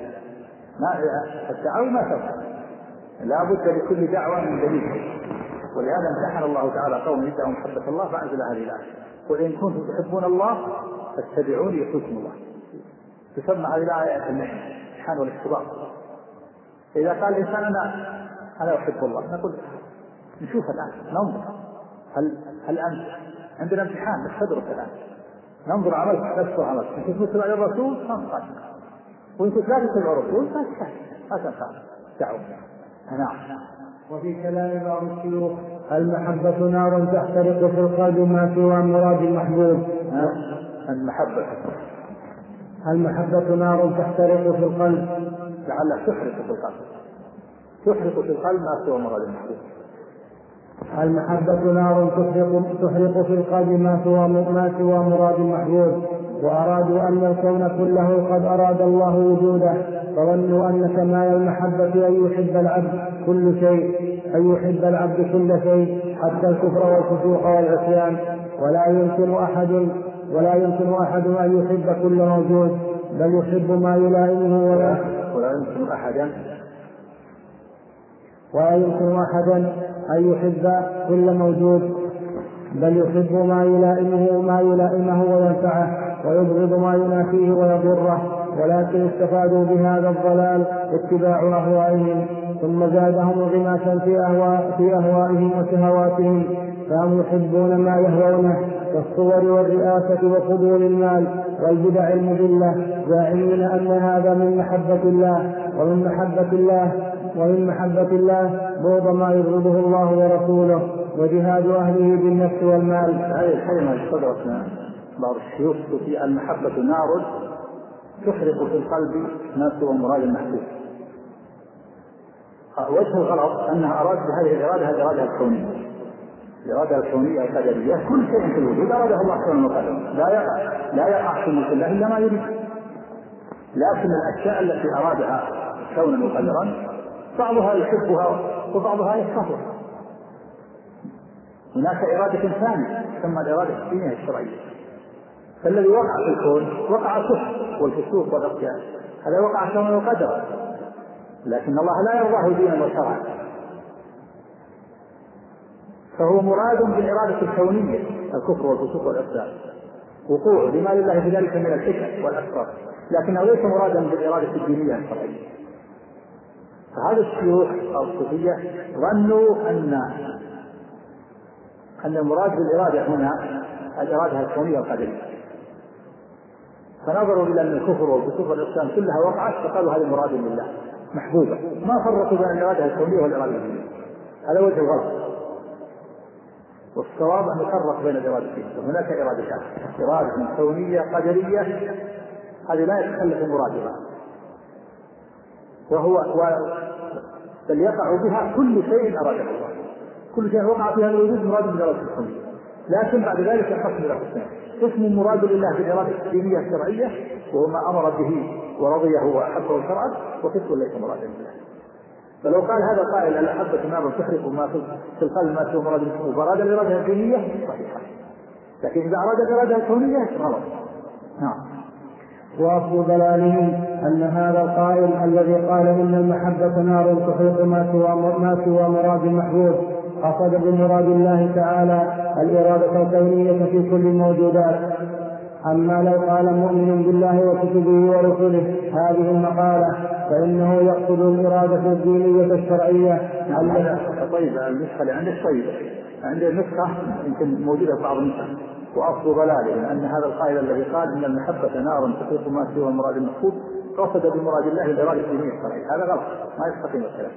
Speaker 3: الدعوة ما تنفع، لا بد لكل دعوة من دليل. ولهذا امتحن الله تعالى قوم يدعون محبة الله فأنزل هذه الآية: قل إن كنتم تحبون الله فاتبعوني يحببكم الله. تسمى هذه الآية الامتحان والاختبار. إذا قال الإنسان أنا أحب الله، نقول نشوف الآن، ننظر هل أنت عندنا امتحان نختبرك الآن، ننظر عملك نفسه عملك. إن كنت تتبع الرسول فانقل، وإن كنت لا تتبع الرسول ما تنفع دعوة. نعم.
Speaker 1: وفي كلام بعض الشيوخ: المحبة نار تحترق في القلب ما سوى مراد المحبوب. المحبة نار تحترق في القلب،
Speaker 3: لعلها تحرق في القلب ما سوى مراد المحبوب.
Speaker 1: المحبة نار تحرق في القلب ما سوى مراد المحبوب. وأرادوا أن الكون كله قد أراد الله وجوده، فظنوا أن كمال المحبة أن يحب العبد كل شيء، حتى الكفر والفسوق والعصيان. ولا يمكن أحد أن يحب كل موجود، بل يحب ما يلائمه
Speaker 3: ولا يمكن
Speaker 1: أحدا أن يحب كل موجود، بل يحب ما يلائمه وينفعه، ويبغض ما ينافيه ويضره. ولكن استفادوا بهذا الضلال اتباع أهوائهم، ثم زادهم انغماسا في أهوائهم وشهواتهم، فهم يحبون ما يهوونه كالصور والرئاسة وفضول المال والبدع المضلة، زاعمين أن هذا من محبة الله. ومن محبة الله بغض ما يبغضه الله ورسوله، وجهاد أهله بالنفس والمال.
Speaker 3: هذه الكلمة استدركنا بعض الشيوخ في المحبة نار تحرق في القلب ما سوى مراد المحبوب. وجه الغلط أنها أراد بهذه الإرادة الكونية القدرية. كل شيء في الوجود أراده الله كونا وقدرا، لا يقع في ملك الله إلا ما يريد. لكن الأشياء التي أرادها كونا وقدرا بعضها يحبها وبعضها يكرهها. هناك إرادة ثانية تسمى الإرادة الدينية الشرعية. فالذي وقع في الكون وقع الكفر والفسوق والعصيان، هذا وقع كونا وقدرا، لكن الله لا يرضاه دينا وشرعا، فهو مراد بالإرادة الكونية الكفر والفسوق والعصيان، وقوع لما لله في ذلك من الحكم والأسرار، لكنه ليس مرادا بالإرادة الدينية الشرعية. فهذا الشيوخ الصوفية ظنوا أن المراد بالإرادة هنا الإرادة الكونية القدرية، فنظروا إلى أن الكفر والفسوق والعصيان كلها وقعت فقالوا هذا مراد لله محبوبة، ما فرقوا بين الإرادة الكونية والإرادة الدينية. هذا وجه الغلط، والصواب أن يفرق بين الإرادتين. هناك إرادتان: إرادة كونية قدرية هذه لا يتخلف مرادها، بل يقع بها كل شيء أراده الله، كل شيء وقع فيها الوجود مراد بالإرادة الكونية. لكن بعد ذلك ينقسم إلى قسمين: قسم مراد لله بالإرادة الدينية الشرعية وهو ما أمر به ورضيه وأحبه شرعا، وقسم ليس مرادا لله. فلو قال هذا قائل المحبة نار تحرق ما في القلب ما سوى مراد المحبوب وأراد الإرادة الدينية صحيحة، لكن إذا أراد الإرادة الكونية غلط. نعم.
Speaker 1: وأصل ضلالهم أن هذا القائل الذي قال إن المحبة نار تحرق ما سوى مراد المحبوب قصد بمراد الله تعالى الإرادة الكونية في كل الموجودات. أما لو قال مؤمن بالله وكتبه ورسله هذه المقالة فإنه يقصد الإرادة الدينية الشرعية.
Speaker 3: طيب النسخة اللي عندك عند النسخة يمكن موجودة في بعض النسخ. وأصل ضلاله أن هذا القائل الذي قال إن المحبة نار تحرق ما سوى مراد المحبوب قصد بمراد الله الإرادة الدينية الشرعية. هذا غلط، ما يستقيم الكلام.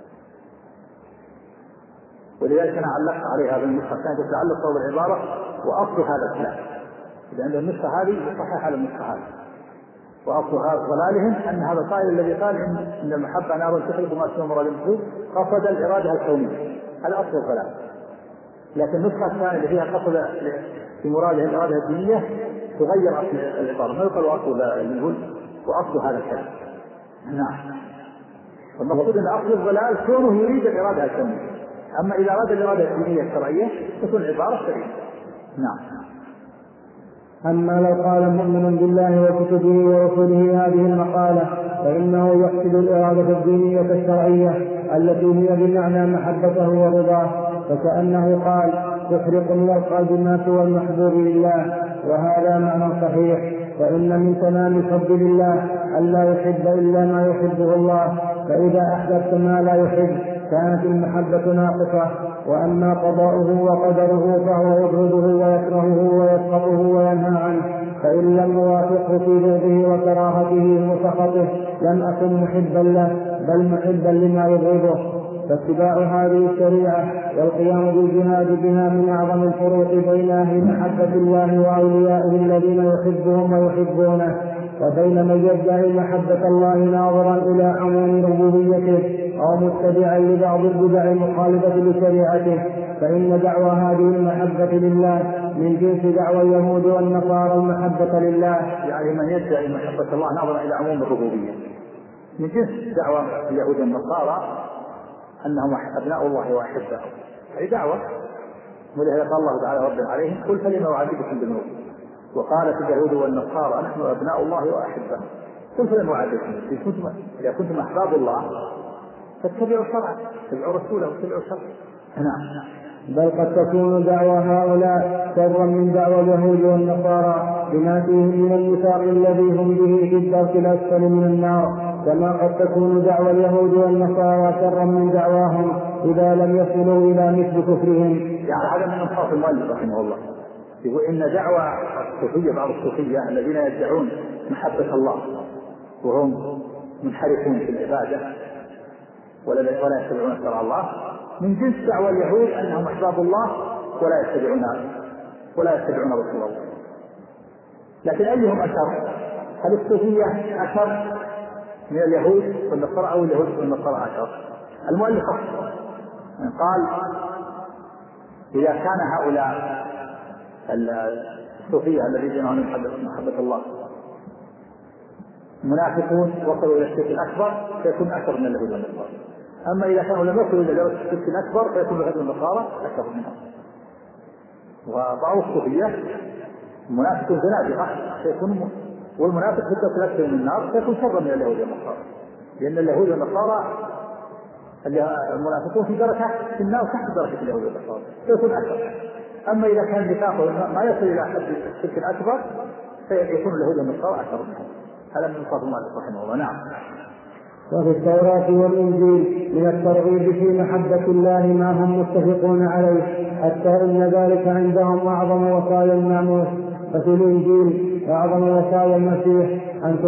Speaker 3: ولذلك أنا علقت عليه هذا النسخة، كانت تتعلق بالعبارة وأصل هذا الكلام. إذا عند النسخة هذه صحيح على النسخة هذه. وأصل ضلالهم أن هذا القائل الذي قال إن المحبة نار تحرق ما سوى مراد المحبوب قصد الإرادة الكونية، هذا أصل الضلال. لكن النسخة الثانية اللي فيها قصد في مراده الإرادة الدينية تغير أصل العبارة، ما يقال أصل المنهول وأصل هذا الكلام. نعم. والمقصود أن أصل الضلال كونه يريد الإرادة الكونية، أما إذا أراد الإرادة الدينية الشرعية تكون العبارة سليمة. نعم.
Speaker 1: أما لو قال مؤمن بالله وكتبه ورسله هذه المقالة فإنه يقصد الإرادة الدينية الشرعية التي هي بمعنى محبته ورضاه، فكأنه قال تحرق من القلب ما سوى المحبوب لله، وهذا معنى صحيح. فإن من تمام الحب لله ألا يحب إلا ما يحبه الله، فإذا أحببت ما لا يحب كانت المحبة ناقصة. وأما قضاؤه وقدره فهو يبغضه ويكرهه ويسخطه وينهى عنه، فإن لم يوافقه في بغضه وكراهته وسخطه لم أكن محبا له بل محبا لما يبغضه. فاتباع هذه الشريعة والقيام بالجهاد بها من أعظم الفروق بين أهل محبة الله وأوليائه الذين يحبهم ويحبونه، وبين من يدعي محبة الله ناظرا إلى عموم ربوبيته أو متبعا لبعض البدع المخالفة لشريعته. فإن دعوى هذه المحبة لله من جنس دعوى اليهود والنصارى المحبة لله،
Speaker 3: يعني من يدعي محبة الله ناظرا إلى عموم الربوبية من جنس دعوى اليهود والنصارى أنهم أبناء الله وأحباؤه، هذه دعوة. ولهذا قال الله تعالى رد عليهم قل فلم أعذبكم بذنوبكم، وقالت اليهود والنصارى نحن أبناء الله وأحباؤه، قل فلم أعذبكم إذا كنتم أحباب الله فاتبعوا الشرع، اتبعوا رسوله واتبعوا الشرع. نعم.
Speaker 1: بل قد تكون دعوى هؤلاء شرا من دعوى اليهود والنصارى بما فيهم من الميثاق الذي هم به في الدرك الأسفل من النار، كما قد تكون دعوى اليهود والنصارى شرا من دعواهم إذا لم يصلوا إلى مثل كفرهم.
Speaker 3: يعني هذا من انصاف المؤلف رحمه الله، يقول إن دعوى الصوفية بعض الصوفية الذين يدعون محبة الله وهم منحرفون في العبادة ولا يتبعون شرع الله من جنس دعوى اليهود أنهم أحباب الله ولا يتبعون رسول الله. لكن أيهم أشر؟ هل الصوفية أشر من اليهود والنصارى أو اليهود والنصارى أشر؟ المؤلف قال إذا كان هؤلاء الصوفية الذين يدعون محبة الله منافقون وصلوا إلى الشرك الأكبر فيكون أشر من اليهود والنصارى. أما إذا كانوا لم يصلوا إلى الشرك الأكبر فيكون اليهود والنصارى أشر منهم. وبعض الصوفية منافق زنادقة فيكون، والمنافق في الدرك الأكبر من النار فيكون شر من اليهود والنصارى، لأن اليهود والنصارى المنافقون في دركة في النار تحت دركة اليهود والنصارى فيكون أشر. أما إذا كان نفاقه ما يصل إلى حد الشرك الأكبر فيكون اليهود والنصارى أشر منهم. هذا من صفات المؤلف رحمه الله. نعم.
Speaker 1: وفي التوراة والإنجيل من الترغيب في محبة الله ما هم متفقون عليه، حتى إن ذلك عندهم أعظم وصايا الناموس. ففي الإنجيل أعظم وصايا المسيح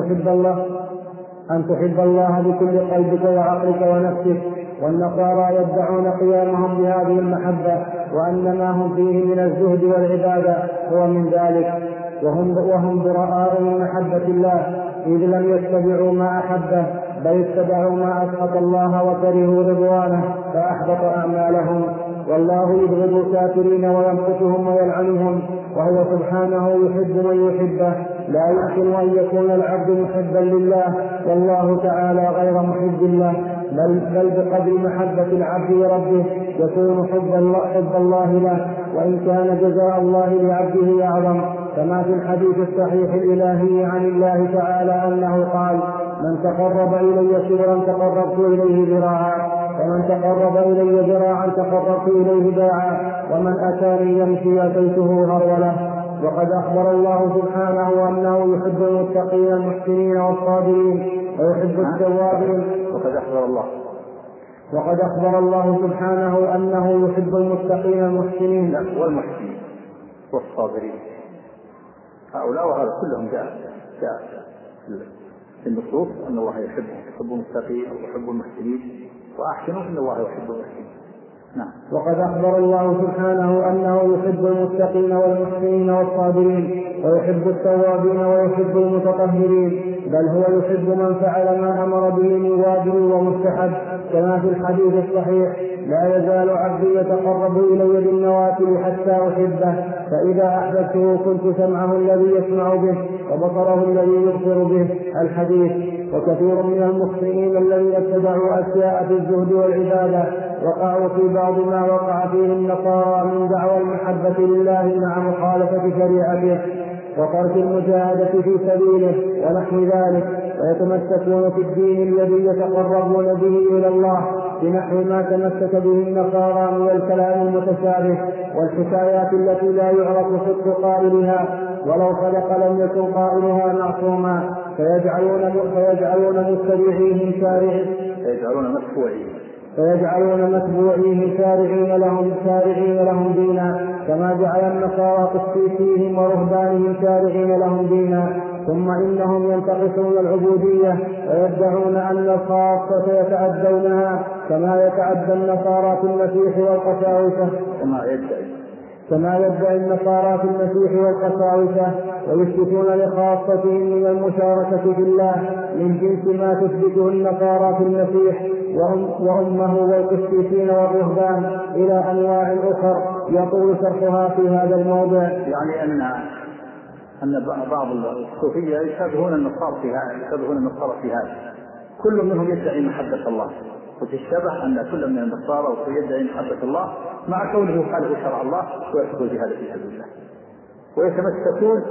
Speaker 1: أن تحب الله بكل قلبك وعقلك ونفسك. والنصارى يدعون قيامهم بهذه المحبة وأن ما هم فيه من الزهد والعبادة هو من ذلك، وهم براء من محبة الله إذ لم يتبعوا ما أحبه بل اتبعوا ما أسخط الله وكرهوا رضوانه فأحبط أعمالهم. والله يبغض الكافرين ويمقتهم ويلعنهم، وهو سبحانه يحب من يحبه. لا يمكن أن يكون العبد محبا لله والله تعالى غير محب له، بل بقدر محبة العبد لربه يكون حب الله له، وإن كان جزاء الله لعبده أعظم، كما في الحديث الصحيح الإلهي عن الله تعالى أنه قال: من تقرب إلي شبرا تقربت إليه ذراعا، ومن تقرب إلي ذراعا تقربت إليه باعا، ومن أتاني يمشي أتيته هروله. وقد أخبر الله سبحانه أنه يحب المتقين المحسنين والصابرين ويحب التوابين. وقد أخبر الله سبحانه أنه يحب المتقين المحسنين
Speaker 3: والمحسنين والصابرين. هؤلاء وهذا كلهم جاء في النصوص أن الله يحب المتقين ويحب المحسنين، وأحسنوا إن الله يحب المحسنين. نعم.
Speaker 1: وقد أخبر الله سبحانه أنه يحب المتقين والمحسنين والصابرين ويحب التوابين ويحب المتطهرين، بل هو يحب من فعل ما أمر به من واجب ومستحب، كما في الحديث الصحيح: لا يزال عبدي يتقرب إلي بالنوافل حتى أحبه، فإذا أحببته كنت سمعه الذي يسمع به وبصره الذي يبصر به. الحديث. وكثير من المخطئين الذين اتبعوا أشياء في الزهد والعبادة وقعوا في بعض ما وقع فيه النصارى من دعوى المحبة لله مع مخالفة شريعته وترك المجاهدة في سبيله ونحو ذلك، ويتمسكون في الدين الذي يتقربون به إلى الله بنحو ما تمسك به النصارى من الكلام المتشابه والحكايات التي لا يعرف صدق قائلها، ولو صدق لم يكن قائلها معصوما، فيجعلون متبوعيهم شارعين لهم دينا، كما جعل النصارى قسيسيهم ورهبانهم شارعين لهم دينا. ثم إنهم ينتقصون العبودية ويدعون أن الخاصة يتأدونها كما يتعدى النصارى في المسيح والقساوسة كما يدعي النصارى في المسيح والقساوسة ويثبتون لخاصتهم من المشاركة في الله من جنس ما تثبته النصارى في المسيح وأمه والقسيسين والرهبان إلى أنواع أخر يطول شرحها في هذا الموضع.
Speaker 3: يعني أن بعض الصوفية يشابهون النصارى في هذا، كل منهم يدعي محبة الله، وتشبه أن كل من النصارى يدعي محبة الله مع كونه يخالف شرع الله ويحصل الجهاد في سبيل الله، ويتمسكون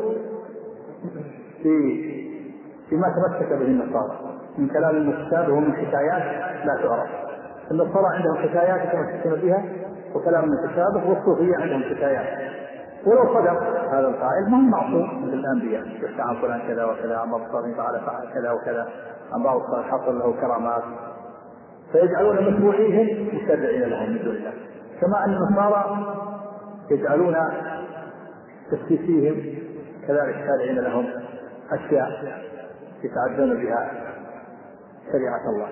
Speaker 3: بما تمسك به النصارى من كلام المتشابه ومن حكايات لا تعرف. النصارى عندهم حكايات يتمسكون بها وكلام المتشابه، والصوفية عندهم حكايات. ولو صدق هذا القائل ما هو معصوم مثل الأنبياء، يحكى عن فلان كذا وكذا، عن بعض الصالحين تعالى فعل كذا وكذا، عن بعض الصالحين حصل له كرامات، فيجعلون متبوعيهم متبعين لهم من دون الله. كما أن النصارى يجعلون تسكيسيهم كذلك تابعين لهم أشياء يتعدون بها شريعة الله.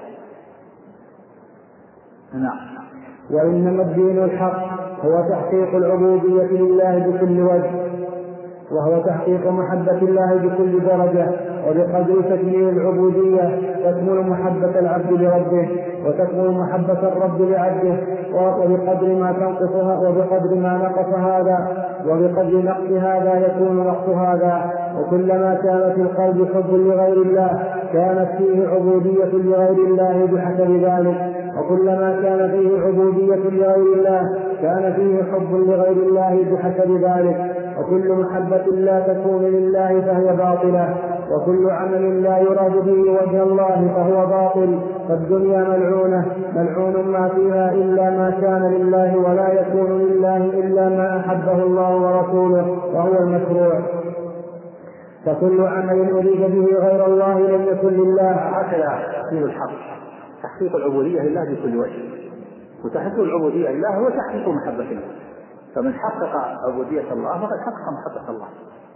Speaker 3: نعم.
Speaker 1: وإنما الدين الحق هو تحقيق العبودية لله بكل وجه، وهو تحقيق محبة الله بكل درجة، وبقدر تكميل العبودية تكمل محبة العبد لربه، وتكمل محبة الرب لعبده، وبقدر ما تنقصها وبقدر ما نقص هذا وبقدر نقص هذا يكون نقص هذا. وكلما كان في القلب حب لغير الله كانت فيه عبودية لغير الله بحسب ذلك، وكلما كان فيه عبودية لغير الله كان فيه حب لغير الله بحسب ذلك. وكل محبة لا تكون لله فهي باطلة، وكل عمل لا يراد به وجه الله فهو باطل. فالدنيا ملعون ما فيها إلا ما كان لله، ولا يكون لله إلا ما أحبه الله ورسوله وهو المشروع. فكل عمل أريد به غير الله لم يكن لله.
Speaker 3: هكذا تحقيق الحق، تحقيق العبودية لله بكل وجه، وتحقيق العبودية لله هو تحقيق محبة الله. فمن حقق عبودية الله فقد حقق محبة الله،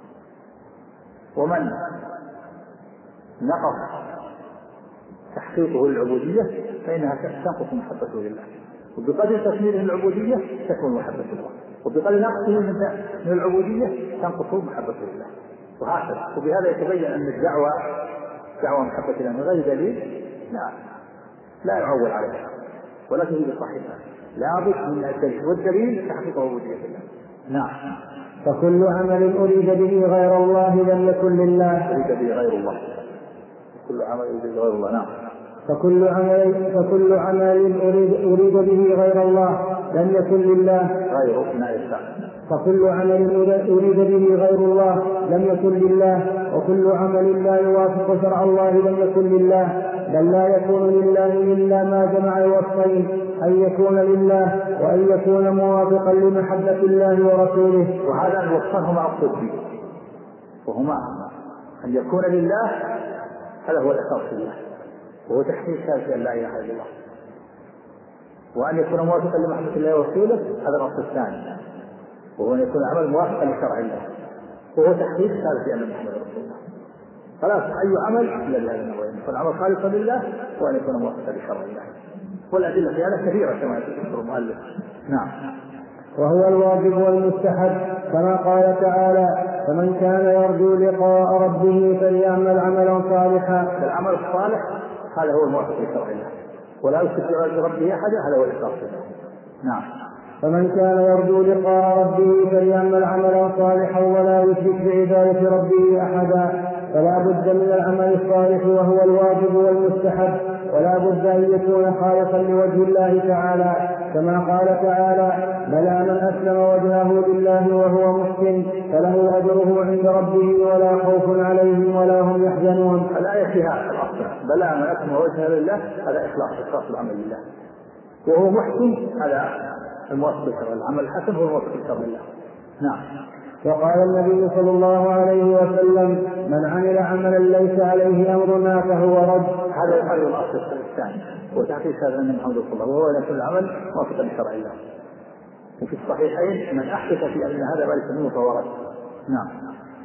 Speaker 3: ومن نقص تحقيقه للعبودية فإنها تنقص محبته لله. وبقدر تكميله العبودية تكون محبة الله، وبقدر نقصه من العبودية تنقص محبته لله، وهكذا. وبهذا يتبين أن دعوة محبة الله من غير دليل لا يعول عليها ولا تجد صحيحة، لابد من الدليل، والدليل تحقيق عبودية الله. نعم.
Speaker 1: فكل عمل أريد به غير الله لم يكن لله.
Speaker 3: أريد به غير الله، كل عمل أريد به غير الله. نعم.
Speaker 1: فكل عمل أريد به غير الله لم يكن لله. فكل عمل أريد به غير الله لم يكن لله، وكل عمل لا يوافق شرع الله لم يكن لله، بل لا يكون لله إلا ما جمع الوصفين، أن يكون لله وأن يكون موافقا لمحبة الله ورسوله.
Speaker 3: وهذا الوصفان هما أقصد، وهما أن يكون لله، هذا هو الأساس في الله، وهو تحقيق شهادة أن لا إله إلا الله، وأن يكون موافقا لمحبة الله ورسوله، هذا الأصل الثاني، وهو أن يكون عمل موافقا لشرع الله، وهو تحقيق شهادة أن محمد رسول الله. خلاص، أي عمل إلا بهذا النوعين، فالعمل خالصا لله وأن يكون موافقا لشرع الله. والأدلة في هذا كثيرة كما يذكر المؤلف. نعم.
Speaker 1: وهو الواجب والمستحب، كما قال تعالى: فمن كان يرجو لقاء ربه فليعمل عملا صالحا.
Speaker 3: العمل الصالح هذا هو الموافق لشرع الله، ولا يشرك بربه أحدا، هذا هو الإخلاص. نعم.
Speaker 1: فمن كان يرجو لقاء ربه فليعمل عملا صالحا ولا يشرك بعبادة ربه أحدا. فلا بد من العمل الصالح وهو الواجب والمستحب، ولا بد أن يكون خالصا لوجه الله تعالى، كما قال تعالى: بلى من أسلم وجهه لله وهو محسن فله أجره عند ربه ولا خوف عليهم ولا هم يحزنون.
Speaker 3: الآية فيها الأصل، بلى من أسلم وجهه لله، هذا إخلاص العمل لله، وهو محسن، هذا الموافق لشرع الله. العمل الحسن هو الموافق لشرع الله. نعم.
Speaker 1: وقال النبي صلى الله عليه وسلم: من عمل عملا ليس عليه أمرنا فهو رد.
Speaker 3: هذا الأصل الثاني، وتحقيق هذا أن محمد رسول الله، وهو أن كل عمل موافقا لشرع الله. وفي الصحيحين: من أحدث في أمرنا هذا ما ليس منه فهو رد. نعم.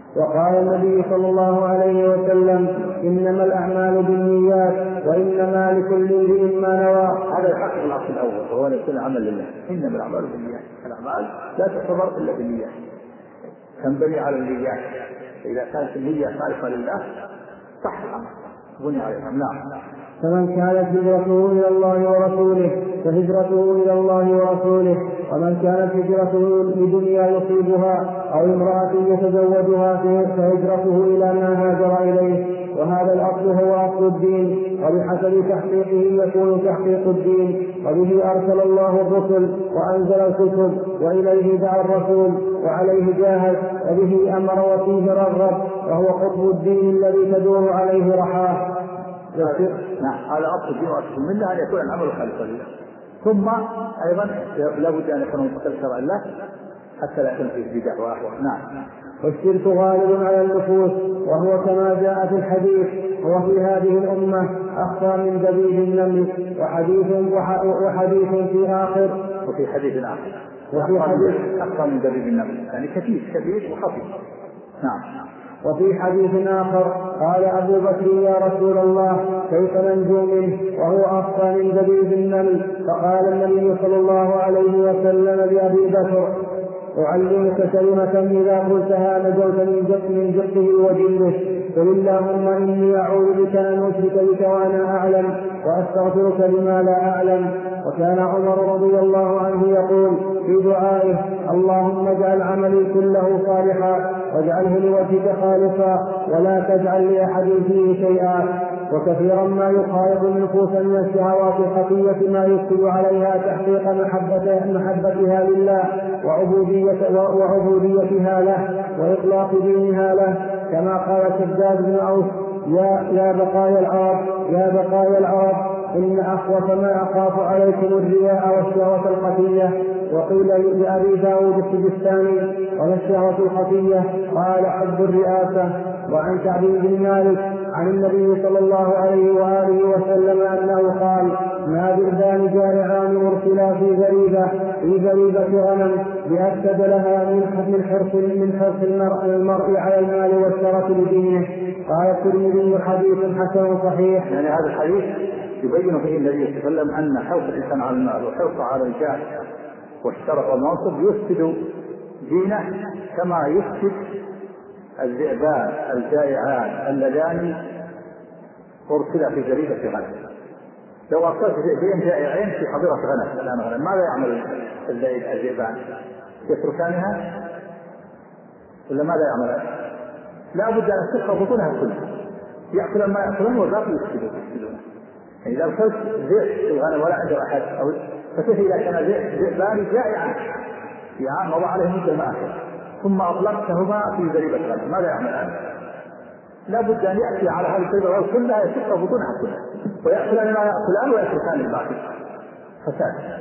Speaker 1: وقال النبي صلى الله عليه وسلم: إنما الأعمال بالنيات وإنما لكل امرئ ما نوى.
Speaker 2: هذا يحقق الأصل الأول وهو أن يكون عمل لله. إنما الأعمال بالنيات، الأعمال لا تعتبر إلا بالنيات، تنبني على النيات. إذا كانت النية خالصة لله صح العمل بني عليها. نعم.
Speaker 1: فمن كانت هجرته إلى الله ورسوله فهجرته إلى الله ورسوله، ومن كانت هجرته لدنيا يصيبها أو امرأة يتزوجها فهجرته إلى ما هاجر إليه. وهذا الأصل هو أصل الدين، وبحسب تحقيقه يكون تحقيق الدين. وبه أرسل الله الرسل وأنزل الكتب، وإليه دعا الرسول وعليه جاهد، وبه أمر وفيه رغب، وهو قطب الدين الذي تدور عليه رحاه.
Speaker 2: نعم. هذا أصل الدين وأصل الملة أن يكون العمل خالصا لله. ثم أيضا لا بد أن يكون مستقل شرع الله حتى لا يكون فيه بدع وأهواء. نعم.
Speaker 1: والشرك غالب على النفوس، وهو كما جاء في الحديث: هو في هذه الأمة أخفى من دبيب النمل. وحديث في آخر،
Speaker 2: وفي حديث آخر أخفى من دبيب النمل، يعني كثير وخفي. نعم.
Speaker 1: وفي حديث آخر قال أبو بكر: يا رسول الله، كيف ننجو منه وهو أخفى من دبيب النمل؟ فقال النبي صلى الله عليه وسلم لأبي بكر: أعلمك كلمة إذا قلتها نجوت من جبته وجلده. قل اللهم إني أعوذ بك أن أشرك بك وأنا أعلم، وأستغفرك لما لا أعلم. وكان عمر رضي الله عنه يقول في دعائه: اللهم اجعل عملي كله صالحا واجعله لوجهك خالصا ولا تجعل لأحد فيه شيئا. وكثيرا ما يخالط النفوس من الشهوات الخفية ما يفسد عليها تحقيق محبتها لله وعبوديتها له وإطلاق دينها له، كما قال شداد بن أوس: يا بقايا العرب إن أخوف ما أخاف عليكم الرياء والشهوة الخفية. وقيل لأبي داود السجستاني: وما الشهوة الخفية؟ قال: حب الرئاسة. وعن كعب بن مالك عن النبي صلى الله عليه وآله وسلم أنه قال: ما ذئبان جائعان مرسلا في زريبة غنم بأفسد لها من حرص المرء على المال والشرف لدينه. قال الترمذي: حديث حسن صحيح.
Speaker 2: يعني هذا الحديث يبين فيه النبي صلى الله عليه وسلم أن حرص الإنسان على المال وحرصه على الجاه والشرف والمنصب يفسد دينه كما يفسد الذئبان الجائعان اللذان أرسل في زريبة غنم. لو أرسلت ذئبين جائعين في حظيرة غنم ماذا يعمل الذئبان؟ يتركانها ولا ماذا يعمل؟ لا بد أن تدخل بطونها كلها، يأكل ما يأكلون والباقي يفسدون. إذا أرسلت ذئب في الغنم ولا عند أحد فكيف إذا كان ذئبان جائعان وضع عليهم مثل ما أكل ثم أطلقتهما في زريبة غنم ماذا يعملان؟ لا بد أن يأتي على هذه الزريبة كلها يشق بطونها كلها ويأكلان ما يأكلان ويتركان الباقي فساد.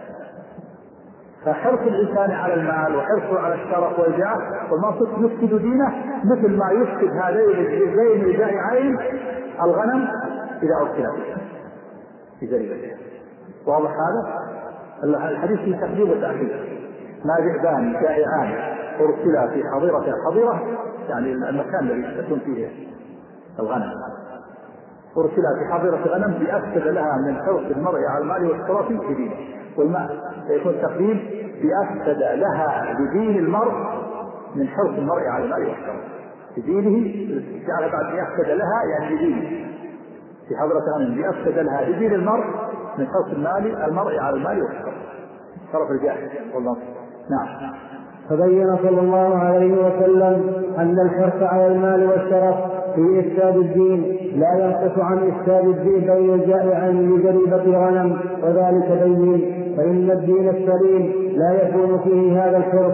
Speaker 2: فحرص الإنسان على المال وحرصه على الشرف والجاه والمنصب يفسد دينه مثل ما يفسد هذين الذئبين الجائعين الغنم إذا أرسل في زريبته. واضح هذا؟ الحديث في تقديم وتأخير. ما ذئبان جائعان أرسلا في حظيرة يعني المكان الذي تكون فيه الغنم أرسلا في حظيرة غنم بأفسد لها من حرص المرء على المال والشرف في دينه. والماء يكون تقديم بأفسد لها لدين المرء من حرص المرء على المال والشرف في دينه، جعل بعد بأفسد لها يعني لدينه في حضرة غنم بأفسد لها لدين المرء من حرص المرء على المال والشرف شرف الجاهل والله. نعم.
Speaker 1: فبين صلى الله عليه وسلم أن الحرص على المال والشرف في إفساد الدين لا ينقص عن إفساد الدين بين الجائعين لزريبة غنم، وذلك بين فإن الدين السليم لا يكون فيه هذا الحرص،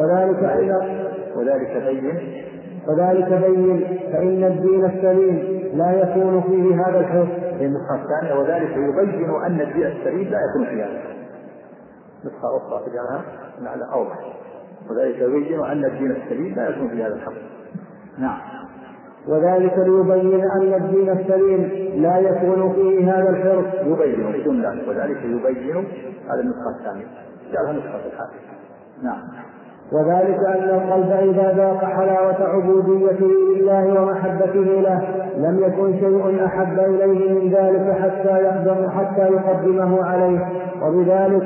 Speaker 1: وذلك بين فإن الدين السليم لا يكون فيه هذا الحرص.
Speaker 2: في النسخة الثانية وذلك يبين أن الدين السليم لا يكون فيه هذا الحرص. نسخة أخرى تجعلها على أوضح. وذلك يبين أن الدين السليم لا يكون في هذا الحق. نعم.
Speaker 1: وذلك ليبين أن الدين السليم لا يكون فيه هذا الحرص.
Speaker 2: يبين بدون ذلك. وذلك يبين هذا النسخة الثانية جعلها نسخة الحادثة. نعم.
Speaker 1: وذلك أن القلب إذا ذاق حلاوة عبوديته لله ومحبته له لم يكن شيء أحب إليه من ذلك حتى يقدمه عليه، وبذلك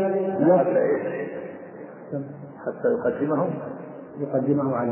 Speaker 3: حتى
Speaker 1: يقدمه عليه.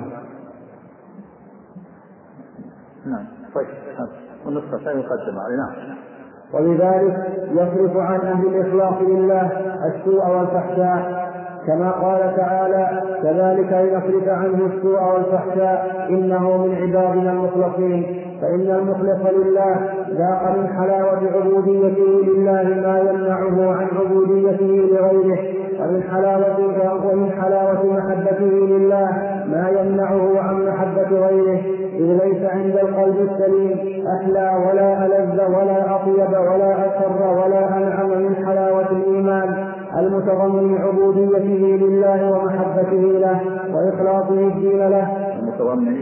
Speaker 3: نعم طيب والنصف الثاني يقدم عليه. نعم.
Speaker 1: وبذلك يصرف عن أهل الإخلاص لله السوء والفحشاء، كما قال تعالى: كذلك لنصرف عنه السوء والفحشاء إنه من عبادنا المخلصين. فإن المخلص لله ذاق من حلاوة عبوديته لله ما يمنعه عن عبوديته لغيره، ومن حلاوة محبته لله ما يمنعه عن محبة غيره، إذ ليس عند القلب السليم أحلى ولا ألذ ولا أطيب ولا أسر ولا أنعم من حلاوة الإيمان المتضمن عبوديته لله ومحبته له وإخلاصه الدين له،
Speaker 3: المتضمن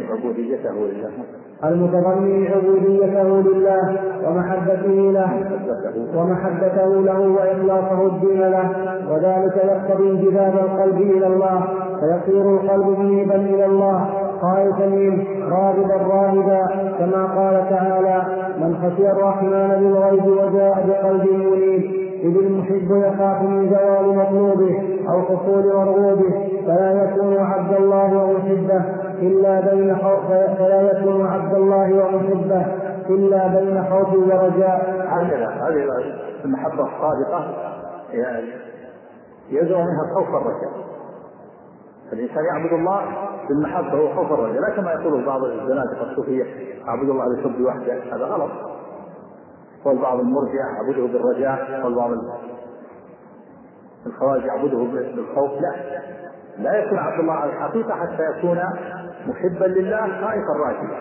Speaker 1: عبوديته لله ومحبته له وإخلاصه الدين له، وذلك يقتضي انجذاب القلب إلى الله، فيصير القلب منيبا إلى الله خائفا منه راغبا راهبا، كما قال تعالى: من خشي الرحمن بالغيب وجاء بقلب منيب، إذ المحب يخاف من زوال مطلوبه أو حصول مرغوبه، فلا يكون عبد الله ومحبه إلا بين خوف ورجاء.
Speaker 3: هذه المحبة الصادقة يزعم منها الخوف والرجاء. الإنسان يعبد الله بالمحبة وخوف الرجاء، لا كما يقول بعض الزنادقة الصوفية: أعبد الله بالحب وحده، هذا غلط. والبعض المرجع يعبده بالرجاء، والبعض الخوارج يعبده بالخوف. لا يكون عبد الله على الحقيقة حتى يكون محبا لله خائفا راجيا.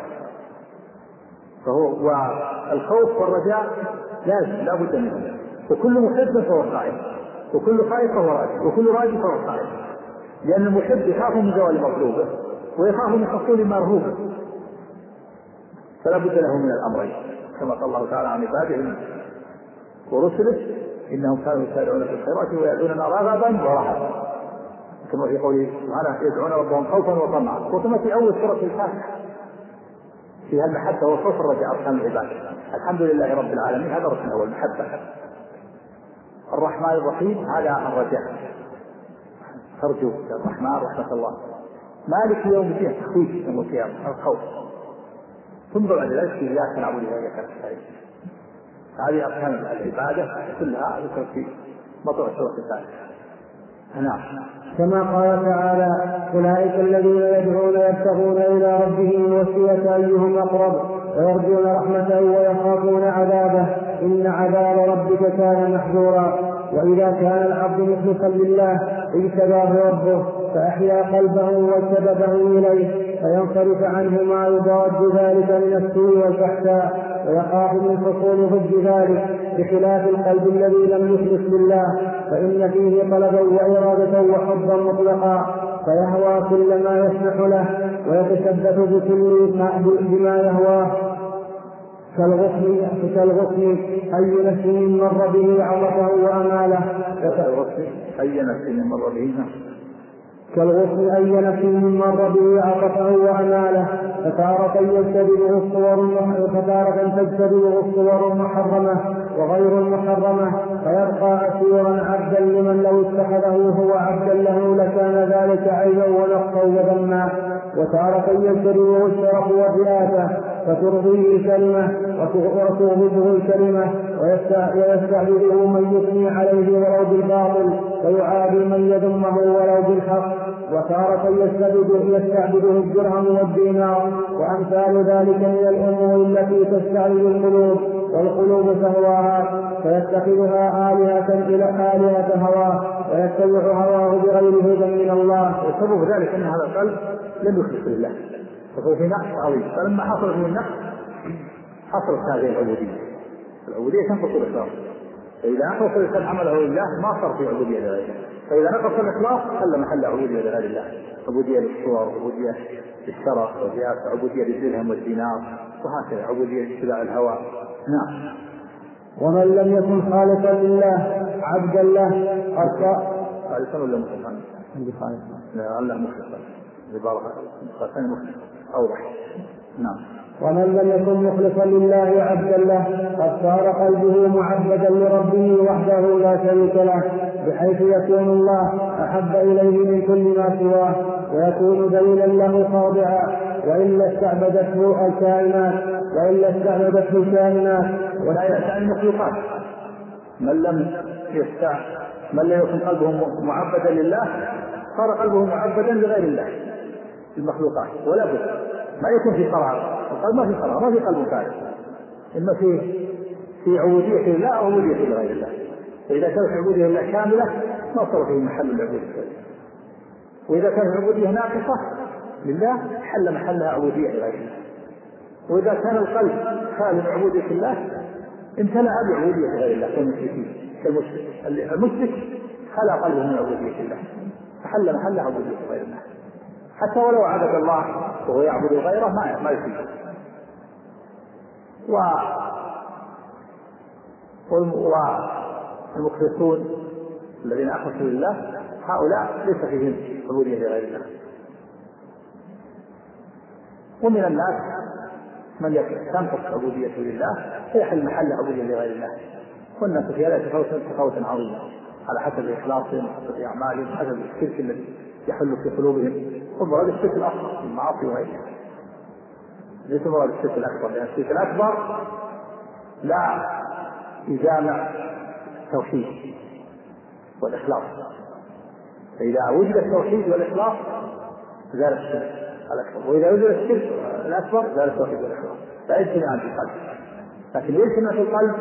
Speaker 3: فهو والخوف والرجاء لازم لا بد منه، وكل محب فهو خائف، وكل خائف فهو راجي، وكل راجي فهو خائف، لأن المحب يخاف من زوال مطلوبه ويخاف من حصول مرهوبه، فلا بد له من الأمرين، كما قال الله تعالى عن عباده ورسله: إنهم كانوا يسارعون في الخيرات ويدعوننا رغبا ورهبا، كما في قوله سبحانه: يدعون ربهم خوفا وطمعا. وثم في أول سورة الفاتحة فيها المحبة والخوف والرجاء أركان العباد. الحمد لله رب العالمين، هذا الركن الأول المحبة. الرحمن الرحيم هذا الرجاء، ترجو الرحمن رحمة الله. مالك يوم الدين تخويف يوم القيامة، الخوف. ثم بعد ذلك إياك نعبد وإياك نستعين. هذه أركان العبادة كلها ذكرت في مطلع سورة الفاتحة. نعم.
Speaker 1: كما قال تعالى: أولئك الذين يدعون يبتغون إلى ربهم الوسيلة أيهم أقرب ويرجون رحمته ويخافون عذابه إن عذاب ربك كان محذورا. وإذا كان العبد مخلصا لله اجتباه ربه فأحيا قلبه وسببه إليه، فينصرف عنه ما يضاد ذلك من السوء والفحشاء ويخاف من حصول ضد ذلك، بخلاف القلب الذي لم يخلص لله، فإن فيه طلبا وإرادة وحبا مطلقا، فيهوى كل ما يسمح له ويتشبث بما يهواه، كالغصن أي نفس مر به عرفه وأماله، كالغصن أي نفس مر به عرفه وأماله، فتارة تجتبه الصور المحرمة وغير المحرمة، فيبقى أسيرا عبدا لمن لو اتخذه هو عبدا له لكان ذلك عيبا ونقصا وذما. وتارة يجتبه الشرف والرئاسة فترضيه الكلمة وتغضبه الكلمة، ويستعبده من يثني عليه ولو بالباطل ويعادي من يذمه ولو بالحق. وتارة يستعبده الدرهم والدينار وأمثال ذلك من الأمور التي تستعبد القلوب والقلوب تهواها، فيتخذها آلهة هواه ويتبع هواه بغير هدى من الله.
Speaker 3: وسبب ذلك أن هذا القلب لم يخلص لله، فهو في نقص عظيم. فلما حصل فيه النقص حصلت هذه العبودية تنقص الإخلاص. فإذا نقص الإنسان عمله لله ما صار في عبودية لله، فإذا نقص الإخلاص خلى محل عبودية لغير الله، عبودية للصور، عبودية للشرف، عبودية للدرهم والدينار، وهكذا عبودية لاتباع الهوى.
Speaker 1: ومن لم يكن خالصا لله عبدا له
Speaker 2: خالصا ولا مخلصا؟
Speaker 1: عندي خالص.
Speaker 2: لا الله مخلصا. عبارة ثاني مخلص أوضح. نعم.
Speaker 1: ومن لم يكن مخلصا لله عبدا له قد صار قلبه معبدا لربه وحده لا شريك له، بحيث يكون الله أحب إليه من كل ما سواه، ويكون ذليلا له خاضعا، وإلا استعبدته الكائنات
Speaker 2: ولا يسعى المخلوقات. من لم يكن قلبه معبدا لله صار قلبه معبدا لغير الله المخلوقات، ولا بد ما يكون في قرار. القلب ما في قرار، ما في قلب فارغ، إما في عبودية لله أو عبودية لغير الله. فإذا كانت عبودية لله كاملة ما صار فيه محل العبودية، وإذا كانت عبودية ناقصة لله حل محلها عبودية لغير الله. وإذا كان القلب خالي من عبودية الله امتلأ بعبودية غير الله كالمشرك. المشرك خلى قلبه من عبودية الله فحل محلها عبودية غير الله، حتى ولو عبد الله وهو يعبد غيره ما يفيد. والمخلصون الذين أخلصوا لله هؤلاء ليس فيهم عبودية لغير الله. ومن الناس من تنقص عبوديته لله فيحل محل عبودية لغير الله، والناس في هذا تفاوتا عظيما على حسب إخلاصهم وحسب أعمالهم وحسب الشرك الذي يحل في قلوبهم. ومراد الشرك الأكبر المعاصي وغيرها، ليس مراد الشرك الأكبر، لأن الشرك الأكبر لا يجامع التوحيد والإخلاص. فإذا وجد التوحيد والإخلاص زال الشرك الأكبر، وإذا وجد الشرك الأكبر زال التوحيد والإخلاص. لا يجتمع في القلب، لكن يجتمع في القلب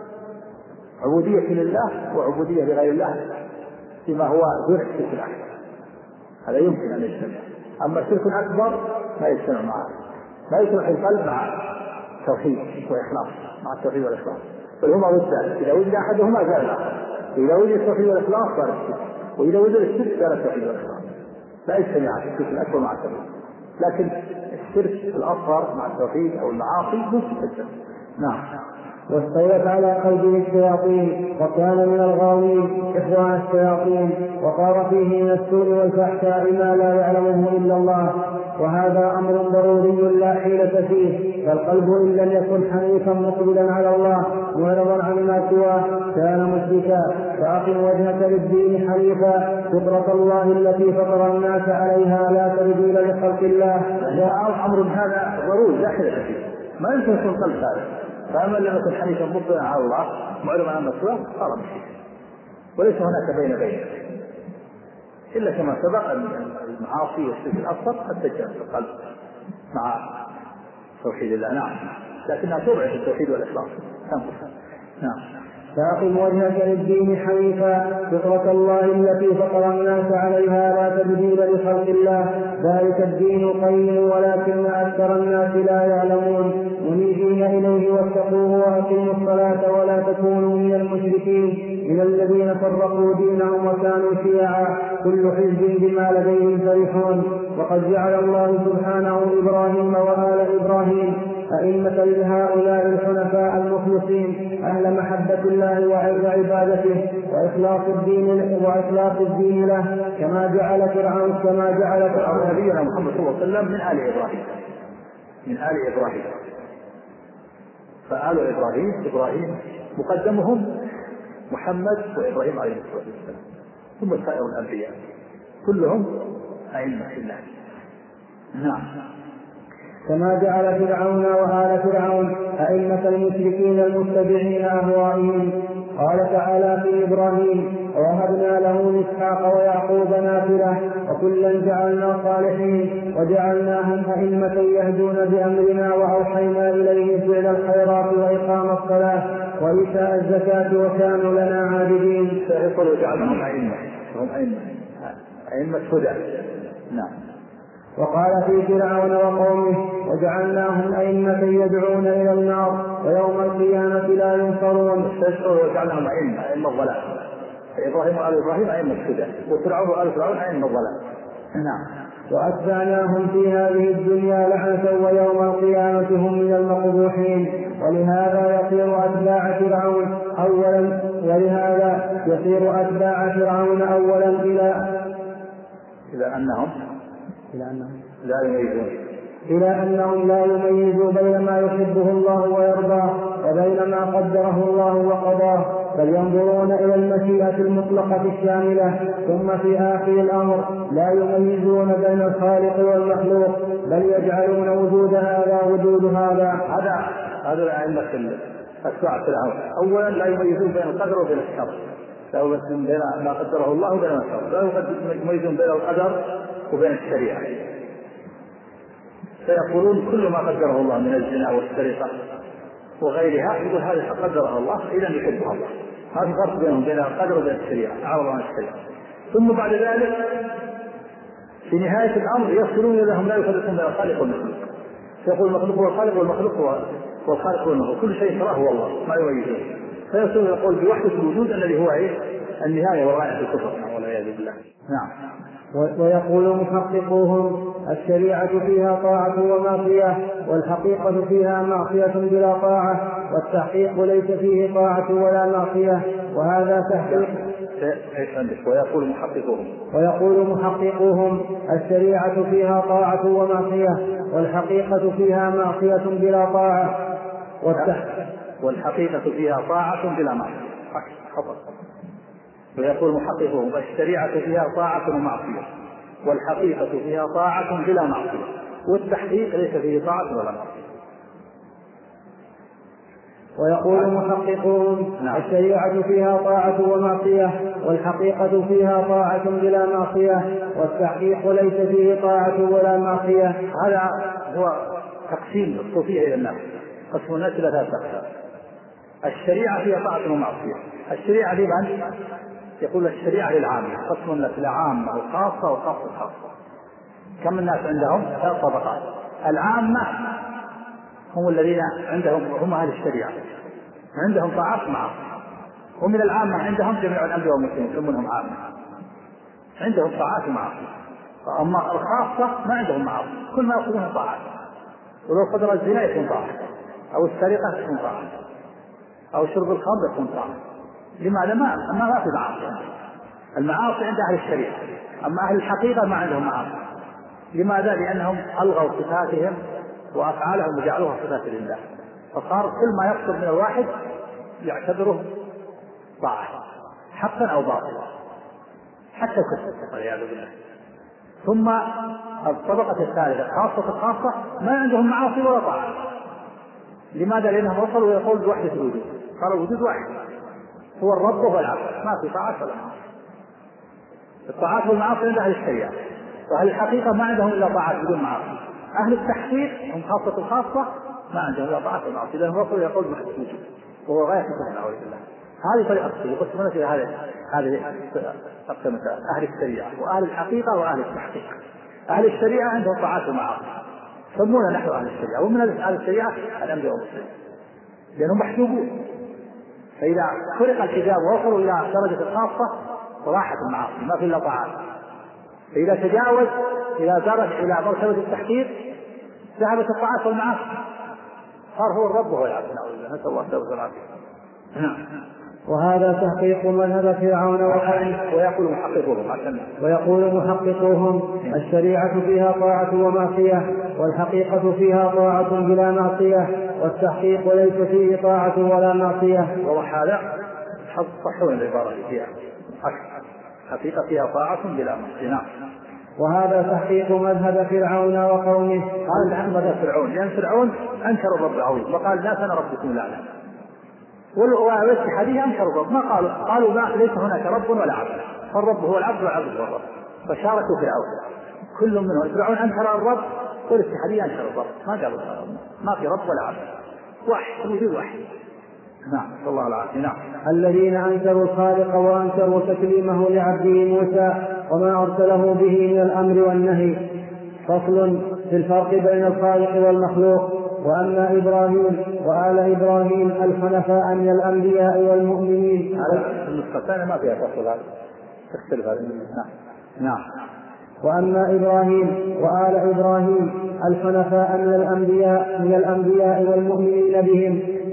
Speaker 2: عبودية لله وعبودية لغير الله فيما هو دون الشرك الأكبر، هذا يمكن أن يجتمع. أما الشرك الأكبر ما يجتمع معه، ما يجتمع في القلب مع التوحيد وإخلاص، مع التوحيد والإخلاص، بل هما ضدان. إذا وجد أحدهما زال الآخر، إذا وجد التوحيد والإخلاص زال الشرك، وإذا وجد الشرك زال التوحيد والإخلاص. لا يجتمع الشرك الأكبر مع التوحيد، لكن الشرك الأصغر مع التوحيد أو المعاصي مستجد. نعم.
Speaker 1: واستولت على قلبه الشياطين وكان من الغاوين إخوان الشياطين، وصار فيه من السوء والفحشاء ما لا يعلمه إلا الله، وهذا أمر ضروري لا حيلة فيه. فالقلب إن لم يكن حنيفا مقبلا على الله معرضا عما سواه كان مشركا. فأقم وجهك للدين حنيفا فطرة الله التي فطر الناس عليها لا تبديل لخلق الله.
Speaker 2: أمر هذا ضروري لا حيلة فيه، ما يمكن يكون قلب ثالث. فأما لما يكن حنيفا مقبلا على الله معرضا عما سواه صار مشركا، وليس هناك بين إلا كما سبق المعاصي والشرك الأصغر قد تجعل في القلب مع توحيد الله. نعم، لكنها تضعف التوحيد والإخلاص تنقص. نعم.
Speaker 1: فأقم وجهك للدين حنيفا فطرة الله التي فطر الناس عليها لا تبديل لخلق الله ذلك الدين قيم ولكن أكثر الناس لا يعلمون. منيبين إليه واتقوه وأقيموا الصلاة ولا تكونوا من المشركين من الذين فرقوا دينهم وكانوا شيعا كل حزب بما لديهم فرحون. وقد جعل الله سبحانه إبراهيم وآل إبراهيم أئمة لهؤلاء الحنفاء المخلصين أهل محبة الله وعبادته وإخلاص الدين له كما جعل فرعون
Speaker 2: نبينا محمد صلى الله عليه وسلم من آل إبراهيم. فآل إبراهيم مقدمهم محمد وإبراهيم عليه الصلاة والسلام، ثم سائر الأنبياء كلهم أئمة الله. نعم.
Speaker 1: كما جعل فرعون وآل فرعون أئمة المشركين المتبعين أهوائهم. قال تعالى في إبراهيم ووهبنا له إسحاق ويعقوب نافلة وكلا جعلنا صالحين وجعلناهم أئمة يهدون بأمرنا وأوحينا إليهم فعل الخيرات وإقام الصلاة وإيتاء الزكاة وكانوا لنا عابدين.
Speaker 2: فيقول وجعلناهم أئمة، هم أئمة هدى. نعم.
Speaker 1: وقال في فرعون وقومه وجعلناهم أئمة يدعون إلى النار ويوم القيامة لا ينصرون.
Speaker 2: وجعلناهم أئمة الضلال. إبراهيم وآل إبراهيم أئمة الهدى، وفرعون وآل فرعون أئمة الضلال. نعم.
Speaker 1: وأتبعناهم في هذه الدنيا لعنة ويوم القيامة هم من المقبوحين. ولهذا يصير أتباع فرعون أولا إلى أنهم لا يميزوا بين ما يحبه الله ويرضاه وبين ما قدره الله وقضاه، بل ينظرون إلى المشيئة المطلقة الشاملة، ثم في آخر الأمر لا يميزون بين الخالق والمخلوق، بل يجعلون وجود هذا وجود هذا.
Speaker 2: هذا الأئمة أتباع فرعون. أولا لا يميزون بين القدر وبين الشر، لا يميزون بين ما قدره الله وبين الشر، لا يميزون بين القدر وبين الشريعة، فيقولون كل ما قدره الله من الزنا والسرقة وغيرها يقول هذا قدره الله إذا يحبها الله. هذا فرق بينهم بين القدر وبين الشريعة، أعرض عن الشريعة. ثم بعد ذلك في نهاية الأمر يصلون لهم لا يفرقون بين الخالق والمخلوق، فيقول المخلوق هو الخالق والمخلوق هو الخالق هو المخلوق، كل شيء تراه هو الله ما يميزون، فيصلون يقول بوحدة الوجود الذي هو النهاية وغاية الكفر والعياذ بالله. نعم.
Speaker 1: ويقول محققوهم الشريعة فيها طاعة ومعصية، والحقيقة فيها معصية بلا طاعة، والتحقيق ليس فيه طاعة ولا معصية، وهذا تحقيق. ويقول محققوهم الشريعة فيها طاعة ومعصية، والحقيقة فيها معصية بلا طاعة،
Speaker 2: والحقيقة فيها طاعة بلا معصية. ويقول محققهم الشريعة فيها طاعة ومعصية، والحقيقة فيها طاعة بلا معصية، والتحقيق ليس فيه طاعة ولا معصية.
Speaker 1: ويقول محققهم الشريعة فيها طاعة ومعصية، والحقيقة فيها طاعة بلا معصية، والتحقيق ليس فيه طاعة ولا معصية.
Speaker 2: هذا هو تقسيم الصوفية إلى الناس، قسم الناس إلى ثلاثة أقسام. الشريعة فيها طاعة ومعصية. الشريعة لمن؟ يقول الشريعة للعامة، قسم الناس إلى عامة وخاصة وخاصة الخاصة. كم الناس عندهم؟ ثلاث طبقات. العامة هم الذين هم أهل الشريعة، عندهم طاعات ومعاصي، ومن العامة عندهم جميع الأنبياء والمرسلين يسمونهم عامة، عندهم طاعات ومعاصي. أما الخاصة ما عندهم معاصي، كل ما يأخذونه طاعات، ولو قدر الزنا يكون طاعة، أو السرقة يكون طاعة، أو شرب الخمر يكون طاعة. لماذا؟ ما في معاصي. المعاصي عند أهل الشريعة، أما أهل الحقيقة ما عندهم معاصي. لماذا؟ لأنهم ألغوا صفاتهم وأفعالهم وجعلوها صفات لله، فصار كل ما يقصد من الواحد يعتبره طاعة حقا أو باطلا، حتى الكفر والعياذ بالله. ثم الطبقة الثالثة خاصة الخاصة ما عندهم معاصي ولا طاعة. لماذا؟ لأنهم وصلوا ويقول بوحدة الوجود، قال الوجود واحد هو الرب وهو العبد، ما في طاعات ولا معاصي. الطاعات والمعاصي عند أهل الشريعة، وأهل الحقيقة ما عندهم إلا طاعات بدون معاصي. أهل التحقيق هم خاصة الخاصة ما عندهم إلا طاعات والمعاصي، لأنهم وصلوا يقول بوحدة الوجود وهو غاية الكفر أعوذ بالله. هذه طريقة يقسمون إلى هذه تقسيم أهل الشريعة وأهل الحقيقة وأهل التحقيق. أهل الشريعة عندهم طاعات ومعاصي سمونا نحن أهل الشريعة، ومن أهل الشريعة الأنبياء والمرسلين لأنهم محجوبون. فإذا فرق الحجاب ووصلوا إلى درجة الخاصة راحت المعاصي ما في إلا طاعات. فإذا تجاوز إلى درجة إلى مرتبة التحقيق ذهبت الطاعات والمعاصي، صار هو الرب وهو العبد. نسأل الله التوبة والعافية.
Speaker 1: وهذا تحقيق مذهب فرعون وقومه.
Speaker 2: ويقول
Speaker 1: محققوهم الشريعة فيها طاعة ومعصية، والحقيقة فيها طاعة بلا معصية، والتحقيق ليس فيه طاعة ولا معصية.
Speaker 2: وهذا صحون العبارة فيها حقيقة فيها طاعة بلا معصية.
Speaker 1: وهذا تحقيق مذهب فرعون وقومه.
Speaker 2: هذا مذهب فرعون، لأن فرعون أنكر الرب العظيم وقال لا أنا ربكم الأعلى، والاتحادية حديث أنكر الرب، ما قالوا ما ليس هناك رب ولا عبد، فالرب هو العبد والعبد هو الرب، فشاركوا فرعون كل منهم. فرعون أنكر الرب والاتحادية أنكر الرب، ما قالوا ما في رب ولا عبد، واحد وجود واحد. نعم صلى الله العافية.
Speaker 1: الذين أنكروا الخالق وأنكروا تكليمه لعبده موسى وما أرسله به من الأمر والنهي. فصل في الفرق بين الخالق والمخلوق. وأما إبراهيم وآل إبراهيم الحنفاء من الأنبياء والمؤمنين.
Speaker 2: النسختان ما فيها فصل، هذا تختلف هذه. نعم.
Speaker 1: وأما إبراهيم وآل إبراهيم الحنفاء من الأنبياء والمؤمنين بهم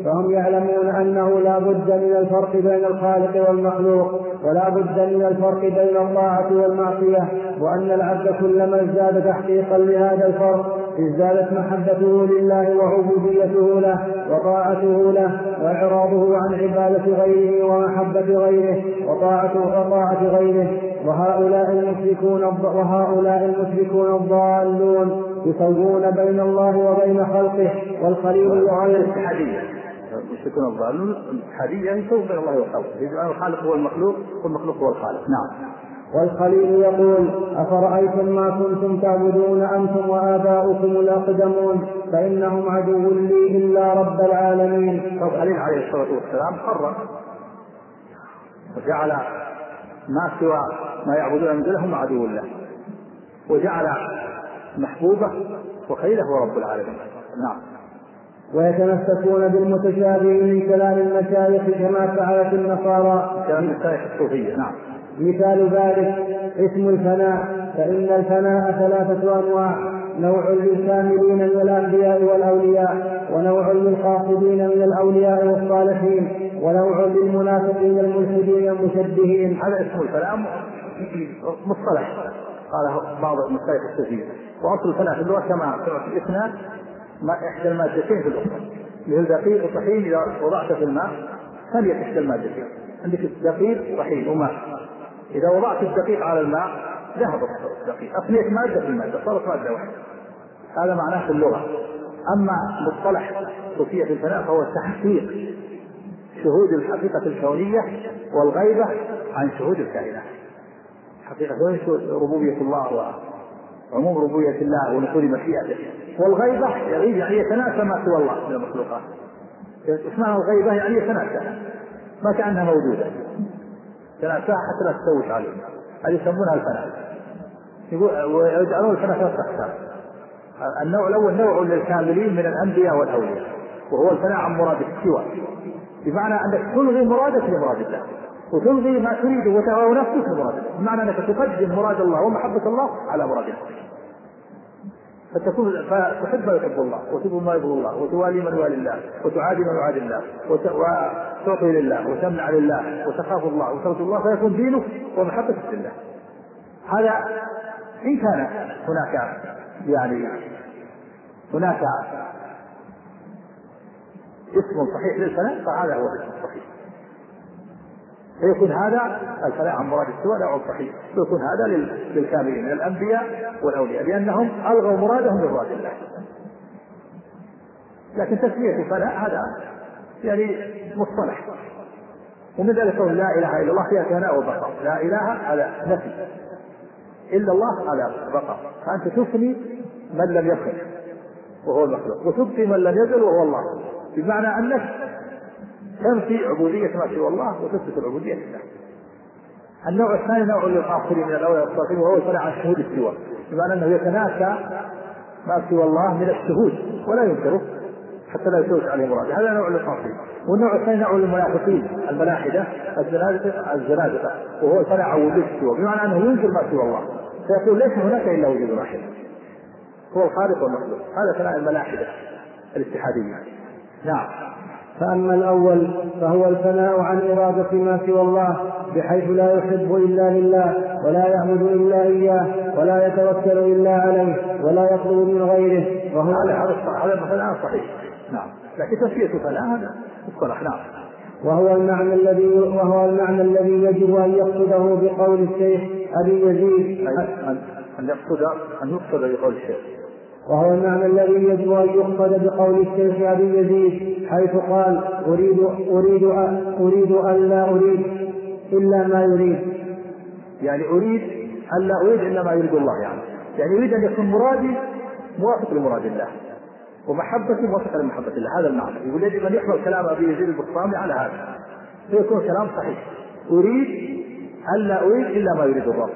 Speaker 1: فهم يعلمون أنه لا بد من الفرق بين الخالق والمخلوق، ولا بد من الفرق بين الطاعة والمعصية، وأن العبد كلما ازداد تحقيقا لهذا الفرق ازدادت محبته لله وعبوديته له وطاعته له وإعراضه عن عبادة غيره ومحبة غيره وطاعة غيره. وهؤلاء المشركون الضالون يسوون بين الله وبين خلقه، والخليل يعاين
Speaker 3: الاتحادية. المشركون الضالون الاتحادية يسوون بين الله وخلقه، يجعل الخالق هو المخلوق والمخلوق هو الخالق. نعم.
Speaker 1: والخليل يقول: أفرأيتم ما كنتم تعبدون أنتم وآباؤكم الأقدمون فإنهم عدو لي إلا رب العالمين.
Speaker 3: الخليل عليه الصلاة والسلام حرم وجعل ما سوى ما يعبدون من دونه هم عدو الله، وجعل محبوبه وخليله هو رب العالمين. نعم.
Speaker 1: ويتمسكون بالمتشابه من كلام المشايخ كما فعلت النصارى
Speaker 3: كلام المشايخ الصوفية. نعم.
Speaker 1: مثال ذلك اسم الفناء، فإن الفناء 3 أنواع: نوع للكاملين من الأنبياء والأولياء، ونوع للقاصدين من الأولياء والصالحين، ونوع للمنافقين الملحدين المشبهين.
Speaker 3: هذا اسم الفناء مصطلح قاله بعض المشايخ الصوفية، وأصل الفناء في اللغة كما في الإثنان ما إحدى المادتين في الأخرى، مثل دقيق وطحين إذا وضعت في الماء ثانية إحدى المادتين، عندك دقيق وطحين وماء، إذا وضعت الدقيق على الماء ذهب الدقيق، أفنيت مادة في المادة صارت مادة واحدة. هذا معناه في اللغة. أما مصطلح صوفية الفناء فهو تحقيق شهود الحقيقة الكونية والغيبة عن شهود الكائنات. حقيقة ربوبية الله وعموم ربوبية الله ونفوذ مشيئته، والغيبة يغيب يعني يتناسى ما سوى الله من المخلوقات. اسمها الغيبة يعني يتناسى ما كأنها موجودة، تناساها حتى لا تسوش عليه، هذه يسمونها الفناء. ويجعلون الفناء 3 أقسام. النوع الأول نوع للكاملين من الأنبياء والأولياء، وهو الفناء عن مراد السوى، بمعنى أنك تلغي مرادك لمراد الله وتلغي ما تريده وتهوى نفسك لمراد الله، بمعنى أنك تقدم مراد الله ومحبة الله على مراد الله، فتحب ما يحب الله وتبغض ما يبغض الله وتوالي من يوالي الله وتعادي من يعادي الله وتعطي لله وتمنع لله وتخاف الله وترجو الله، فيكون دينك ومحبتك لله. هذا إن كان هناك اسم صحيح للفناء فهذا هو الاسم الصحيح، فيكون هذا الفناء عن مراد السوى نوع صحيح، ويكون هذا للكاملين من الأنبياء والأولياء لأنهم ألغوا مرادهم لمراد الله. لكن تسمية الفناء هذا يعني مصطلح، ومن ذلك قول لا إله إلا الله فيها ثناء وبقاء. لا إله على نفي، إلا الله على بقاء، فأنت تفني من لم يكن وهو المخلوق وتبقي من لم يزل وهو الله، بمعنى أنك تنفي عبودية ما سوى الله وتثبت العبودية لله. النوع الثاني نوع للآخرين من الأولياء والصالحين، وهو الفناء عن شهود السوى، بمعنى أنه يتناسى ما سوى الله من الشهود ولا ينكره حتى لا يسوس عليه مراد. هذا نوع للآخرين. والنوع الثاني نوع للمنافقين الملاحدة الزنادقة، وهو الفناء عن وجود السوى، بمعنى أنه ينكر ما سوى الله، فيقول ليس هناك إلا وجود واحد هو الخالق والمخلوق. هذا فناء الملاحدة الاتحادية. نعم.
Speaker 1: فأما الأول فهو الفناء عن إرادة ما سوى الله، بحيث لا يحب إلا لله ولا يعبد إلا إياه ولا يتوكل إلا عليه ولا يطلب من غيره، وهو
Speaker 3: هذا الفناء صحيح. نعم. لكن تسمية فناء هذا مصطلح. نعم.
Speaker 1: وهو المعنى الذي يجب أن يقصده بقول الشيخ أبي يزيد،
Speaker 3: أن يقصد بقول الشيخ،
Speaker 1: وهو المعنى الذي يجب أن يقصد بقول الشيخ أبي يزيد حيث قال أريد أن لا أريد إلا ما يريد،
Speaker 3: يعني أريد أن لا أريد إلا ما يريد الله، يعني أريد أن يكون مرادي موافق لمراد الله ومحبتي موافقة لمحبة الله. هذا المعنى. يقول يجب أن يحمل كلام أبي يزيد البسطامي على هذا فيكون كلام صحيح. أريد أن لا أريد إلا ما يريد الرب،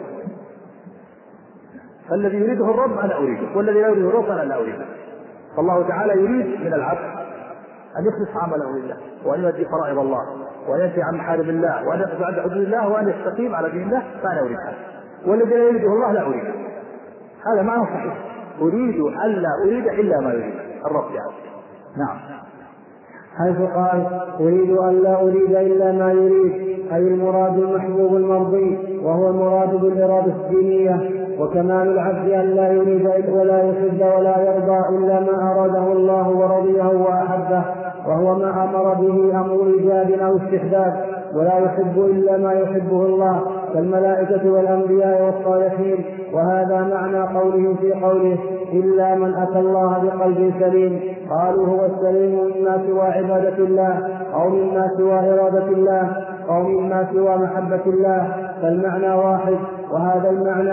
Speaker 3: فالذي يريده الرب أنا أريده، والذي لا يريده الرب أنا لا أريده. فالله تعالى يريد من العبد أن يخلص عمله لله، وأن يؤدي فرائض الله، وأن ينتهي عن محارم الله، وأن يقف عند حدود الله، وأن يستقيم على دين الله، فأنا أريد هذا. والذي لا يريده الله لا أريده. هذا معنى صحيح. أريد أن لا أريد إلا ما يريد الرب يعني. نعم.
Speaker 1: حيث قال أريد أن لا أريد إلا ما يريد، أي المراد المحبوب المرضي، وهو المراد بالإرادة الدينية. وكمال العبد أن لا يريد ولا يحب ولا يرضى إلا ما أراده الله ورضيه وأحبه، وهو ما أمر به أمر إيجاب أو استحباب، ولا يحب إلا ما يحبه الله كالملائكة والأنبياء والصالحين. وهذا معنى قوله في قوله إلا من أتى الله بقلب سليم. قالوا هو السليم مما سوى عبادة الله، أو مما سوى إرادة الله، أو مما سوى محبة الله، فالمعنى واحد. وهذا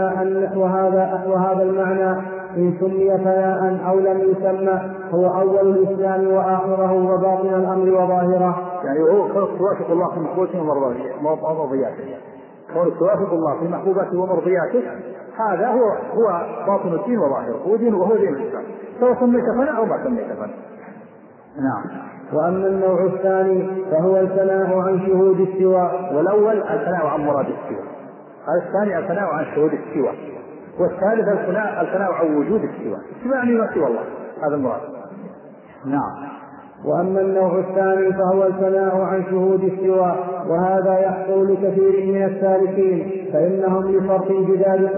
Speaker 1: المعنى إن سمي فناء أو لم يسمى هو أول الإسلام وآخره وباطن الأمر وظاهره.
Speaker 2: يعني هو توافق الله في محبوباته ومرضياته، كونك توافق الله في محبوباته ومرضياته، هذا هو باطن الدين وظاهره، وهو دين الإسلام، سواء سميت فناء أو ما سميت فناء. نعم.
Speaker 1: وأما النوع الثاني فهو الفناء عن شهود السواء.
Speaker 2: والأول الفناء عن مراد السواء، الثاني الفناء عن شهود السواء، والثالث الفناء عن وجود السواء، يعني ما سوى الله، هذا المراد. نعم.
Speaker 1: وأما النوع الثاني فهو الفناء عن شهود السواء، وهذا يحصل لكثير من السالكين، فإنهم لفرط انجذاب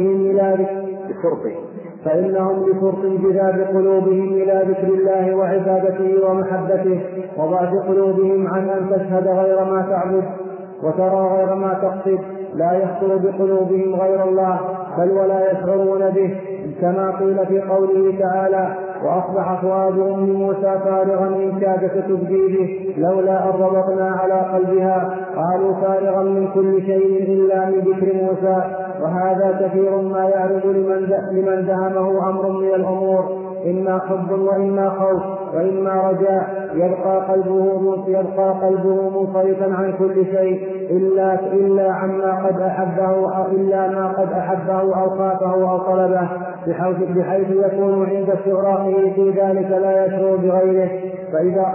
Speaker 1: قلوبهم إلى ذكر الله وعبادته ومحبته، وضعف قلوبهم عن أن تشهد غير ما تعبد وترى غير ما تقصد، لا يخطر بقلوبهم غير الله بل ولا يشعرون به، كما قيل في قوله تعالى وأصبح فؤاد أم موسى فارغا إن كادت تبدي به لولا أن ربطنا على قلبها. قالوا فارغا من كل شيء إلا من ذكر موسى. وهذا كثير ما يعرض لمن دهمه أمر من الأمور، إما حب وإما خوف وإما رجاء، يبقى قلبه منصرفا عن كل شيء إلا ما قد أحبه أو خافه أو طلبه، بحيث يكون عند استغراقه في ذلك لا يشعر بغيره. فإذا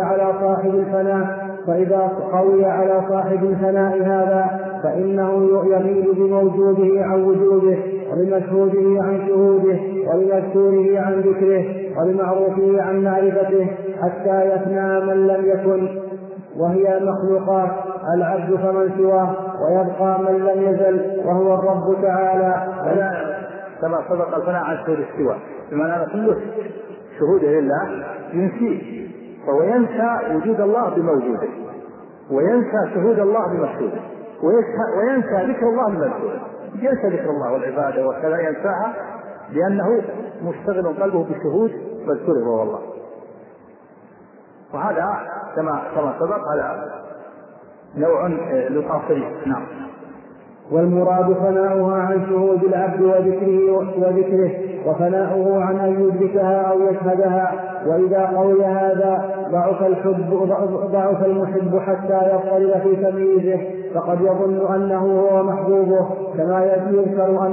Speaker 1: قوي على صاحب الفناء هذا فإنه يميل بموجوده عن وجوده، وبمشهوده عن شهوده، وبمذكوره عن ذكره، وبمعروفه عن معرفته، حتى يفنى من لم يكن، وهي المخلوقات العبد فمن سواه، ويبقى من لم يزل وهو الرب تعالى.
Speaker 2: كما سبق الفناء عن شهود السواء، بمعنى أن كل شهوده لله ينسيه، فهو ينسى وجود الله بموجوده، وينسى شهود الله بمشهوده، وينسى ذكر الله بمذكوره، ينسى ذكر الله والعبادة وكذا ينساها، لأنه مشتغل قلبه بشهود مذكوره وهو الله. وهذا كما سبق هذا نوع للقاصرين. نعم.
Speaker 1: والمراد فناؤها عن شهود العبد وذكره وفناؤه عن أن يدركها أو يشهدها. وإذا قوي هذا ضعف المحب حتى يضطرب في تمييزه، فقد يظن أنه هو محبوبه، كما يذكر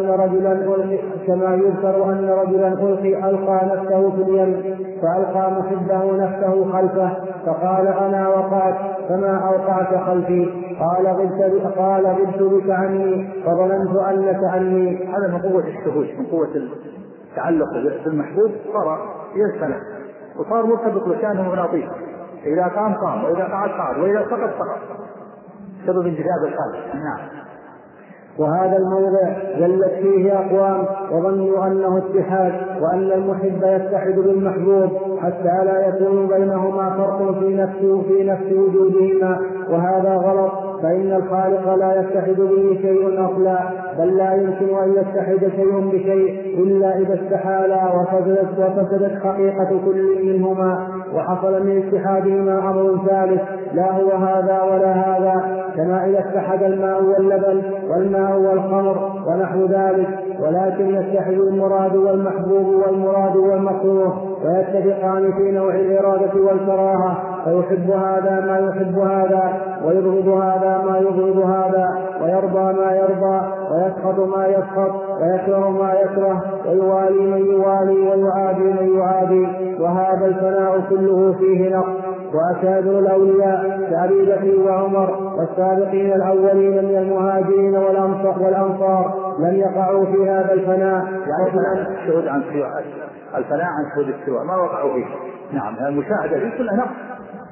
Speaker 1: أن رجلا ألقى نفسه في اليم فألقى محبه نفسه خلفه فقال أنا وقعت فما أوقعت خلفي، قال غبت بك عني فظننت أنك عني.
Speaker 2: هذا من قوة الشهود، من قوة التعلق بالمحبوب، صار ينسى وصار مرتبط لسانه مغناطيس، إذا قام قام، وإذا قعد قعد، وإذا سقط سبب انجذاب القلب. نعم.
Speaker 1: وهذا الموضع جلت فيه أقوام وظنوا أنه اتحاد، وأن المحب يتحد بالمحبوب حتى لا يكون بينهما فرق في نفس وجودهما، وهذا غلط، فإن الخالق لا يتحد به شيء أصلا، بل لا يمكن أن يتحد شيء بشيء إلا إذا استحالا وفسدت حقيقة كل منهما، وحصل من اتحادهما أمر ثالث لا هو هذا ولا هذا، كما إذا اتحد الماء واللبن والماء والخمر ونحو ذلك. ولكن يتحد المراد والمحبوب والمراد والمكروه، ويتفقان في نوع الإرادة والكراهة، فيحب هذا ما يحب هذا، ويبغض هذا ما يبغض هذا، ويرضى ما يرضى، ويسخط ما يسخط، ويكره ما يكره، ويوالي من يوالي، ويعادي من يعادي. وهذا الفناء كله فيه نقص. وأكابر الأولياء كأبي بكر وعمر والسابقين الأولين من المهاجرين والأنصار لم يقعوا في هذا الفناء،
Speaker 2: يعني الشهود عن الفناء عن شهود السواء ما وقعوا فيه. نعم. المشاهدة دي كلها نقص،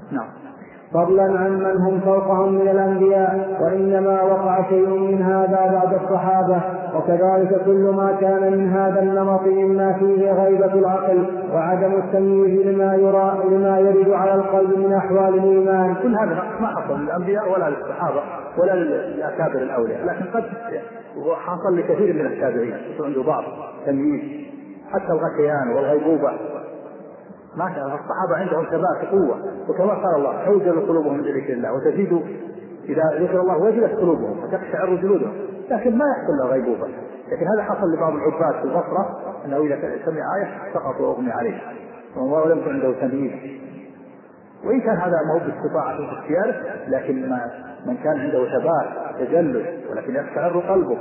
Speaker 3: نعم.
Speaker 1: فضلا عن من هم فوقهم من الأنبياء، وإنما وقع شيء من هذا بعد الصحابة. وكذلك كل ما كان من هذا النمط مما فيه غيبة العقل وعدم التمييز لما يرد على القلب من أحوال الإيمان.
Speaker 3: كل هذا ما حصل للأنبياء ولا للصحابة ولا للأكابر الأولياء، لكن قد حصل لكثير من التابعين عنده ضعف تمييز، حتى الغثيان والغيبوبة ما كان الصحابة عندهم ثبات قوة، وكما قال الله توجل قلوبهم من ذكر الله وتزيد إذا ذكر الله وجلت قلوبهم وتقشعر جلودهم، لكن ما يحصل له غيبوبة. لكن هذا حصل لبعض العباد في البصرة أنه إذا سمع آية سقط وأغمي عليه ولم يكن عنده تمييز. وإن كان هذا ما هو باستطاعة في اختياره، لكن من كان عنده ثبات تجلد ولكن يقشعر قلبه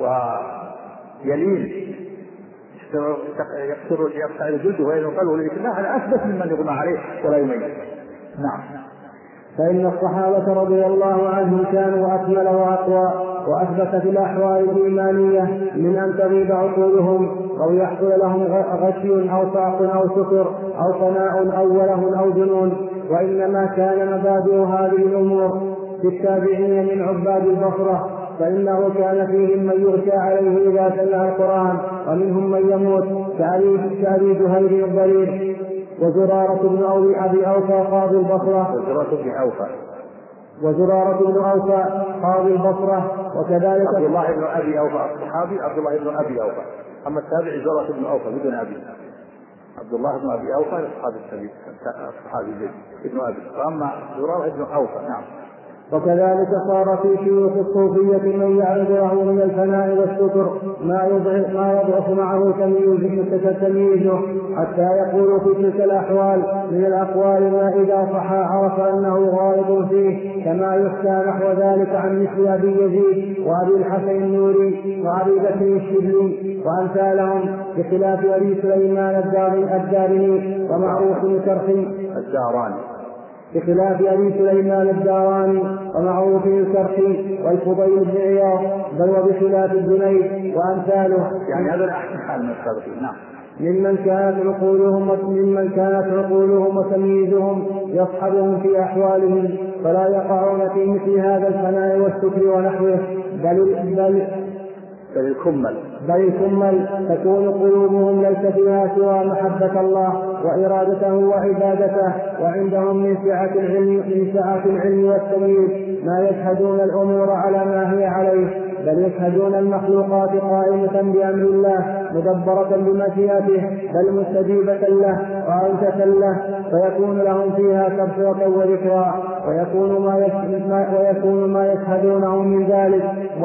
Speaker 3: ويلين يقشعر جلده ويلين قلبه لذكر الله، هذا أثبت ممن يغمى عليه ولا يميز. نعم.
Speaker 1: فإن الصحابة رضي الله عنهم كانوا أكمل وأقوى وأثبت في الأحوال الإيمانية من أن تغيب عقولهم أو يحصل لهم غشي أو صعق أو سكر أو صناع أو وله أو جنون. وإنما كان مبادئ هذه الأمور في التابعين من عباد البصرة، فإنه كان فيهم من يغشى عليه إذا سمع القرآن، ومنهم من يموت كأبي زهير الضرير وزرارة بن أبي أوفى قاضي البصرة قاضي البصرة. وكذلك
Speaker 3: عبد الله بن أبي أوفى الصحابي عبد الله بن أبي أوفى، أما التابعي زرارة بن أوفى بدون أبي. عبد الله بن أبي أوفى الصحابي ابن أبي، وأما زرارة بن أوفى. نعم.
Speaker 1: وكذلك صار في شيوخ الصوفية من يعرض له من الفناء والستر ما يضعف معه تمييزه، حتى يقول في تلك الأحوال من الأقوال ما إذا صح عرف أنه غالط فيه، كما يحكى نحو ذلك عن مثل أبي يزيد وأبي الحسن النوري وأبي بكر الشبلي وأمثالهم، بخلاف أبي سليمان الدارمي ومعروف الكرخي بخلاف أبي سليمان الداراني ومعروف الكرخي والفضيل بن عياض، بل وبخلاف الجنيد وأمثاله،
Speaker 3: يعني هذا الأحسن حال من السابقين. نعم.
Speaker 1: ممن كانت عقولهم وتمييزهم يصحبهم في أحوالهم، فلا يقعون في مثل هذا الفناء والسكر ونحوه، بل الكمل تكون قلوبهم ليس فيها سوى محبة الله وإرادته وعبادته، وعندهم من سعة العلم والتمييز ما يشهدون الأمور على ما هي عليه، بل يشهدون المخلوقات قائمة بأمر الله مدبرة بمشيئته، بل مستجيبة له وأنسة له، فيكون لهم فيها تبصرة وذكرى، ويكون ما يشهدونه من ذلك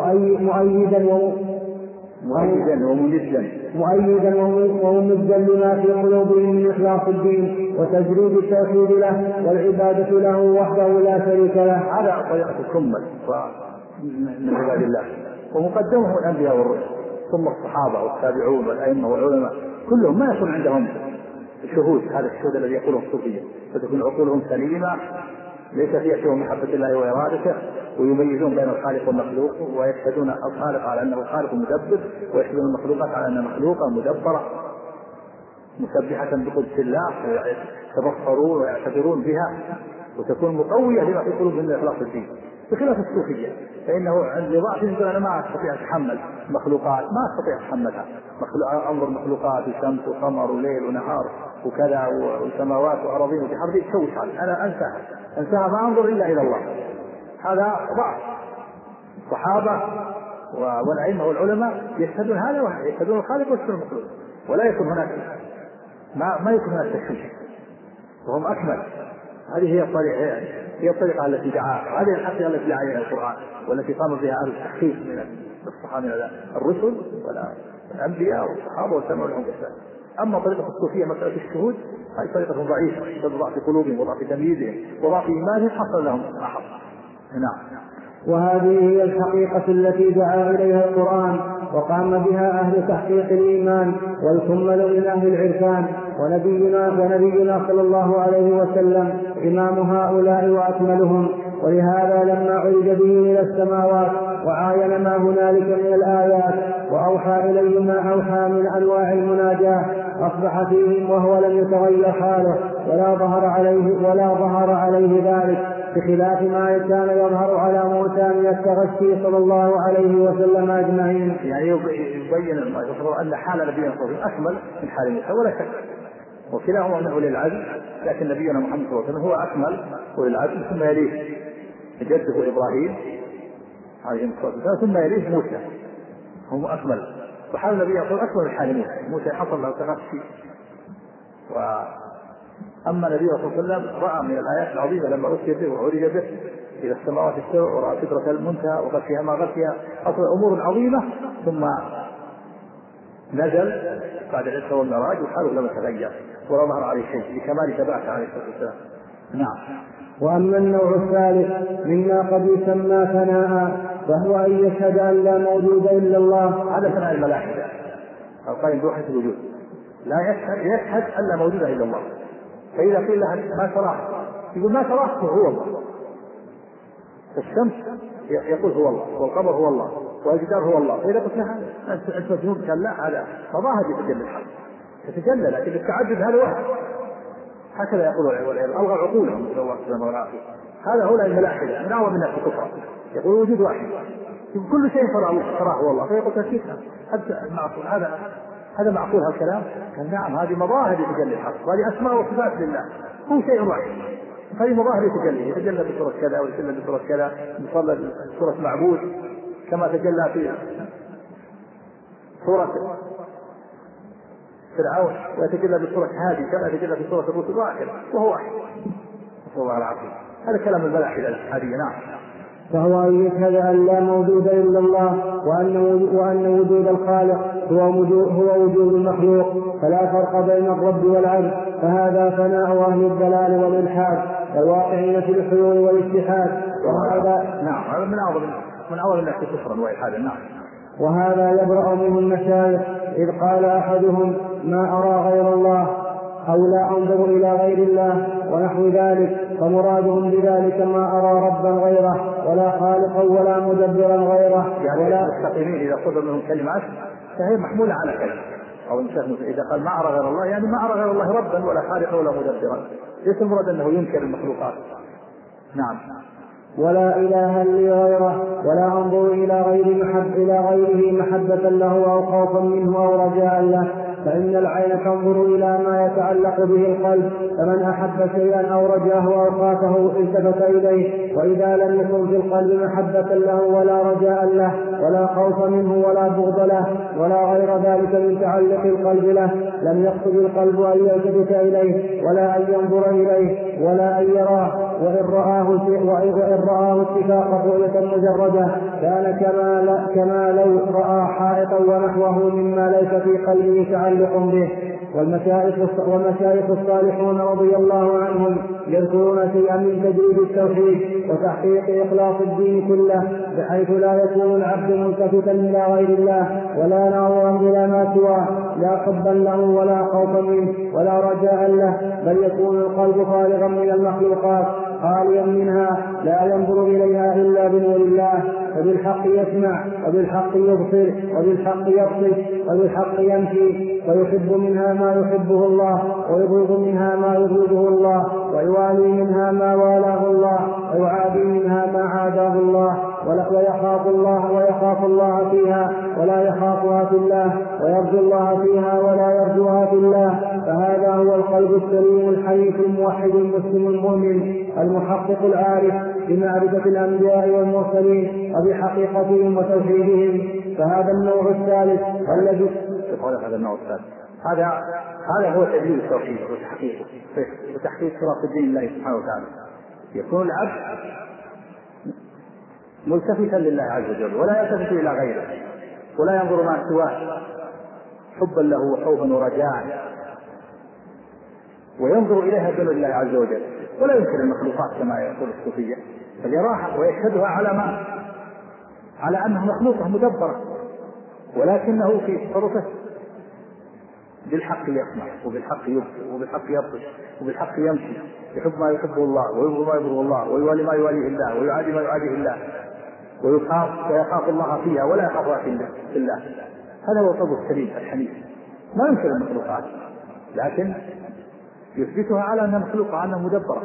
Speaker 1: مؤيدا وممدا لما في قلوبهم من إخلاص الدين وتجريد التوحيد له والعبادة له وحده لا شريك له.
Speaker 3: هذا طريقة الكمل من عباد الله، ومقدمهم الأنبياء والرسل، ثم الصحابة والتابعون والأئمة والعلماء كلهم ما يكون عندهم شهود، هذا الشهود الذي يقوله الصوفية، فتكون عقولهم سليمة ليس فيها شيء من محبة الله وإرادته، ويميزون بين الخالق والمخلوق، ويشهدون الخالق على أنه خالق مدبر، ويشهدون المخلوقات على أنها مخلوقة مدبرة مسبحة بقدس الله، ويتبصرون ويعتبرون بها، وتكون مقوية لما في قلوبهم من إخلاص الدين، بخلاف الصوفية فإنه عند ضعف يقول أنا ما أستطيع أتحمل مخلوقات، ما أستطيع أتحملها، أنظر مخلوقات شمس وقمر وليل ونهار وكذا وسماوات وأراضين وبحر تشوش علي، أنا أنساها ما أنظر إلا إلى الله. هذا ضعف. الصحابة والأئمة والعلماء يشهدون هذا، يشهدون الخالق ويشهدون المخلوق، ولا يكون هناك ما يكون هناك تشويش، وهم أكمل. هذه هي الطريقة التي دعاها، هذه الحقيقة التي دعا إليها القرآن، والتي قام بها أهل التحقيق من الصحابة من الرسل والأنبياء والصحابة والتابعين لهم بإحسان. أما طريقة الصوفية مسألة الشهود هذه طريقة ضعيفة، بضعف قلوبهم وضعف تمييزهم وضعف إيمانهم حصل لهم أحد. نعم.
Speaker 1: وهذه هي الحقيقة التي دعا إليها القرآن وقام بها أهل تحقيق الإيمان والكمل من أهل العرفان، ونبينا صلى الله عليه وسلم إمام هؤلاء وأكملهم. ولهذا لما عرج به إلى السماوات وعاين ما هنالك من الآيات وأوحى إليه ما أوحى من أنواع المناجاة أصبح فيهم وهو لم يتغير حاله، ولا ظهر عليه ذلك، بخلاف ما كان يظهر على موسى من التغشي صلى الله عليه وسلم أجمعين.
Speaker 2: يعني يبين أن حال نبينا صلى الله عليه وسلم أكمل من حال موسى ولا شك، وكلاهما من أولي العزم، لكن نبينا محمد صلى الله عليه وسلم هو أكمل أولي العزم، ثم يليه جده إبراهيم عليه الصلاة والسلام، ثم يليه موسى هم أكمل. وحال النبي يقول أكمل من حال موسى حصل له تغشي. وأما النبي صلى الله عليه وسلم رأى من الآيات العظيمة لما أتي به وعرج به إلى السماوات السبع ورأى سدرة المنتهى وغشيها ما غشيها، أصل أمور عظيمة، ثم نزل بعد الإسراء والمعراج وحاله لم يتغير ولا ظهر عليه شيء لكمال ثباته عليه الصلاة والسلام. نعم.
Speaker 1: وأما النوع الثالث مما قد يسمى ثناء فهو أن يشهد أن لا موجود إلا الله.
Speaker 2: هذا ثناء الملائكة القائم بوحدة الوجود، لا يشهد أن لا موجود إلا الله. فإذا قيل له ما تراه يقول ما تراه هو الله، الشمس يقول هو الله، والقمر هو الله، والجدار هو الله. فإذا قلت لها أنت مجنون قال لا، هذا مظاهر يتجلى الحق تتجلى، لكن التعدد هذا واحد. هكذا يقول والعياذ ألغى عقولهم إلى الله سبحانه وتعالى. هذا هؤلاء الملاحدة من أعظم الناس كفرا، يقول وجود واحد، كل شيء تراه هو الله. فيقول تكيف هذا معقول هالكلام؟ قال نعم، هذه مظاهر يتجلى الحق، وهذه أسماء وصفات لله، هو شيء واحد. هذه مظاهر يتجلى بصورة كذا ويتجلى بصورة كذا، يصلى بصورة معبود كما تجلى في صورة فرعون، ويتجلى بصورة هادي كما يتجلى في صورة الرسل، وهو واحد. نسأل الله العافية. هذا كلام الملاحدة الحادية. نعم.
Speaker 1: فهو أن يشهد أن لا موجود إلا الله، وأن وجود الخالق هو وجود المخلوق، فلا فرق بين الرب والعبد. فهذا ثناء أهل الضلال والإلحاد الواقعين في الحلول والاتحاد.
Speaker 2: وهذا نعم، هذا من أول الناس كفرا وإلحادا. نعم.
Speaker 1: وهذا يبرأ منه المشايخ، إذ قال أحدهم ما أرى غير الله، أو لا أنظر إلى غير الله ونحو ذلك، فمرادهم بذلك ما أرى ربا غيره ولا خالقا ولا مدبرا غيره.
Speaker 2: يعني ولا المستقيمين إذا صدر منهم كلمات فهي محمولة على كلمة، أو إذا قال ما أرى غير الله يعني ما أرى غير الله ربا ولا خالقا ولا مدبرا، ليس المراد أنه ينكر المخلوقات. نعم.
Speaker 1: ولا إله لي غيره، ولا أنظر إلى غيره محبة له أو خوفا منه أو رجاء له، فإن العين تنظر إلى ما يتعلق به القلب، فمن أحب شيئا أو رجاه أو خافه التفت إليه، وإذا لم يكن في القلب محبة له ولا رجاء له ولا خوف منه ولا بغض له ولا غير ذلك من تعلق القلب له، لم يقصد القلب أن يلتفت إليه ولا أن ينظر إليه ولا أن يراه، وإن رآه اتفاق رؤية مجردة كان كما لو رأى حائطا ونحوه مما ليس في قلبه تعلق به. والمشايخ الصالحون رضي الله عنهم يذكرون شيئا من تجريد التوحيد وتحقيق إخلاص الدين كله، بحيث لا يكون العبد ملتفتا إلى غير الله ولا ناظرا إلى ما سواه، لا حبا له ولا خوفا منه ولا رجاء له، بل يكون القلب خالقا من المخلوقات خاليا منها لا ينظر إليها إلا بنور الله، فبالحق يسمع وبالحق يبصر وبالحق يبطش وبالحق يمشي، فيحب منها ما يحبه الله ويبغض منها ما يبغضه الله، ويوالي منها ما والاه الله ويعادي منها ما عاداه الله، ويخاف الله فيها ولا يخافها في الله، ويرجو الله فيها ولا يرجوها في الله. فهذا هو القلب السليم الحنيف الموحد المسلم المؤمن المحقق العارف بمعرفة الأنبياء والمرسلين وبحقيقتهم وتوحيدهم. فهذا النوع الثالث الذي
Speaker 2: هذا هو تجليل التوحيد وتحقيق صراط الدين الله سبحانه وتعالى. يكون العبد ملتفتا لله عز وجل ولا يلتفت إلى غيره ولا ينظر ما سواه حبا له وخوفا ورجاء، وينظر إليها بنور الله عز وجل ولا ينكر المخلوقات كما يقول الصوفية، بل يراها ويشهدها على أنها مخلوقة مدبرة، ولكنه في تصرفه بالحق يسمع وبالحق يبصر وبالحق يبطش وبالحق يمشي، يحب ما يحبه الله ويبغض ما يبغضه الله ويوالي ما يواليه الله ويعادي ما يعاديه الله، ويخاف الله فيها ولا يخافها في الله. هذا هو القلب السليم الحنيف، ما ينكر المخلوقات لكن يثبتها على أنها مخلوقة، على أنها مدبرة،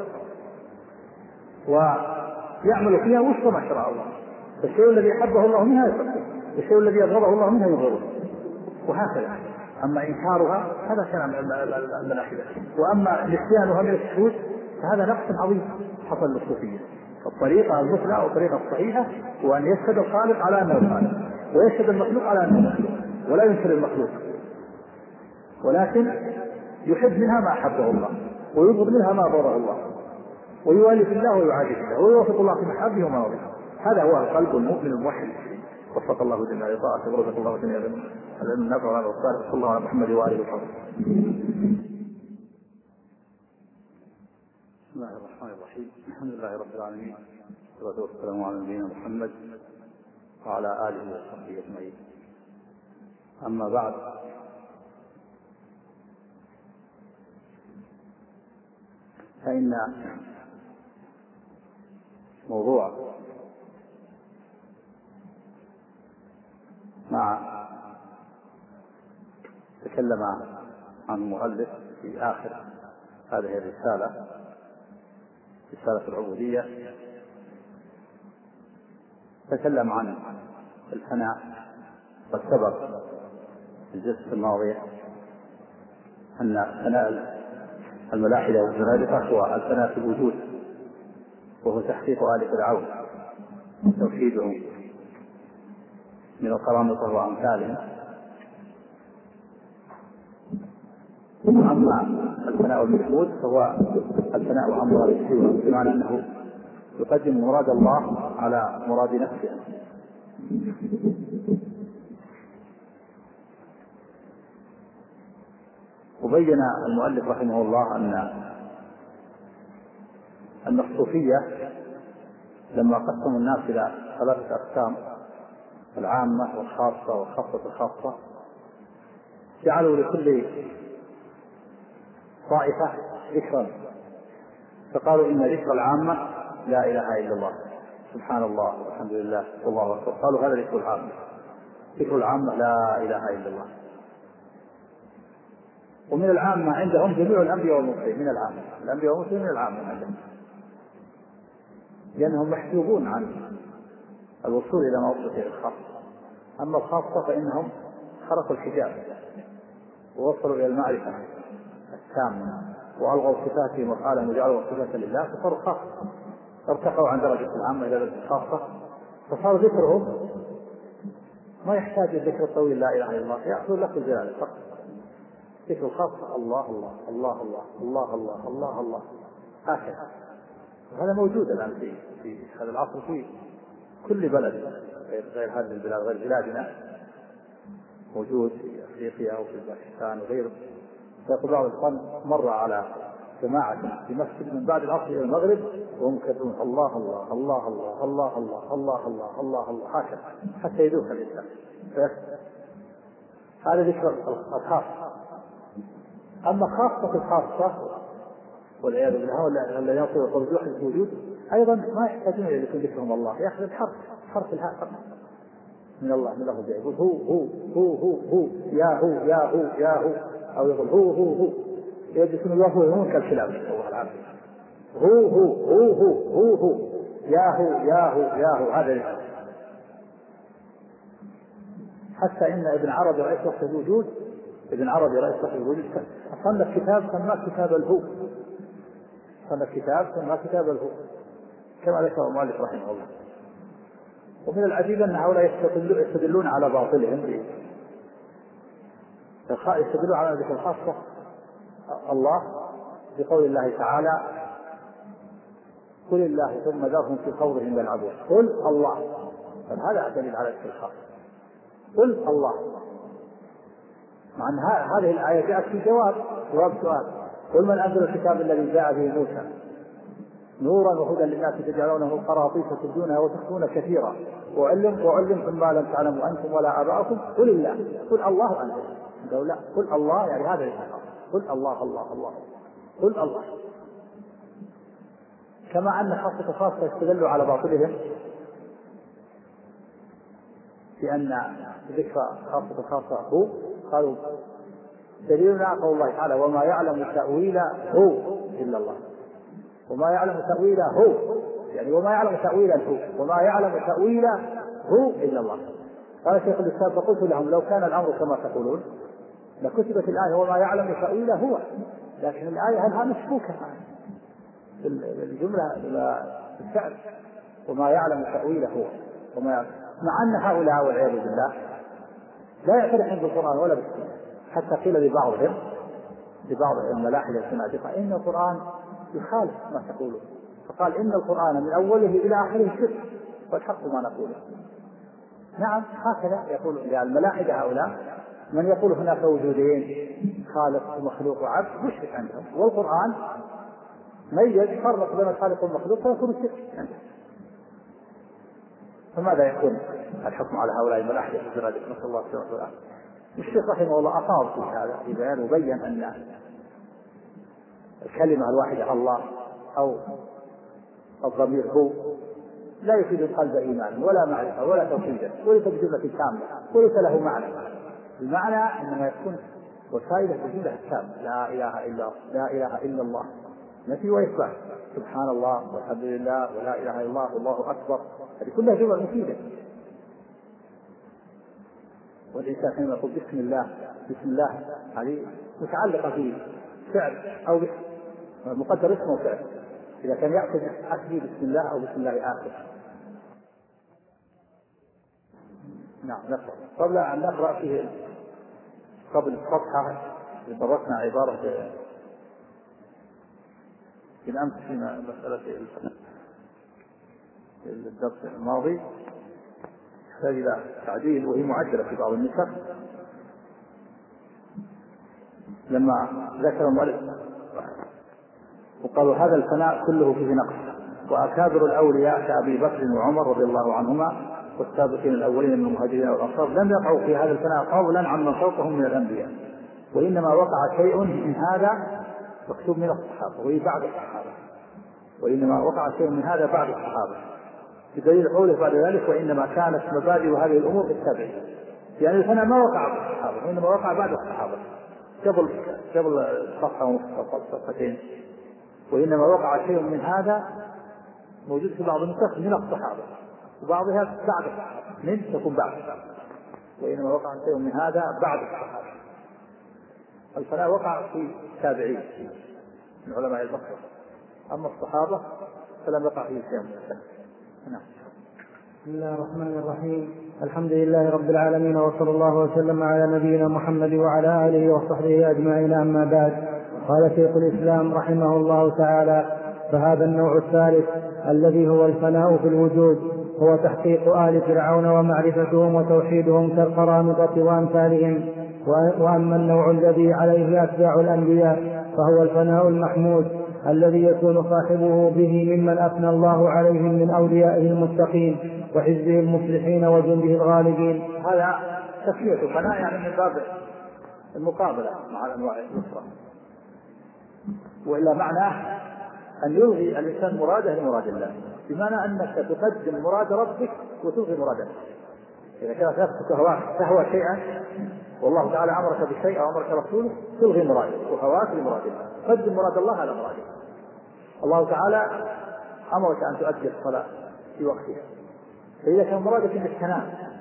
Speaker 2: ويعمل فيها وفق ما شرع الله. الشيء الذي أحبه الله منها يحبه، الشيء الذي أبغضه الله منها يبغضه، وهكذا. أما إنكارها هذا كلام الملاحدة، وأما نسيانها من الشهود فهذا نقص عظيم حصل للصوفية. الطريقة المثلى أو الطريقة الصحيحة هو أن يشهد الخالق على أنه الخالق، ويشهد المخلوق على أنه مخلوق، ولا ينكر المخلوق، ولكن يحب منها ما أحبه الله، ويبغض منها ما أبغضه الله، ويوالي في الله ويعادي في الله، ويوافق الله في محبه ومواضعه. هذا هو القلب المؤمن الموحد. وفق الله جميع لطاعته، ورزق الله جميع العلم النافع والعمل الصالح. صلى الله على محمد وآله وصحبه.
Speaker 3: بسم الله الرحمن الرحيم. الحمد لله رب العالمين، والصلاة والسلام على نبينا محمد وعلى آله وصحبه أجمعين. أما بعد، فإن موضوع ما تكلم عن المؤلف في آخر هذه الرسالة، رسالة العبودية، تكلم عن الفناء، والسبب في الجزء الماضي أن فناء الملاحدة والزنادقة هو الفناء في الوجود، وهو تحقيق آل فرعون توحيدهم من القرامطة وأمثالهم. أما الفناء المحمود فهو الفناء عن مراد السوى، بمعنى أنه يقدم مراد الله على مراد نفسه. وبين المؤلف رحمه الله أن الصوفية لما قسموا الناس إلى 3 أقسام، العامة والخاصة والخاصة الخاصة، جعلوا لكل طائفة ذكرا، فقالوا إن ذكر العامة لا إله إلا الله، سبحان الله والحمد لله والله أكبر، قالوا هذا ذكر العامة. ذكر العامة لا إله إلا الله. ومن العامة عندهم جميع الأنبياء والمرسلين، من العامة الأنبياء والمرسلين من العامة عندهم، لأنهم محجوبون عن الوصول إلى ما وصلت إلى الخاصة. أما الخاصة فإنهم خرقوا الحجاب ووصلوا إلى المعرفة التامة، وألغوا صفاتهم وأفعالهم وجعلوا صفات لله، فصاروا خاصة، ارتقوا عن درجة العامة إلى درجة الخاصة، فصار ذكرهم ما يحتاج الذكر الطويل لا إله إلا الله، يأخذ لك الجلال فقط. ذكر الخاصة الله الله الله الله الله الله الله الله هكذا. وهذا موجود الآن في هذا العصر في كل بلد غير هذه البلاد، غير بلادنا، موجود في أفريقيا وفي باكستان وغيره. فيقول بعض الإخوان مر على جماعة في مسجد من بعد العصر إلى المغرب وهم يكبرون الله الله الله الله الله الله الله الله الله الله هكذا حتى يذوق الإسلام. هذا ذكر الخاص. أما خاصة الخاصة والعياذ بالله الذي يصل الرجوع الوجود أيضا ما يحتاجون إلى ذكرهم الله، يأخذ الحرف الهاء فقط من الله، من الله يقول هو يا هو يا هو يا هو، أو يقول هو يجلسون يوافقون كالكلاب الله العافية، هو يا هو يا هو يا هو. هذا حتى إن ابن عربي رئيس وقت الوجود، ابن عربي رئيس وقت الوجود صنف كتاب سماه كتاب الهو، صنف كتاب سماه كتاب الهو كما ذكر المؤلف رحمه الله. ومن العجيب أن هؤلاء يستدلون على باطلهم، يستدلون على ذكر الخاصة الله بقول الله تعالى قل الله ثم ذرهم في خوضهم يلعبون، قل الله، هذا دليل على ذكر الخاصة، قل الله. مع أن هذه الآية جاءت في جواب سؤال، قل من أنزل الكتاب الذي جاء به موسى نورا وهدى للناس تجعلونه قراطيس تبدونها وتخفون كثيرا وعلمكم ما لم تعلموا أنتم ولا آباؤكم قل الله، قل الله أنزل، لا قل الله يعني هذا الخاص، قل الله الله الله قل الله. كما أن خاصة يستدلوا على باطلهم بأن ذكر خاصة هو، قالوا دليلنا قول الله تعالى وما يعلم تأويله إلا الله. وما يعلم تأويله يعني وما يعلم تأويله وما يعلم تأويله إلا الله. قال شيخ الإسلام فقلت لهم لو كان الأمر كما تقولون لكتبت الآية وما يعلم تأويله هو، لكن الآية هلها مشبوكة في الجملة في الشعر وما يعلم تأويله هو وما يعلم، مع أن هؤلاء والعياذ بالله لا يعترفون بالقرآن ولا بالسنة. حتى قيل لبعض الملاحدة الزنادقة إن القرآن يخالف ما تقوله، فقال إن القرآن من أوله إلى آخره شرك والحق ما نقوله. نعم هكذا يقول الملاحدة هؤلاء، من يقول هناك وجودين خالق ومخلوق وعبد مشرك عندهم، والقرآن ميز فرق بين الخالق والمخلوق فيكون الشرك عندهم. فماذا يكون الحكم على هؤلاء الملاحدة الزنادقة؟ نسأل الله السلامة والعافية. الشيخ رحمه الله أفاض في هذا في بيان وبين أن الكلمة الواحدة الله أو الضمير هو لا يفيد القلب إيمانا ولا معرفة ولا توحيدا وليس بجملة كاملة وليس له معنى. المعنى إنما يكون وسائل بجملة كاملة لا إله إلا الله نفي وإثبات، سبحان الله والحمد لله ولا إله إلا الله والله أكبر، هذه كلها جمل مفيدة. والإنسان حينما يقول بسم الله هذه متعلقة بفعل أو مقدر اسمه فعل، إذا كان يأخذ أكله بسم الله أو بسم الله آخر. نعم نقرأ قبل أن نقرأ فيه قبل الصفحة درسنا عبارة بالأمس في مسألة الدرس الماضي يحتاج إلى تعديل وهي معدلة في بعض النسخ، لما ذكر المؤلف وقالوا هذا الفناء كله فيه نقص، وأكابر الأولياء كأبي بكر وعمر رضي الله عنهما والسابقين الأولين من المهاجرين والأنصار لم يقعوا في هذا الفناء قولا عمن فوقهم من الأنبياء، وإنما وقع شيء من هذا مكتوب من الصحابة وهي بعد الصحابة، وإنما وقع شيء من هذا بعد الصحابة، بدليل قوله بعد ذلك وإنما كانت مبادئ هذه الأمور بالتابعين، يعني الفناء ما وقع بعد الصحابة وإنما وقع بعد الصحابة قبل الصفحة والصفحتين، وإنما وقع شيء من هذا موجود في بعض النسخ من الصحابة وبعضها بعد الصحابة من تكون بعد، وإنما وقع شيء من هذا بعد الصحابة. الفناء وقع في التابعين من علماء البصرة، أما الصحابة فلم يقع فيه شيء من ذلك. نعم.
Speaker 1: بسم الله الرحمن الرحيم، الحمد لله رب العالمين وصلى الله وسلم على نبينا محمد وعلى آله وصحبه أجمعين، أما بعد. قال شيخ الإسلام رحمه الله تعالى فهذا النوع الثالث الذي هو الفناء في الوجود هو تحقيق آل فرعون ومعرفتهم وتوحيدهم كالقرامطة وأمثالهم. وأما النوع الذي عليه أتباع الأنبياء فهو الفناء المحمود الذي يكون صاحبه به ممن أثنى الله عليهم من أوليائه المتقين وحزبه المفلحين وجنده الغالبين.
Speaker 3: هذا تسمية الفناء يعني من باب المقابلة مع الأنواع الأخرى، وإلا معناه أن يلغي الإنسان مراده لمراد الله، بمعنى أنك تقدم مراد ربك وتلغي مراد الله. إذا كانت نفسك هواك تهوى شيئا والله تعالى أمرك بشيء أو أمرك رسوله تلغي مرادك وهواك لمراد الله، قدم مراد الله على مرادك. الله تعالى أمرك أن تؤدي الصلاة في وقتها، فإذا كان مرادك أنك تنام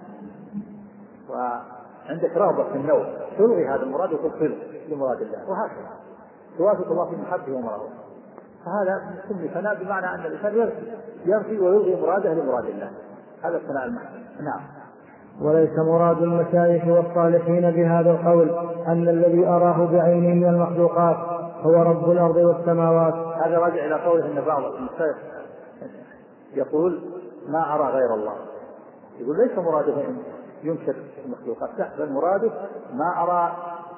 Speaker 3: وعندك رغبة في النوم تلغي هذا المراد وتدخله لمراد الله، وهكذا توافق الله في محبه ومراده. فهذا يسمى فناء بمعنى أن الإنسان يرفي ويلغي مراده لمراد الله، هذا الفناء المحمود. نعم.
Speaker 1: وليس مراد المشايخ والصالحين بهذا القول أن الذي أراه بعينه من المخلوقات هو رب الأرض والسماوات.
Speaker 3: هذا راجع إلى قوله أن بعض المشايخ يقول ما أرى غير الله، يقول ليس مراده أن ينكر المخلوقات، لا بل مراده ما أرى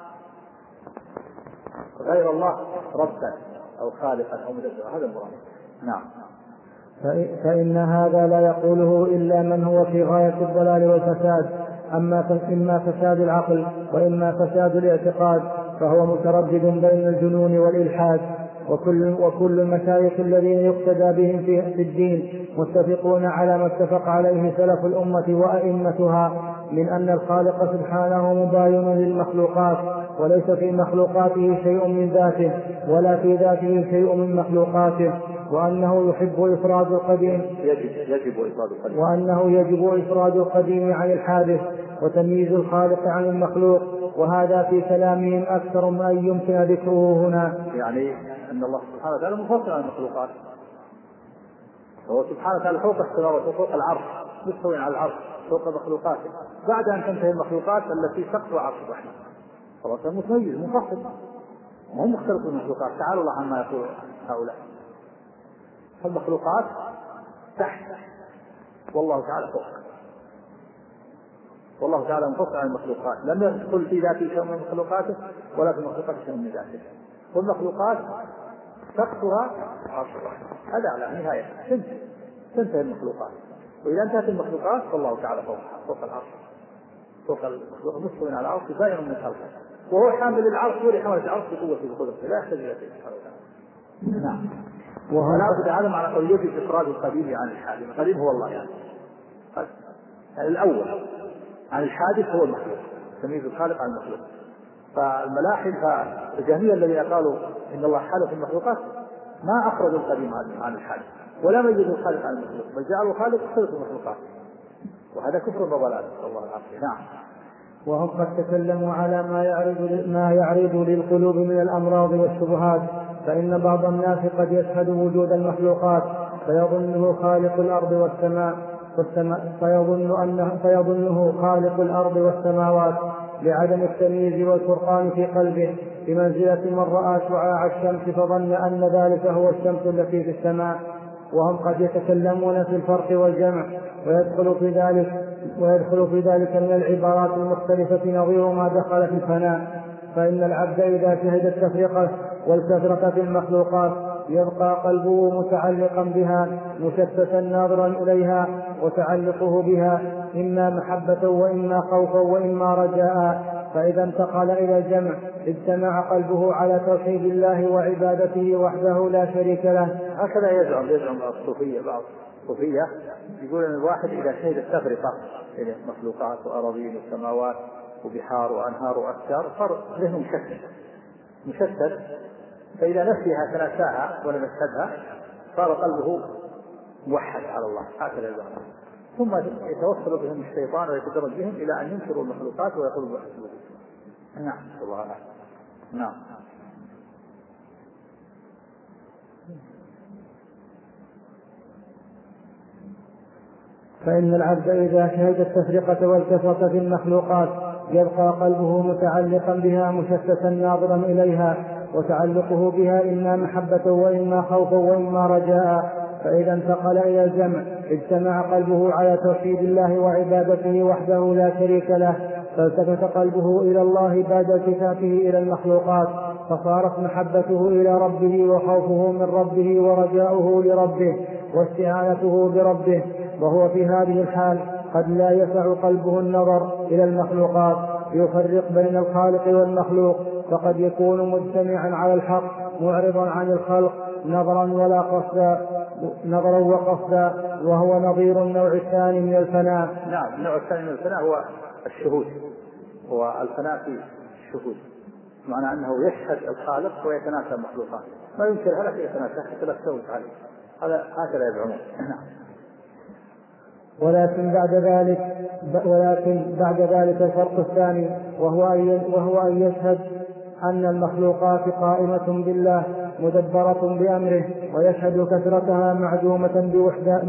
Speaker 3: غير الله ربا أو خالقا أو مدبرا، هذا المراد. نعم.
Speaker 1: فإن هذا لا يقوله إلا من هو في غاية الضلال والفساد، إما فساد العقل وإما فساد الاعتقاد، فهو متردد بين الجنون والإلحاد. وكل المشايخ الذين يقتدى بهم في الدين متفقون على ما اتفق عليه سلف الأمة وأئمتها من أن الخالق سبحانه مباين للمخلوقات، وليس في مخلوقاته شيء من ذاته ولا في ذاته شيء من مخلوقاته، وأنه يحب إفراد القديم وأنه يجب إفراد القديم عن الحادث وتمييز الخالق عن المخلوق، وهذا في كلامهم أكثر ما يمكن ذكره هنا.
Speaker 2: يعني أن الله سبحانه وتعالى منفصل عن المخلوقات، هو سبحانه وتعالى فوق السماوات وفوق العرش، مستوي على العرش فوق مخلوقاته، بعد أن تنتهي المخلوقات التي تقوى عرش الرحمن خلاص متميز منفصل، وهم مختلف المخلوقات. تعالوا الله عما يقول هؤلاء، فالمخلوقات تحت والله تعالى فوق، والله تعالى منفصل عن المخلوقات، لم يدخل في ذاته شيء من مخلوقاته ولا في مخلوقات شيء من ذاته، والمخلوقات سقفها عرش الرحمن، هذا على نهاية تنتهي المخلوقات، وإذا انتهت المخلوقات فالله تعالى فوق العرش، فوق المخلوق مستوى على العرش بائن من خلقه، وهو حامل العرش ولحمل العرش بقوته وقدرته لا يحتاج إلى شيء. نعم. ولا بد هذا معنى قول يجب إفراد القديم عن الحادث. القديم هو الله يعني الأول عن الحادث هو المخلوق، تمييز الخالق عن المخلوق. فالملاحد الجهمية الذين قالوا إن الله حادث المخلوقات ما أخرجوا القديم عن الحادث ولا ميزوا الخالق عن المخلوق، بل جعلوا الخالق خلق المخلوقات، وهذا كفر وضلال. الله العافية. نعم.
Speaker 1: وهم قد تكلموا على ما يعرض للقلوب من الأمراض والشبهات، فإن بعض الناس قد يشهد وجود المخلوقات فيظنه خالق الأرض والسماء فيظنه خالق الأرض والسماوات لعدم التمييز والفرقان في قلبه، بمنزلة من رأى شعاع الشمس فظن أن ذلك هو الشمس التي في السماء. وهم قد يتكلمون في الفرق والجمع، ويدخل في ذلك من العبارات المختلفة نظير ما دخل في الفناء. فإن العبد إذا شهد التفرقة والكثرة في المخلوقات يبقى قلبه متعلقا بها مشتتا ناظرا إليها، وتعلقه بها إما محبة وإما خوفا وإما رجاء، فإذا انتقل إلى الجمع اجتمع قلبه على توحيد الله وعبادته وحده لا شريك له.
Speaker 2: هكذا يزعم الصوفية. بعض الصوفية يقول أن الواحد إذا شهد التفرقة إلى مخلوقات وأراضين وسماوات وبحار وأنهار وأشجار صار ذهنه مشتت، فإذا نسيها تناساها ولم يشهدها صار قلبه موحد على الله. هكذا يزعم. ثم يتوصل بهم الشيطان ويتدرج بهم إلى أن ينكروا المخلوقات ويقولوا بحث. نعم. الله أعلم. نعم.
Speaker 1: فإن العبد إذا شهد التفرقة والكثرة في المخلوقات يبقى قلبه متعلقا بها مشتتا ناظرا إليها، وتعلقه بها إما محبة وإما خوفا وإما رجاء، فإذا انتقل إلى الجمع اجتمع قلبه على توحيد الله وعبادته وحده لا شريك له، فالتفت قلبه إلى الله بعد التفاته إلى المخلوقات، فصارت محبته إلى ربه وخوفه من ربه ورجاؤه لربه واستعانته بربه. وهو في هذه الحال قد لا يسع قلبه النظر إلى المخلوقات يفرق بين الخالق والمخلوق، فقد يكون مجتمعا على الحق معرضا عن الخلق نظرا وقصدا، وهو نظير النوع الثاني من الفناء.
Speaker 2: نعم. النوع الثاني من الفناء هو الشهود، هو الفناء في الشهود، معنى أنه يشهد الخالق ويتناسى المخلوقات، ما يمكن هلك يتناسى حتى لا تسوي عليه، هذا هكذا يزعمون.
Speaker 1: ولكن بعد ذلك الفرق الثاني وهو أن يشهد أن المخلوقات قائمة بالله مدبرة بأمره، ويشهد كثرتها معدومة بوحدة.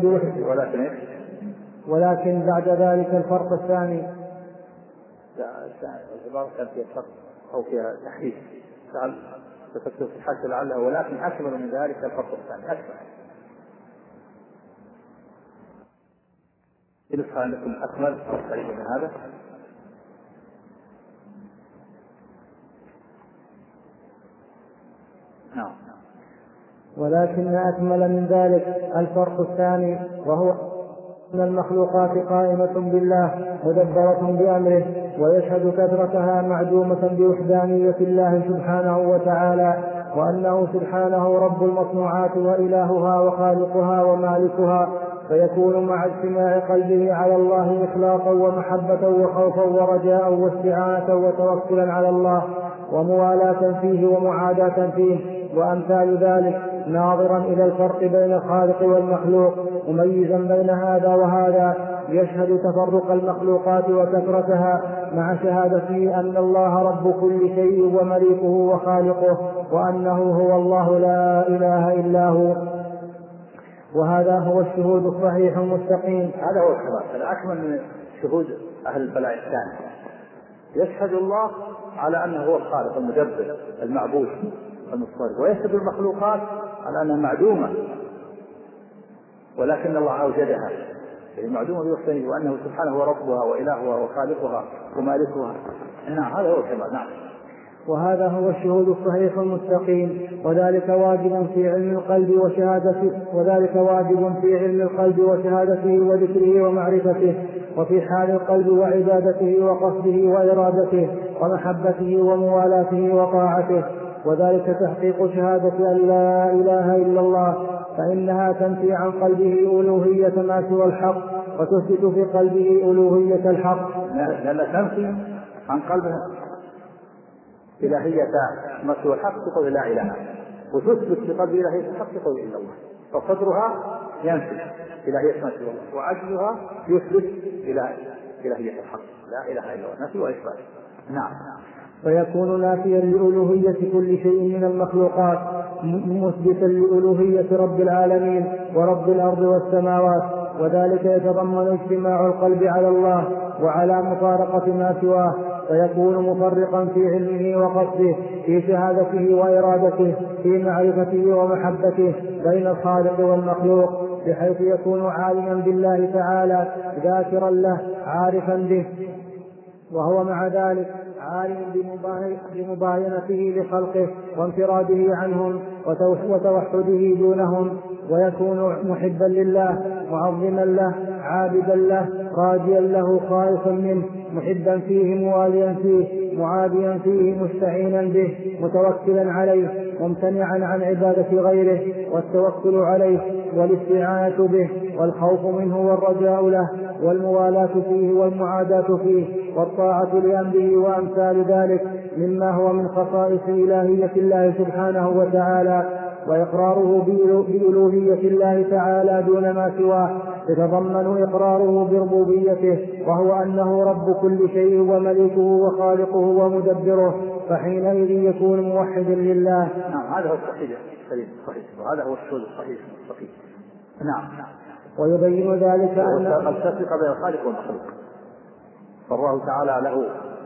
Speaker 1: ولكن بعد ذلك الفرق الثاني
Speaker 2: كان فيها فرق أو فيها تحريف تفكر في حاجة لعلها، ولكن أكمل من ذلك الفرق الثاني أكثر. نسخة عندكم أكمل أو قريب من هذا؟ نعم.
Speaker 1: ولكن أكمل من ذلك الفرق الثاني وهو أن المخلوقات قائمة بالله مدبرة بأمره، ويشهد كثرتها معدومة بوحدانية الله سبحانه وتعالى، وأنه سبحانه رب المصنوعات وإلهها وخالقها ومالكها، فيكون مع اجتماع قلبه على الله إخلاصا ومحبة وخوفا ورجاء واستعانة وتوكلا على الله وموالاة فيه ومعاداة فيه وأمثال ذلك، ناظرا إلى الفرق بين الخالق والمخلوق مميزا بين هذا وهذا، يشهد تفرق المخلوقات وكثرتها مع شهادته أن الله رب كل شيء ومليكه وخالقه، وأنه هو الله لا إله إلا هو. وهذا هو الشهود الصحيح المستقيم.
Speaker 2: هذا هو الخلاف الأكمل من شهود أهل البلاء الثاني. يشهد الله على أنه هو الخالق المدبر المعبود المصطفى، ويشهد المخلوقات على أنها معدومة ولكن الله أوجدها، يعني معدومة بوصفه، وأنه سبحانه هو ربها وإلهها وخالقها ومالكها. نعم هذا هو الكمال. نعم.
Speaker 1: وهذا هو الشهود الصحيح المستقيم، وذلك واجب في علم القلب وشهادته وذكره ومعرفته، وفي حال القلب وعبادته وقصده وإرادته ومحبته وموالاته وطاعته، وذلك تحقيق شهادة أن لا إله إلا الله، فإنها تنفي عن قلبه ألوهية ما سوى الحق وتثبت في قلبه ألوهية الحق.
Speaker 2: لا تنفي عن قلبه إلهية ما سوى الحق تقول لا إله، وتثبت في قلب إلهية الحق تقول إلا الله، فصدرها ينفي إلهية ما سوى الله، وعجزها يثبت إلهية الحق لا إله إلا الله، نفي وإثبات. نعم.
Speaker 1: فيكون نافيا لألوهية كل شيء من المخلوقات، مثبتا لألوهية رب العالمين ورب الأرض والسماوات، وذلك يتضمن اجتماع القلب على الله وعلى مفارقة ما سواه، فيكون مفرقا في علمه وقصده، في شهادته وإرادته، في معرفته ومحبته بين الخالق والمخلوق، بحيث يكون عالما بالله تعالى ذاكرا له عارفا به، وهو مع ذلك عالم بمباينته لخلقه وانفراده عنهم وتوحده دونهم، ويكون محبا لله معظما له عابدا له راجيا له خائفا منه، محبا فيه مواليا فيه معاديا فيه مستعينا به متوكلا عليه ممتنعا عن عبادة غيره، والتوكل عليه والاستعانة به والخوف منه والرجاء له والموالاة فيه والمعاداة فيه والطاعة لأمره وأمثال ذلك مما هو من خصائص إلهية الله سبحانه وتعالى، وإقراره بألوهية الله تعالى دون ما سواه يتضمن إقراره بربوبيته، وهو أنه رب كل شيء ومليكه وخالقه ومدبره، فحينئذ يكون موحدا لله.
Speaker 2: نعم هذا هو الصحيح وهذا هو الشهود الصحيح الصحيح. نعم.
Speaker 1: ويبين ذلك أن
Speaker 2: التفرقة بين الخالق والمخلوق، فالله تعالى له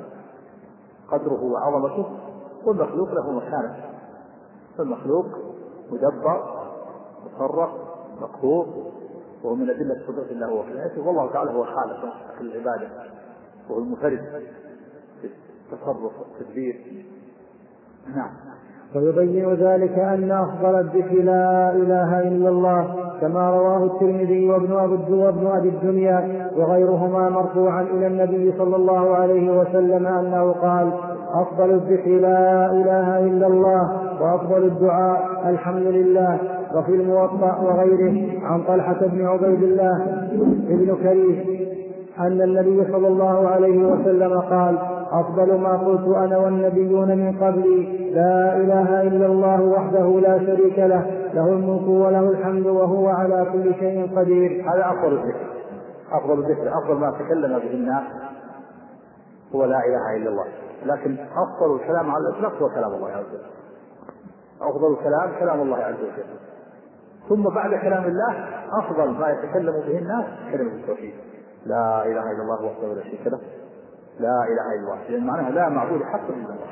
Speaker 2: قدره وعظمته والمخلوق له مكانه، فالمخلوق مدبر مصرف مقهور وهو من أدلة قدرة الله وحكمته، والله تعالى هو خالق في العبادة وهو المنفرد في التصرف والتدبير. نعم.
Speaker 1: ويبين ذلك أن أفضل الذكر لا إله إلا الله، كما رواه الترمذي وابن أبي الدنيا وغيرهما مرفوعا إلى النبي صلى الله عليه وسلم أنه قال: أفضل الذكر لا إله إلا الله، وأفضل الدعاء الحمد لله. وفي الموطأ وغيره عن طلحة بن عبيد الله ابن كريم أن النبي صلى الله عليه وسلم قال: أفضل ما قلت أنا والنبيون من قبلي لا إله إلا الله وحده لا شريك له، له الملك وله الحمد وهو على كل شيء قدير.
Speaker 2: هذا أفضل الذكر أفضل ما تكلم به الناس هو لا إله إلا الله، لكن أفضل الكلام على الإطلاق هو كلام الله عز وجل. أفضل الكلام كلام الله عز وجل، ثم بعد كلام الله أفضل ما يتكلم به الناس كلمة التوحيد لا إله إلا الله وحده لا شريك له، لا إله إلا الله، لأن معناها لا معبود حق إلا الله.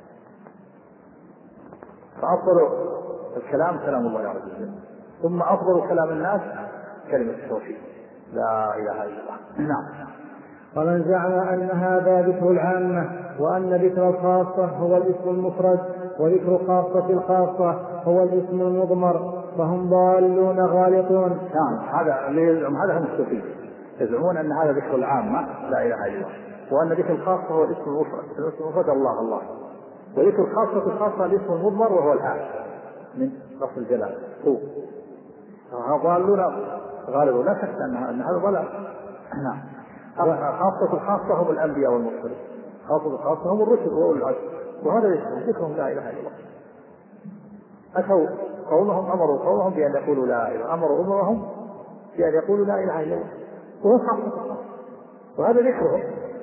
Speaker 2: فأفضل الكلام كلام الله عز وجل، ثم أفضل كلام الناس كلمة التوحيد لا إله إلا الله. نعم.
Speaker 1: ومن زعم أن هذا ذكر العامة وأن ذكر الخاصة هو الاسم المفرد وذكر خاصة الخاصة هو الاسم المضمر فهم ضالون غالطون.
Speaker 2: نعم هذا هم الصوفية يزعمون أن هذا ذكر العامة لا إله إلا الله، وأن ذكر الخاصة هو الاسم المفرد، الاسم المفرد الله، وذكر الخاصة الخاصة الاسم المضمر وهو العام من لفظ الجلال هو. ضالون غالبون، لا شك أن هذا ضلال. نعم. خاصة الخاصة هم الأنبياء والمرسلين، خاصة الخاصة هم الرسل وأولي العزم، وهذا ذكرهم لا إله إلا الله. أتوا قومهم، أمروا قومهم بأن يقولوا لا إله، أمروا أمرهم بأن يقولوا لا إله إلا الله، وهم خاصة، وهذا ذكرهم.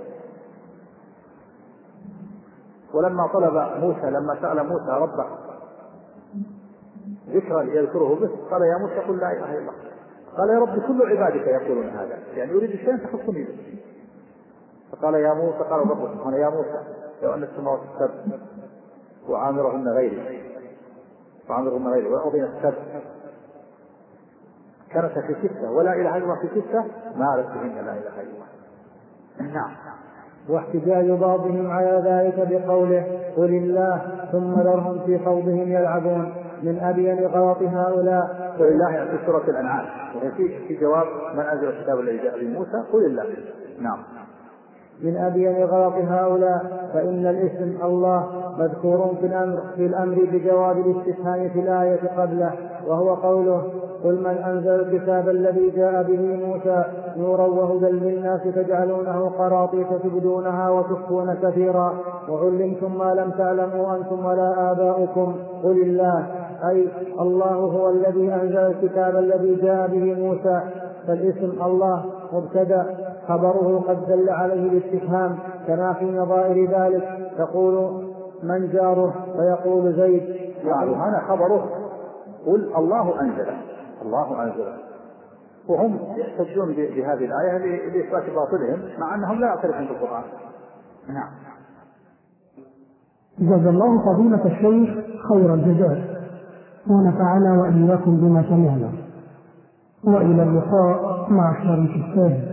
Speaker 2: ولما طلب موسى، لما سأل موسى ربه ذكرا يذكره به، قال يا موسى قل لا إله إلا الله. قال يا رب كل عبادك يقولون هذا، يعني يريد الشيء تخصني به. فقال يا موسى، قال رب سبحانه يا موسى لو أن السماوات السبع وعامرهن غيري وأرضين السبع كانت في ستة ولا إله إلا الله في ستة ما عرفت بهن لا إله إلا الله. نعم.
Speaker 1: واحتجاج بعضهم على ذلك بقوله قل الله ثم ذرهم في خوضهم يلعبون من أبين غلط هؤلاء.
Speaker 2: قل الله في سورة الأنعام، وهي في جواب من أنزل الكتاب الذي جاء به موسى قل الله. نعم.
Speaker 1: من أبين غلط هؤلاء، فإن الاسم الله مذكور في الأمر بجواب الاستفهام في الآية قبله، وهو قوله قل من أنزل الكتاب الذي جاء به موسى نورا وهدى للناس تجعلونه قراطيس تبدونها وتخفون كثيرا وعلمتم ما لم تعلموا أنتم ولا آباؤكم قل الله، أي الله هو الذي أنزل الكتاب الذي جاء به موسى. فالاسم الله مبتدأ، خبره قد دل عليه الاستفهام، كما في نظائر ذلك تقول من جاره فيقول زيد.
Speaker 2: هذا خبره، قل الله أنزله، وهم يحتجون بهذه الآية لإثبات باطلهم مع أنهم لا يعترفون بالقرآن. نعم.
Speaker 4: جزا الله فضيلة الشيخ خير الجزاء، ونفعنا وإياكم بما سمعنا، وإلى اللقاء مع الشريف الثاني.